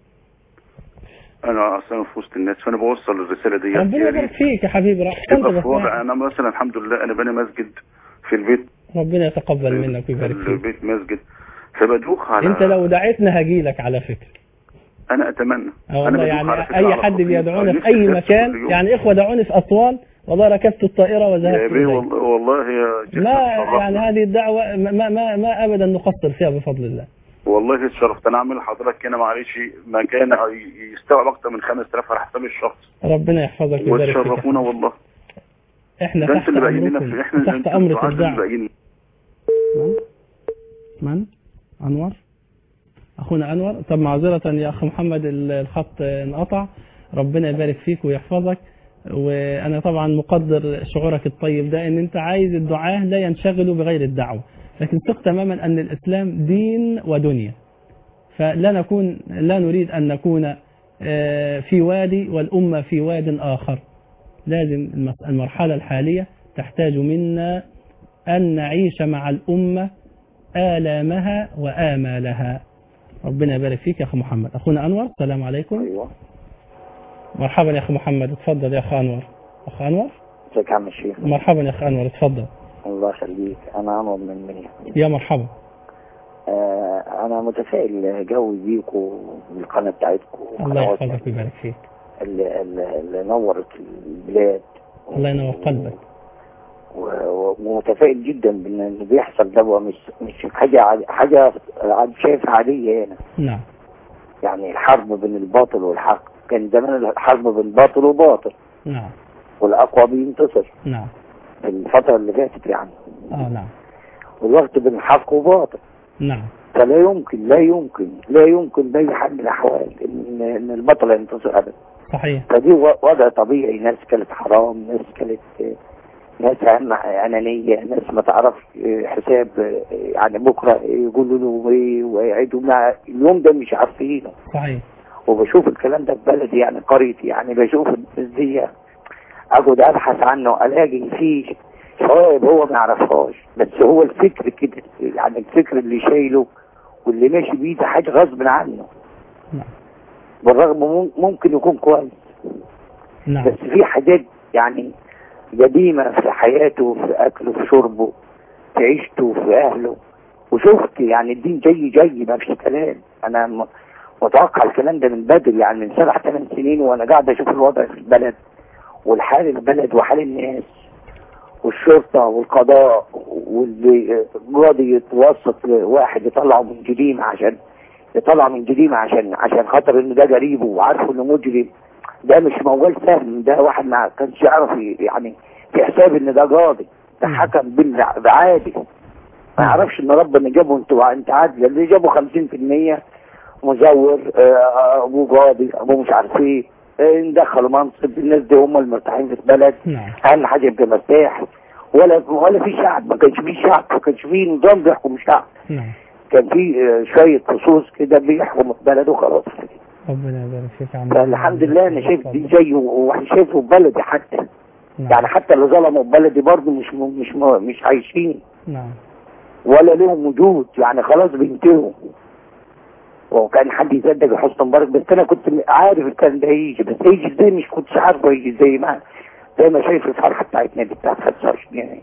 انا اصلا في وسط الناس، فانا بوصل الرساله دي. ربنا يبارك فيك يا حبيبي، احسنت. بس انا مثلا الحمد لله انا بني مسجد في البيت، ربنا يتقبل منك ويبارك فيك. في البيت مسجد، فبدوخ على. انت لو دعيتنا هجيلك على فكره. انا اتمنى. والله يعني اي حد بيدعونا في اي مكان، يعني اخوه دعوني في اسوان والله ركبت الطائره وذهبت اليه. والله يا ما يعني هذه الدعوه ما ابدا نقصر فيها بفضل الله. والله اتشرفت. انا اعمل لحضرتك هنا معلش مكان يستوعب اكتر من 5000 على حساب الشخص. ربنا يحفظك ويبارك فيك. وتشرفونا والله. احنا تحت امركم، تحت امر الدعوه. من؟ انور؟ اخونا انور. طب معذره يا اخ محمد الخط انقطع، ربنا يبارك فيك ويحفظك. وانا طبعا مقدر شعورك الطيب ده، ان انت عايز الدعاة لا ينشغلوا بغير الدعوه، لكن ثق تماما ان الاسلام دين ودنيا، لا نريد ان نكون في وادي والامه في واد اخر. لازم المرحله الحاليه تحتاج منا ان نعيش مع الامه آلامها وآمالها. ربنا يبارك فيك يا اخو محمد. اخونا انور، السلام عليكم. ايوه مرحبا يا اخو محمد، اتفضل يا اخ انور. اخ انور، ازيك يا عم الشيخ؟ مرحبا يا اخ انور، اتفضل. الله يخليك، انا انور من منيا. يا مرحبا. انا متفائل جوي بيكم بالقناه بتاعتكم. الله يحفظك ويبارك فيك. اللي نورت البلاد الله ينور قلبك. ومتفائل جدا بان اللي بيحصل ده هو مش حاجه شايفها عاديه هنا. نعم. يعني الحرب بين الباطل والحق، كان زمان الحرب بين باطل وباطل. نعم. والاقوى بينتصر. نعم. الفتره اللي فاتت يعني. نعم. والوقت بين حق وباطل. نعم. فلا يمكن لا يمكن بأي حال من الأحوال إن البطل ينتصر أبدا. صحيح. فدي وضع طبيعي، ناس كانت حرام، ناس كانت ناس أنانية، ناس ما تعرفش حساب يعني بكرة يقولوا له إيه ويعيدوا مع اليوم ده مش عارفينه. صحيح. وبشوف الكلام ده في بلدي يعني قريتي، يعني بشوف الناس دي أقعد أبحث عنه ألاقي فيه شوائب هو ما يعرفهاش، بس هو الفكر كده، يعني الفكر اللي شايله واللي ماشي بيه ده حاجة غصب عنه. نعم. بالرغم ممكن يكون كويس. نعم. بس في حاجات يعني قديمة في حياته، في أكله، في شربه، في عيشته، في أهله. وشفت يعني الدين جاي ما فيش كلام. أنا متوقع الكلام ده من بدري، يعني من 7-8 سنين وأنا قاعد أشوف الوضع في البلد والحال البلد وحال الناس والشرطة والقضاء، واللي قاضي يتوسط لواحد يطلعه من جريمة عشان خاطر ان ده قريبه وعارفه انه مجرم. ده مش موال سهل، ده واحد ما كانش يعرف يعني في حساب ان ده قاضي، ده حكم بعادي ما يعرفش ان ربنا جابه انت عادل. اللي جابه 50% مزور، ابوه قاضي، ابوه مش عارف ايه، ندخلوا منصب. الناس دي هم المرتاحين في البلد. اهم حاجه يبقى مرتاح. ولا في شعب، ما كانش في شعب، ما كانش في نظام بيحكم الشعب. كان في شويه خصوص كده بيحكموا البلد وخلاص. ربنا يبارك فيك يا عم. الحمد لله انا شايف دي زيه، واحنا شايفه في بلدي حتى. يعني حتى اللي ظلموا في بلدي برضه مش عايشين. نعم. ولا لهم وجود، يعني خلاص بينتهوا. وكان حد يصدق حسني مبارك، بس انا كنت عارف الكلام ده هيجي، بس هيجي ازاي مش كنتش عارفه هيجي ازاي. زي ما شايف الفرحه بتاعتنا دي بتاعت 25 يناير.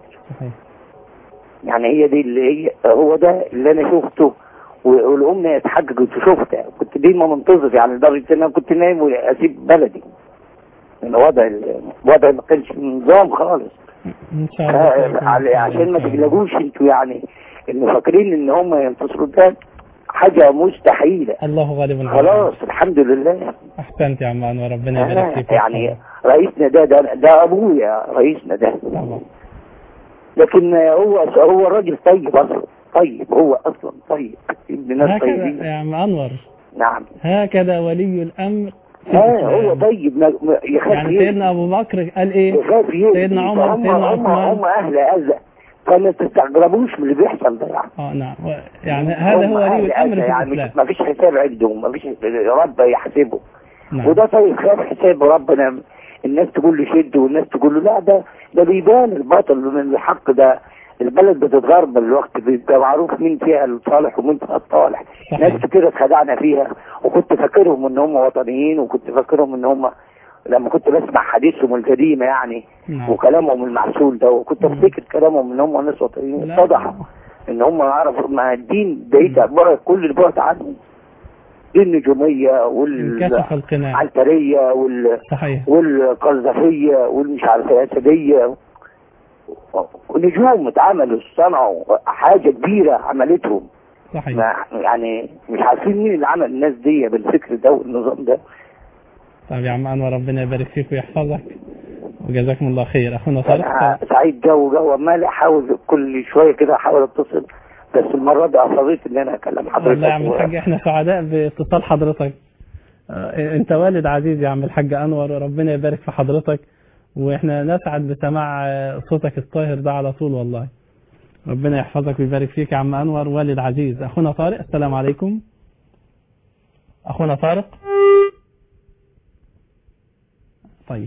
يعني هي دي اللي هو ده اللي انا شفته، والامنيه اتحققت وشفتها. كنت دايما منتظر، يعني لدرجه ان انا كنت نايم واسيب بلدي. الوضع ما كانش نظام خالص. ان شاء الله. عشان ما تقلقوش انتوا، يعني انه فاكرين ان هم ينتصروا، ده حاجة مستحيلة. الله غالب. خلاص الحمد لله. احسنت يا عم انور، ربنا يبارك فيك. يعني رئيسنا ده ابويا رئيسنا ده. لكن هو راجل طيب اصلا، هو اصلا طيب، ابن ناس طيبين. يا عم انور. نعم. هكذا ولي الامر. هو طيب يخاف. يعني سيدنا ابو بكر قال ايه؟ يخاف. سيدنا عمر، سيدنا عثمان، هم اهل اذى، فما تستغربوش من اللي بيحصل ده يعني. نعم. يعني هذا هو ولي الامر في يعني الاسلام. ما فيش حساب عندهم، ما فيش رب يحسبه. وده طيب خاف حساب ربنا. الناس تقول له شد والناس تقول له لا، ده بيبان الباطل من الحق. ده البلد بتتغربل الوقت، بيبقى معروف مين فيها الصالح ومين فيها الطالح. ناس كتير اتخدعنا فيها، وكنت فاكرهم ان هم وطنيين، وكنت فاكرهم ان هم لما كنت بسمع حديثهم القديمه يعني وكلامهم المعسول ده، وكنت افتكر كلامهم ان هم ناس وطنيين. اتضح ان هم عرفوا مع الدين بعيد كل البعد عنهم. دي النجوميه والعنتريه والقذافيه والمش عارف الاسديه، نجوم اتعملوا، صنعوا حاجه كبيره عملتهم. صحيح. يعني مش عارفين مين اللي عمل الناس دي بالفكر ده والنظام ده. طيب يا عم انور، ربنا يبارك فيك ويحفظك وجزاكم الله خير. اخونا طارق. سعيد جو عمال احاول كل شويه كده احاول اتصل، بس المره دي اصريت ان انا اكلم حضرتك. والله يا عم الحاج احنا سعداء باتصال حضرتك. انت والد عزيز يا عم الحاج انور، وربنا يبارك في حضرتك، واحنا نسعد بسماع صوتك الطاهر ده على طول. والله ربنا يحفظك ويبارك فيك يا عم انور والد عزيز. اخونا طارق، السلام عليكم. اخونا طارق. طيب،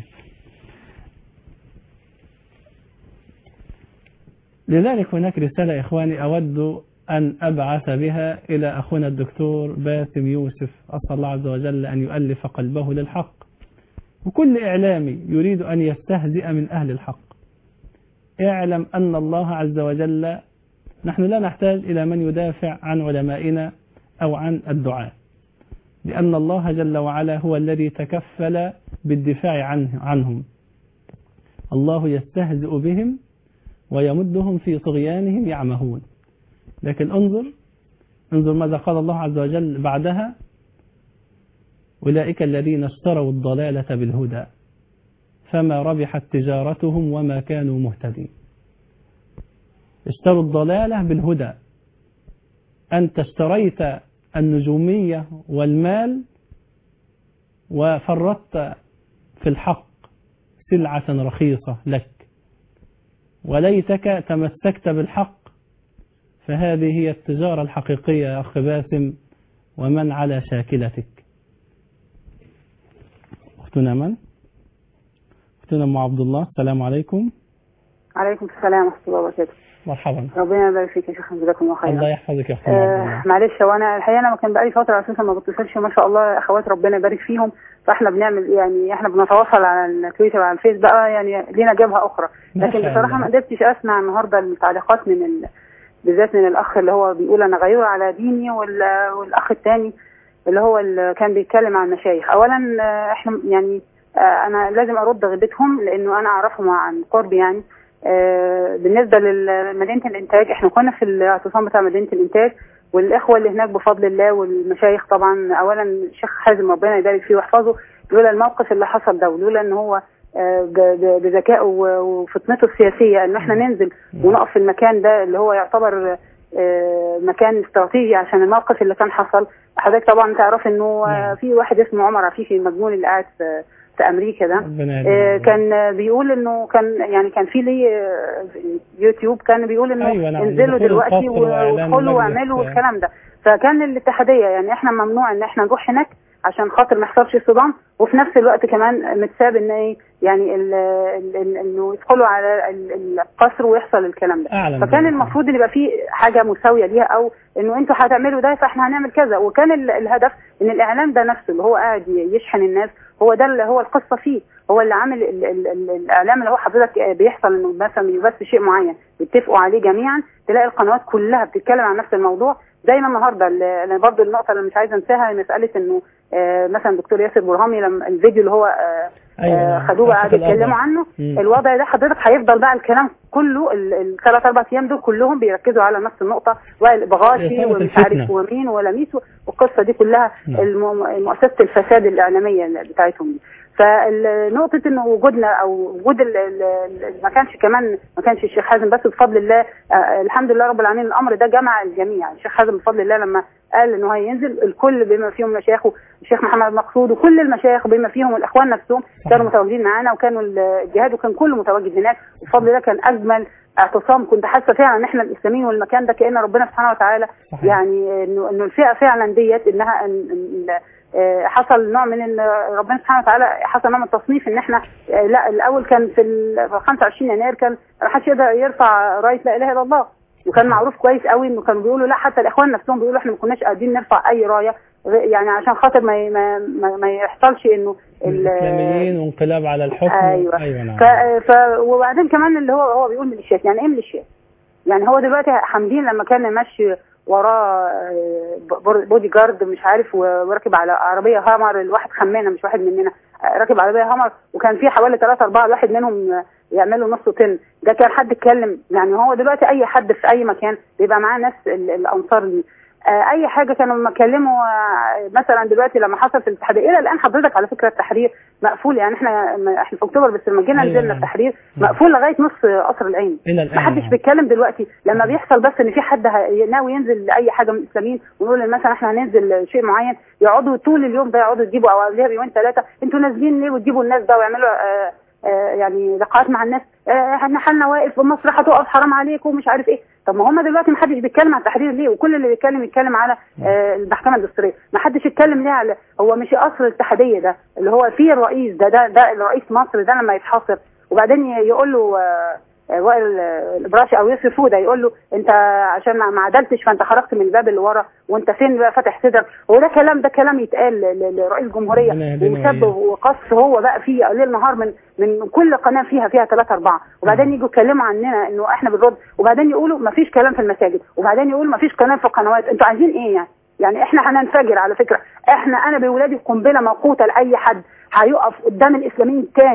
لذلك هناك رسالة إخواني أود أن أبعث بها إلى أخونا الدكتور باسم يوسف، أسأل الله عز وجل أن يؤلف قلبه للحق، وكل إعلامي يريد أن يستهزئ من أهل الحق. اعلم أن الله عز وجل، نحن لا نحتاج إلى من يدافع عن علمائنا أو عن الدعاء، لأن الله جل وعلا هو الذي تكفل بالدفاع عنهم. الله يستهزئ بهم ويمدهم في طغيانهم يعمهون. لكن انظر ماذا قال الله عز وجل بعدها: أولئك الذين اشتروا الضلالة بالهدى فما ربحت تجارتهم وما كانوا مهتدين. اشتروا الضلالة بالهدى. أنت اشتريت النجومية والمال وفرطت في الحق سلعة رخيصة لك، وليتك تمسكت بالحق، فهذه هي التجارة الحقيقية يا أخ باسم، ومن على شاكلتك. أختنا من؟ أختنا أم عبد الله، السلام عليكم. عليكم السلام ورحمة الله وبركاته. مرحبا. ربنا يبارك فيك يا شيخ، جزاكم الله خيرا. الله يحفظك يا أختنا. معلش، وانا الحقيقة انا كان بقالي فترة اساسا ما بتصلش، ما شاء الله اخوات ربنا يبارك فيهم، فاحنا بنعمل يعني احنا بنتواصل على التويتر وعلى الفيس بقى، يعني لينا جبهة اخرى، لكن بصراحة ما قدرتش اسمع النهارده التعليقات بالذات من الاخ اللي هو بيقول انا غيور على ديني، والاخ الثاني اللي هو اللي كان بيتكلم عن المشايخ. اولا احنا يعني انا لازم ارد غيبتهم لانه انا اعرفهم عن قرب يعني. بالنسبه لمدينه الانتاج، احنا كنا في الاعتصام بتاع مدينه الانتاج، والاخوه اللي هناك بفضل الله والمشايخ طبعا. اولا الشيخ حازم ربنا يبارك فيه ويحفظه، لولا الموقف اللي حصل ده ولولا ان هو بذكائه وفطنته السياسيه ان احنا ننزل ونقف في المكان ده اللي هو يعتبر مكان استراتيجي عشان الموقف اللي كان حصل. حضرتك طبعا تعرف انه في واحد اسمه عمر عفيفي المجنون اللي قاعد في امريكا ده، كان بيقول انه كان في لي يوتيوب كان بيقول انه انزلوا دلوقتي وادخلوا واعملوا والكلام ده. فكان الاتحاديه يعني احنا ممنوع ان احنا نروح هناك عشان خاطر ما يحصلش صدام، وفي نفس الوقت كمان متساب ان ايه يعني انه يدخلوا على القصر ويحصل الكلام ده. فكان المفروض ان يبقى في حاجه مساويه ليها، او انه انتوا هتعملوا ده فاحنا هنعمل كذا. وكان الهدف ان الاعلام ده نفسه اللي هو قاعد يشحن الناس، هو ده اللي هو القصه فيه، هو اللي عامل الاعلام اللي هو حضرتك بيحصل انه مثلا يبث شيء معين بيتفقوا عليه جميعا، تلاقي القنوات كلها بتتكلم عن نفس الموضوع. زي ما النهارده انا برضو النقطه اللي مش عايزه انساها مساله انه مثلا دكتور ياسر برهامي لما الفيديو اللي هو خدوه قاعد يتكلموا عنه، الوضع ده حضرتك هيفضل بقى الكلام كله الثلاث اربع ايام دول كلهم بيركزوا على نفس النقطه، وائل بغاشي ومش عارف ومين ولميس والقصه دي كلها، مؤسسه الفساد الاعلاميه بتاعتهم دي. فنقطه انه وجودنا او وجود ما كانش الشيخ حازم بس بفضل الله، الحمد لله رب العالمين، الامر ده جمع الجميع. الشيخ حازم بفضل الله لما قال انه هينزل، الكل بما فيهم مشايخه الشيخ محمد مقصود وكل المشايخ بما فيهم الاخوان نفسهم كانوا متواجدين معانا، وكانوا الجهاد وكان كله متواجد هناك، وبفضل الله كان اجمل اعتصام. كنت حاسه فعلا ان احنا الاسلاميين والمكان ده كأن ربنا سبحانه وتعالى يعني انه الفئه فعلا ديت انها حصل نوع من ربنا سبحانه وتعالى حصل نوع من التصنيف ان احنا لا الاول كان في 25 يناير كان ما حدش يقدر يرفع رايه لا اله الا الله، وكان معروف كويس قوي انه كانوا بيقولوا لا، حتى الاخوان نفسهم بيقولوا احنا ما كناش قادرين نرفع اي رايه يعني عشان خاطر ما يحصلش انه الاسلاميين وانقلاب على الحكم. ايوه نعم. وبعدين كمان اللي هو بيقول ميليشيات، يعني ايه ميليشيات؟ يعني هو دلوقتي حمدين لما كان ماشي وراه بودي جارد مش عارف وراكب على عربيه هامر، الواحد خمانه مش واحد مننا راكب عربيه هامر، وكان في حوالي 3 4 الواحد منهم يعملوا نص طن، ده كان حد اتكلم؟ يعني هو دلوقتي اي حد في اي مكان بيبقى معاه ناس الانصار دي، اي حاجه كانوا لما اتكلموا مثلا دلوقتي لما حصل في الاتحاديه الى الان حضرتك على فكره التحرير مقفول، يعني احنا في اكتوبر بس لما جينا نزلنا التحرير مقفول لغايه نص قصر العين، ما حدش بيتكلم دلوقتي. لما بيحصل بس ان في حد ناوي ينزل اي حاجه من الاسلاميين ونقول مثلا احنا هننزل شيء معين، يقعدوا طول اليوم ده يقعدوا يجيبوا او قبلها بيومين 3 انتوا نازلين ليه وتجيبوا الناس ده ويعملوا يعني لقاءات مع الناس، احنا حالنا واقف ومصر هتقف حرام عليكم ومش عارف ايه. طب ما هم دلوقتي ما حدش بيتكلم عن التحرير ليه؟ وكل اللي يتكلم على المحكمه الدستوريه، ما حدش يتكلم ليه على هو مش قصر الاتحاديه ده اللي هو فيه الرئيس ده الرئيس مصر ده لما يتحاصر وبعدين يقول له وائل الابراشي او يوسف فوده يقول له انت عشان ما عدلتش فانت خرجت من الباب اللي ورا وانت فين بقى فاتح صدرك. هو ده كلام يتقال لرئيس الجمهوريه ومسب وقص هو بقى فيه ليل نهار من كل قناه فيها 3 4 وبعدين يجوا يتكلموا عننا انه احنا بنرد وبعدين يقولوا ما فيش كلام في المساجد وبعدين يقولوا ما فيش كلام في القنوات. انتوا عايزين ايه يعني احنا هننفجر على فكره. انا بولادي قنبله موقوته لاي حد هيقف قدام الاسلاميين تاني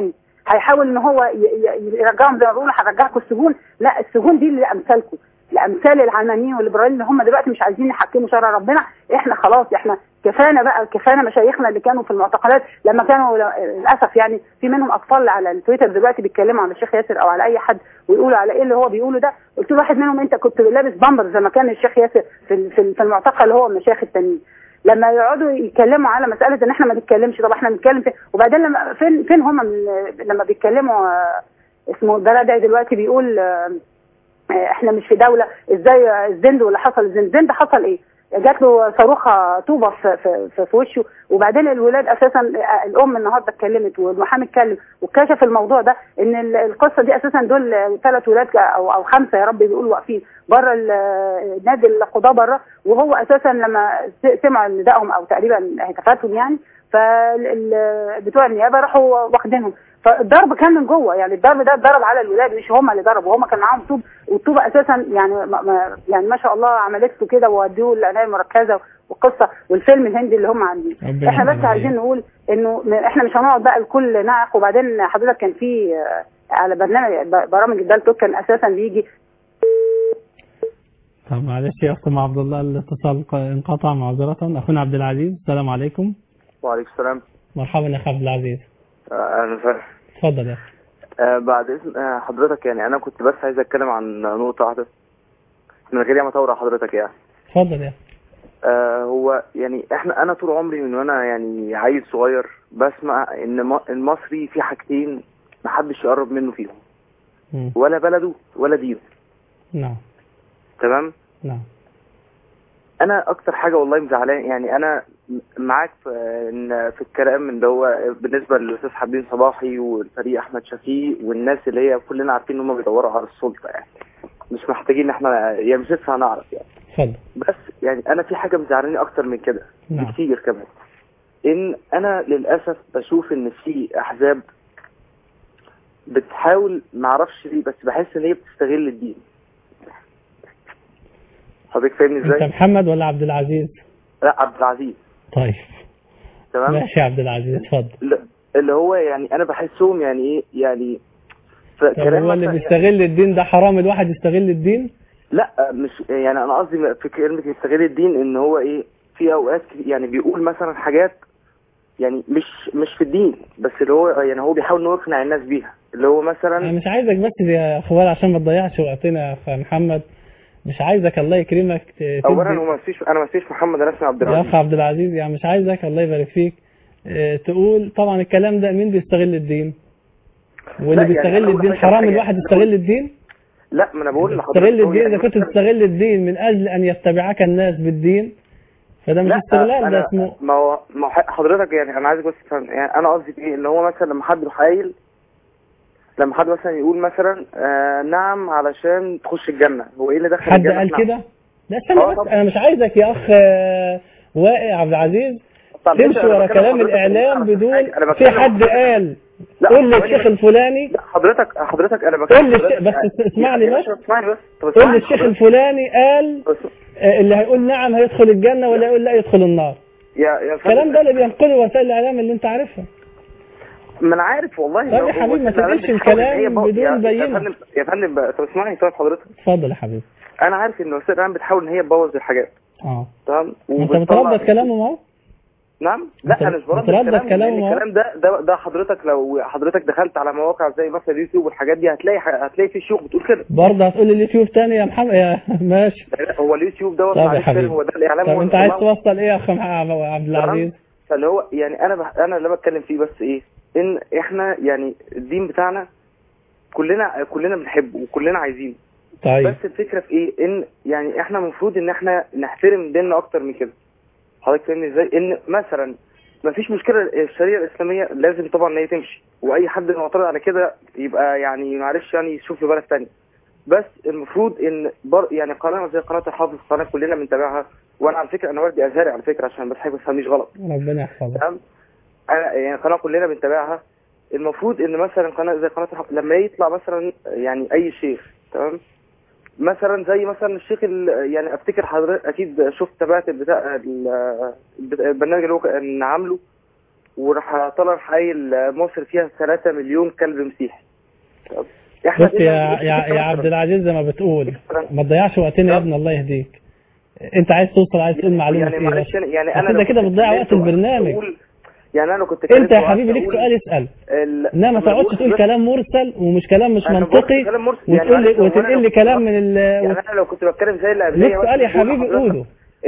هيحاول ان هو يرجعهم زي ما بيقولوا هرجعكم السجون. لا، السجون دي لامثالكم، لامثال العلمانيين والليبراليين اللي هم دلوقتي مش عايزين يحكموا شرع ربنا. احنا خلاص، احنا كفانا بقى، كفانا مشايخنا اللي كانوا في المعتقلات لما كانوا للاسف يعني في منهم اطفال على التويتر دلوقتي بيتكلموا على الشيخ ياسر او على اي حد ويقولوا على ايه اللي هو بيقوله ده. قلت له واحد منهم انت كنت لابس بامبر زي ما كان الشيخ ياسر في المعتقل اللي هو المشايخ التانيين. لما يقعدوا يتكلموا على مساله ان احنا ما نتكلمش، طب احنا نتكلم وبعدين لما فين هم لما بيتكلموا اسمه البلدي دلوقتي بيقول احنا مش في دوله، ازاي الزند واللي حصل الزند حصل ايه؟ جات له صاروخه طوبه في وشه. وبعدين الولاد اساسا الام النهارده اتكلمت والمحامي اتكلم وكشف الموضوع ده ان القصه دي اساسا دول 3 ولاد او 5 يا رب بيقولوا واقفين بره نادي القضاه بره، وهو اساسا لما سمعوا ندائهم او تقريبا هتافاتهم يعني بتوع النيابه راحوا واخدينهم. فالضرب كان من جوه، يعني الضرب ده اتضرب على الولاد مش هم اللي ضربوا، هم كان معاهم طوب، والطوبه اساسا يعني ما شاء الله عملت له كده وودوه العنايه المركزه والقصه والفيلم الهندي اللي هم عاملين. احنا بس عايزين نقول انه احنا مش هنقعد بقى الكل نعق. وبعدين حضرتك كان في على برامج الدالتوك كان اساسا بيجي. طب معلش يا اخت مع عبد الله الاتصال انقطع معذره. اخونا عبد العزيز، السلام عليكم. وعليكم السلام. مرحبا يا اخ عبد العزيز. اهلا وسهلا. اتفضل يا اخي. بعد اذن حضرتك، يعني انا كنت بس عايز اتكلم عن نقطه واحده من غير ما اطول على حضرتك يعني. اتفضل يا اخي. هو يعني انا طول عمري من وانا يعني عيل صغير بسمع ان المصري في حاجتين محدش يقرب منه فيهم، ولا بلده ولا دينه. نعم. تمام. نعم. انا اكتر حاجه والله مزعلان، يعني انا معاك في الكلام من ده بالنسبه للاستاذ حبيب صباحي والفريق احمد شفيق والناس اللي هي كلنا عارفين ان هم بيدوروا على السلطه، يعني مش محتاجين ان احنا يعني مش لسه هنعرف يعني. اتفضل. بس يعني انا في حاجه مزعلاني اكتر من كده كتير كمان، ان انا للاسف بشوف ان في احزاب بتحاول، معرفش ليه بس بحس ان هي بتستغل الدين. حضرتك فاهمني ازاي؟ انت محمد ولا عبد العزيز؟ لا عبد العزيز. طيب تمام ماشي يا عبد العزيز اتفضل. اللي هو يعني انا بحسهم يعني ايه يعني هو اللي بيستغل الدين ده حرام الواحد يستغل الدين؟ لا مش يعني انا قصدي في كلمه يستغل الدين ان هو ايه، في اوقات يعني بيقول مثلا حاجات يعني مش في الدين، بس اللي هو يعني هو بيحاول انه يقنع الناس بيها، اللي هو مثلا انا مش عايزك بس يا اخوان عشان ما تضيعش وقتنا يا اخ محمد، مش عايزك الله يكرمك اولا انا ما فيش محمد، انا اسمي عبد العزيز يا اخ عبد العزيز، يعني مش عايزك الله يبارك فيك تقول طبعا الكلام ده مين بيستغل الدين واللي بيستغل يعني الدين حرام الواحد يستغل الدين. لا ما انا بقول لحضرتك تستغل الدين اذا كنت تستغل الدين من اجل ان يتبعك الناس بالدين فده مش استغلال، ده اسمه ما هو حضرتك يعني انا عايزك بس تفهم، يعني انا قصدي ايه اللي هو مثلا لما حد يروح قايل، لما حد مثلا يقول مثلا نعم علشان تخش الجنه، هو ايه اللي دخل حد قال كده؟ لا استنى بس، انا مش عايزك يا اخ واقع عبد العزيز تمشي ورا كلام الاعلام بدون في حد قال قول للشيخ الفلاني. حضرتك انا بتكلم بس اسمعني بس قول للشيخ الفلاني قال اللي هيقول نعم هيدخل الجنه ولا يقول لا يدخل النار. الكلام ده اللي بينقله وسائل الاعلام اللي انت عارفها. ما انا عارف والله. طيب يا حبيبي ما تقولش الكلام بدون بينه. يا فندم طب اسمعني طيب حضرتك. اتفضل يا حبيبي. انا عارف ان وسائل الاعلام بتحاول ان هي تبوظ الحاجات. تمام. انت بتردد كلامه معاه؟ نعم. لا انا مش بردد الكلام ده حضرتك لو حضرتك دخلت على مواقع زي مثلا اليوتيوب والحاجات دي هتلاقي في شيوخ بتقول كده. برضه هتقول لي اليوتيوب تاني يا محمد يا ماشي. هو اليوتيوب ده هو ده الاعلام. طب انت عايز توصل ايه يا اخ عبد العزيز؟ فاللي هو يعني انا اللي بتكلم فيه بس ايه، ان احنا يعني الدين بتاعنا كلنا بنحبه وكلنا عايزينه. طيب بس الفكره في ايه، ان يعني احنا المفروض ان احنا نحترم ديننا اكتر من كده. حضرتك فاهمني ازاي؟ ان مثلا ما فيش مشكله الشريعه الاسلاميه لازم طبعا ان هي تمشي، واي حد معترض على كده يبقى يعني معلش يعني يشوف له بلد ثانيه. بس المفروض ان يعني قناه زي قناه الحافظ، قناه كلنا بنتابعها، وانا على فكره انا والدي ازهري على فكره عشان بس حاجه ما تفهمنيش غلط. ربنا يحفظك. تمام. يعني قناه كلنا بنتابعها، المفروض ان مثلا قناه زي قناه الحافظ لما يطلع مثلا يعني اي شيخ تمام، مثلا زي مثلا الشيخ يعني افتكر حضرتك اكيد شفت تابعت بتاع البرنامج اللي هو كان عامله، وراح طلع قايل مصر فيها 3 مليون كلب مسيحي. بص يا عبد العزيز زي ما بتقول ما تضيعش وقتنا يا ابني الله يهديك. انت عايز توصل عايز تقول معلومه يعني ايه معلش يعني انا انت كده بتضيع وقت البرنامج. يعني انا كنت انت يا حبيبي ليك سؤال اسال انما ما تقعدش تقول كلام مرسل ومش كلام مش منطقي وتنقل لي كلام من يعني انا لو كنت بتكلم زي اللي قبليه ليك سؤال يا حبيبي قوله.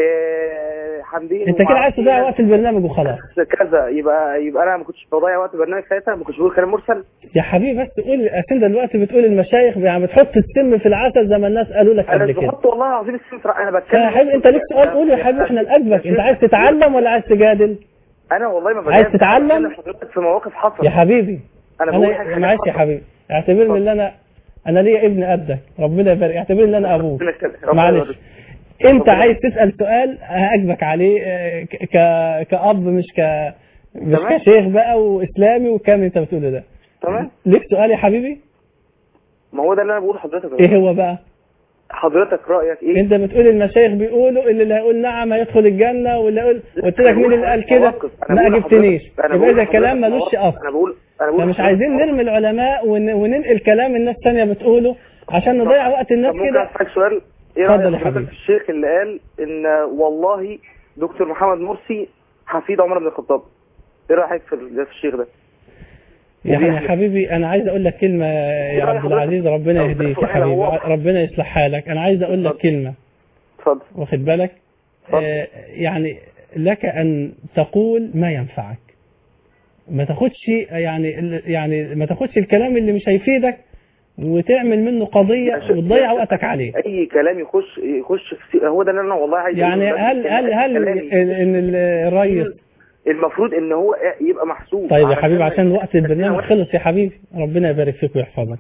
حمدين انت كده عايز تضيع وقت البرنامج وخلاص كذا يبقى انا ما كنتش بضيع وقت البرنامج ساعتها ما كنتش بقول كلام مرسل يا حبيبي. بس تقول انت دلوقتي بتقول المشايخ يعني بتحط السم في العسل زي ما الناس قالوا لك قبل كده. انا بحط والله العظيم السم انا بتكلم يا حبيبي انت ليك سؤال قول يا حبيبي احنا نقابلك. انت عايز تتعلم ولا عايز تجادل؟ انا والله ما عايز تتعلم في مواقف حصلت يا حبيبي. انا معلش يا حبيبي اعتبرني ان انا ليا ابن قدك ربنا يبارك. اعتبرني ان انا ابوك معلش. انت عايز تسال سؤال هاجبك عليه كأب مش كشيخ بقى واسلامي والكلام انت بتقوله ده. تمام. ليك سؤال يا حبيبي؟ ما هو ده اللي انا بقوله لحضرتك. ايه هو بقى؟ حضرتك رايك ايه؟ انت بتقول المشايخ بيقولوا اللي هيقول نعم هيدخل الجنه واللي هيقول قلت لك مين اللي قال كده ما اجبتنيش. يبقى ده كلام ملوش اصل. فمش عايزين نرمي العلماء وننقل كلام الناس ثانيه بتقوله عشان نضيع وقت الناس كده. ممكن اسالك سؤال؟ ايه رايك حضرتك في الشيخ اللي قال ان والله دكتور محمد مرسي حفيد عمر بن الخطاب؟ ايه رايك في الشيخ ده؟ يعني يا حبيبي انا عايز اقول لك كلمه يا عبد العزيز ربنا يهديك يا حبيبي ربنا يصلح حالك. انا عايز اقول لك كلمه اتفضل واخد بالك يعني لك ان تقول ما ينفعك ما تاخدش يعني ما تاخدش الكلام اللي مش هيفيدك وتعمل منه قضيه وتضيع وقتك عليه. اي كلام يخش في هو ده اللي انا والله عايز يعني هل ان الرئيس المفروض ان هو يبقى محسوب. طيب يا حبيبي عشان وقت البرنامج خلص يا حبيبي ربنا يبارك فيك ويحفظك.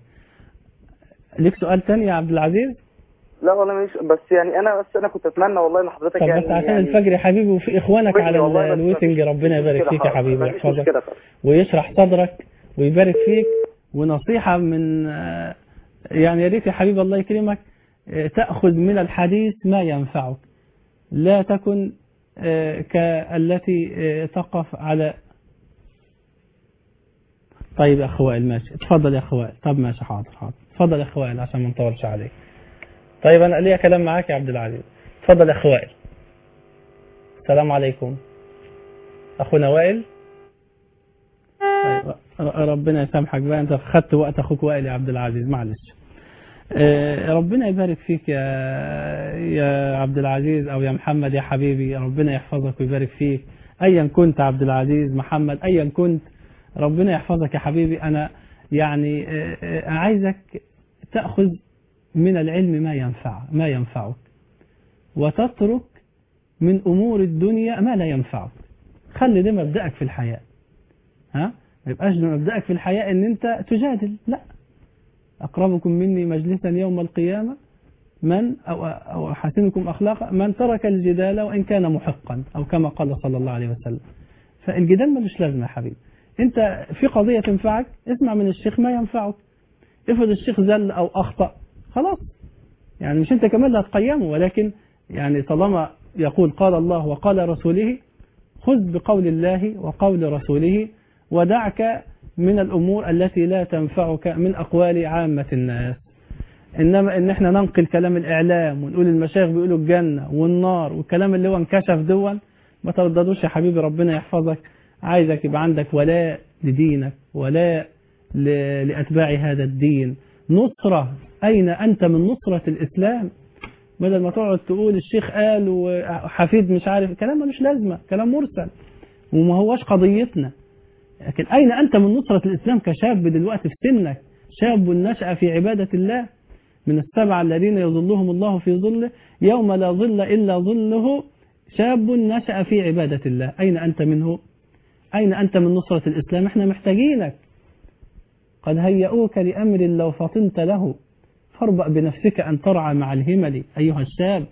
ليك سؤال تاني يا عبد العزيز؟ لا والله مش بس يعني انا كنت اتمنى والله ان حضرتك يعني بس عشان الفجر يا حبيبي وفي اخوانك على الويتنج ربنا يبارك فيك يا حبيبي ويحفظك ويشرح صدرك ويبارك فيك. ونصيحة من يعني يا ريت يا حبيبي الله يكرمك تأخذ من الحديث ما ينفعك لا تكن كالتي تقف على. طيب يا أخ وائل ماشي اتفضل يا أخ وائل. طب ماشي حاضر اتفضل يا أخ وائل عشان ما نطولش عليك. طيب أنا ليا كلام معاك يا عبد العزيز. اتفضل يا أخ وائل. السلام عليكم أخونا وائل. طيب ربنا يسامحك بقى انت خدت وقت اخوك وائل يا عبد العزيز معلش. ربنا يبارك فيك يا عبد العزيز او يا محمد يا حبيبي ربنا يحفظك ويبارك فيك ايا كنت عبد العزيز محمد ايا كنت ربنا يحفظك يا حبيبي. انا يعني عايزك تأخذ من العلم ما ينفعك وتترك من امور الدنيا ما لا ينفعك. خلي ده مبدأك في الحياة. ها ما يبقاش مبدأك في الحياة ان انت تجادل. لا اقربكم مني مجلسا يوم القيامة من او حسنكم اخلاقا من ترك الجدال وان كان محقا او كما قال صلى الله عليه وسلم. فالجدال ملوش لازمه يا حبيبي. انت في قضية تنفعك اسمع من الشيخ ما ينفعك. افرض الشيخ زل او اخطأ خلاص يعني مش انت كمان اللي هتقيمه ولكن يعني طالما يقول قال الله وقال رسوله خذ بقول الله وقول رسوله ودعك من الأمور التي لا تنفعك من أقوال عامة الناس. إنما إن إحنا ننقل كلام الإعلام ونقول المشايخ بيقولوا الجنة والنار والكلام اللي هو انكشف دول ما ترددوش يا حبيبي ربنا يحفظك. عايزك يبقى عندك ولاء لدينك ولاء لأتباع هذا الدين نصرة. أين أنت من نصرة الإسلام؟ بدل ما تقعد تقول الشيخ قال وحفيد مش عارف كلام ملوش لازمة كلام مرسل وما هوش قضيتنا. لكن أين أنت من نصرة الإسلام كشاب دلوقتي في سنك شاب نشأ في عبادة الله من السبعة الذين يظلهم الله في ظله يوم لا ظل إلا ظله شاب نشأ في عبادة الله. أين أنت منه؟ أين أنت من نصرة الإسلام؟ احنا محتاجينك. قد هيئوك لأمر لو فطنت له فاربأ بنفسك أن ترعى مع الهمل أيها الشاب.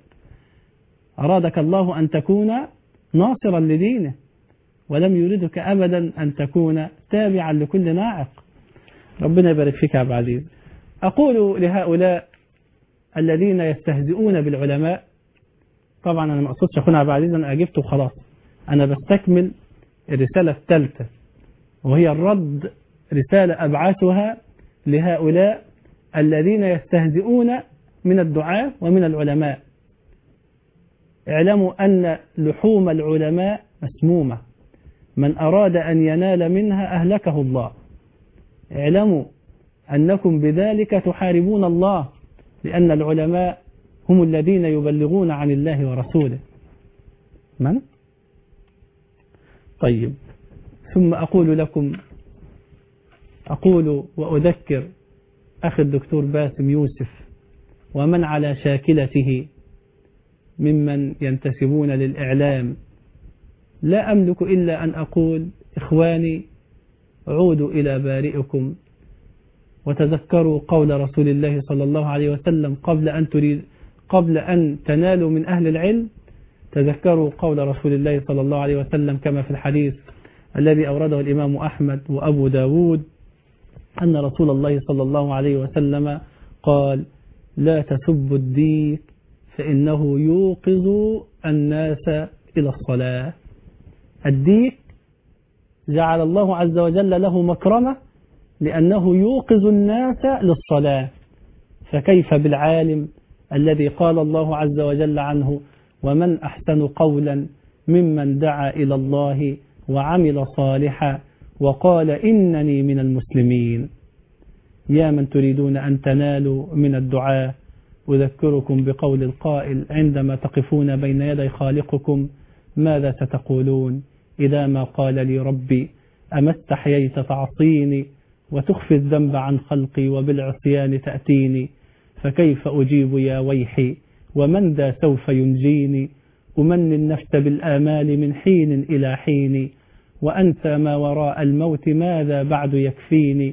أرادك الله أن تكون ناصرا لدينه ولم يريدك أبدا أن تكون تابعا لكل ناعق. ربنا يبارك فيك يا عبد العزيز. أقول لهؤلاء الذين يستهزئون بالعلماء طبعا أنا ما أقصدش أخونا عبد العزيز أنا أجبته وخلاص أنا بستكمل الرسالة الثالثة، وهي الرد، رسالة أبعثها لهؤلاء الذين يستهزئون من الدعاة ومن العلماء. اعلموا أن لحوم العلماء مسمومة، من أراد أن ينال منها أهلكه الله. اعلموا أنكم بذلك تحاربون الله، لأن العلماء هم الذين يبلغون عن الله ورسوله. من؟ طيب، ثم أقول وأذكر أخي الدكتور باسم يوسف ومن على شاكلته ممن ينتسبون للإعلام، لا أملك إلا أن أقول: إخواني، عودوا إلى بارئكم وتذكروا قول رسول الله صلى الله عليه وسلم قبل أن تنالوا من أهل العلم. تذكروا قول رسول الله صلى الله عليه وسلم كما في الحديث الذي أورده الإمام أحمد وأبو داود، أن رسول الله صلى الله عليه وسلم قال: لا تسبوا الديك فإنه يوقظ الناس إلى الصلاة. الديك جعل الله عز وجل له مكرمة لأنه يوقظ الناس للصلاة، فكيف بالعالم الذي قال الله عز وجل عنه: ومن أحسن قولا ممن دعا إلى الله وعمل صالحا وقال إنني من المسلمين. يا من تريدون أن تنالوا من الدعاء، أذكركم بقول القائل: عندما تقفون بين يدي خالقكم ماذا ستقولون إذا ما قال لي ربي أما استحييت تعصيني وتخفي الذنب عن خلقي وبالعصيان تأتيني؟ فكيف أجيب يا ويحي ومن ذا سوف ينجيني؟ أمني النفس بالآمال من حين إلى حين، وأنت ما وراء الموت ماذا بعد يكفيني؟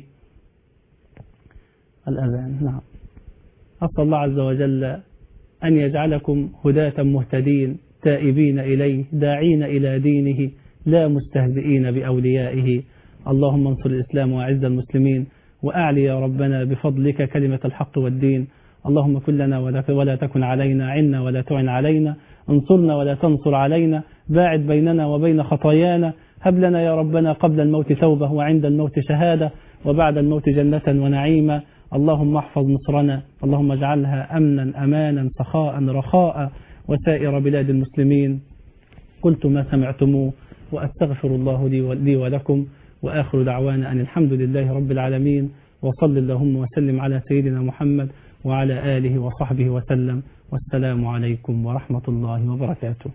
الأذان. نعم. أسأل الله عز وجل أن يجعلكم هداة مهتدين تائبين إليه داعين إلى دينه لا مستهزئين بأوليائه. اللهم انصر الإسلام وأعز المسلمين، وأعلي يا ربنا بفضلك كلمة الحق والدين. اللهم كن لنا ولا تكن علينا، عنا ولا تعن علينا، انصرنا ولا تنصر علينا، باعد بيننا وبين خطايانا، هب لنا يا ربنا قبل الموت توبة وعند الموت شهادة وبعد الموت جنة ونعيما. اللهم احفظ مصرنا، اللهم اجعلها أمنا أمانا سخاء رخاء وسائر بلاد المسلمين. قلت ما سمعتموه وأستغفر الله لي ولكم، وآخر دعوانا أن الحمد لله رب العالمين، وصل اللهم وسلم على سيدنا محمد وعلى آله وصحبه وسلم، والسلام عليكم ورحمة الله وبركاته.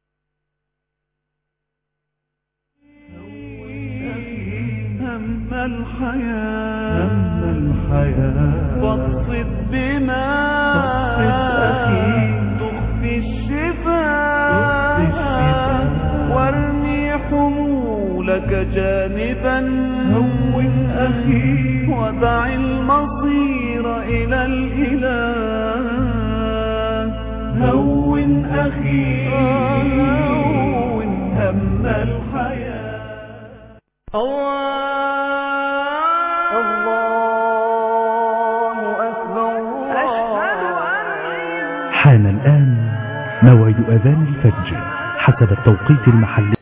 هم الحياة واقصد بما تخفي الشفاء، وارمي حمولك جانبا، هون أخي ودع المصير إلى الإله. هون أخي هون هم الحياة. حان الآن موعد أذان الفجر حسب التوقيت المحلي.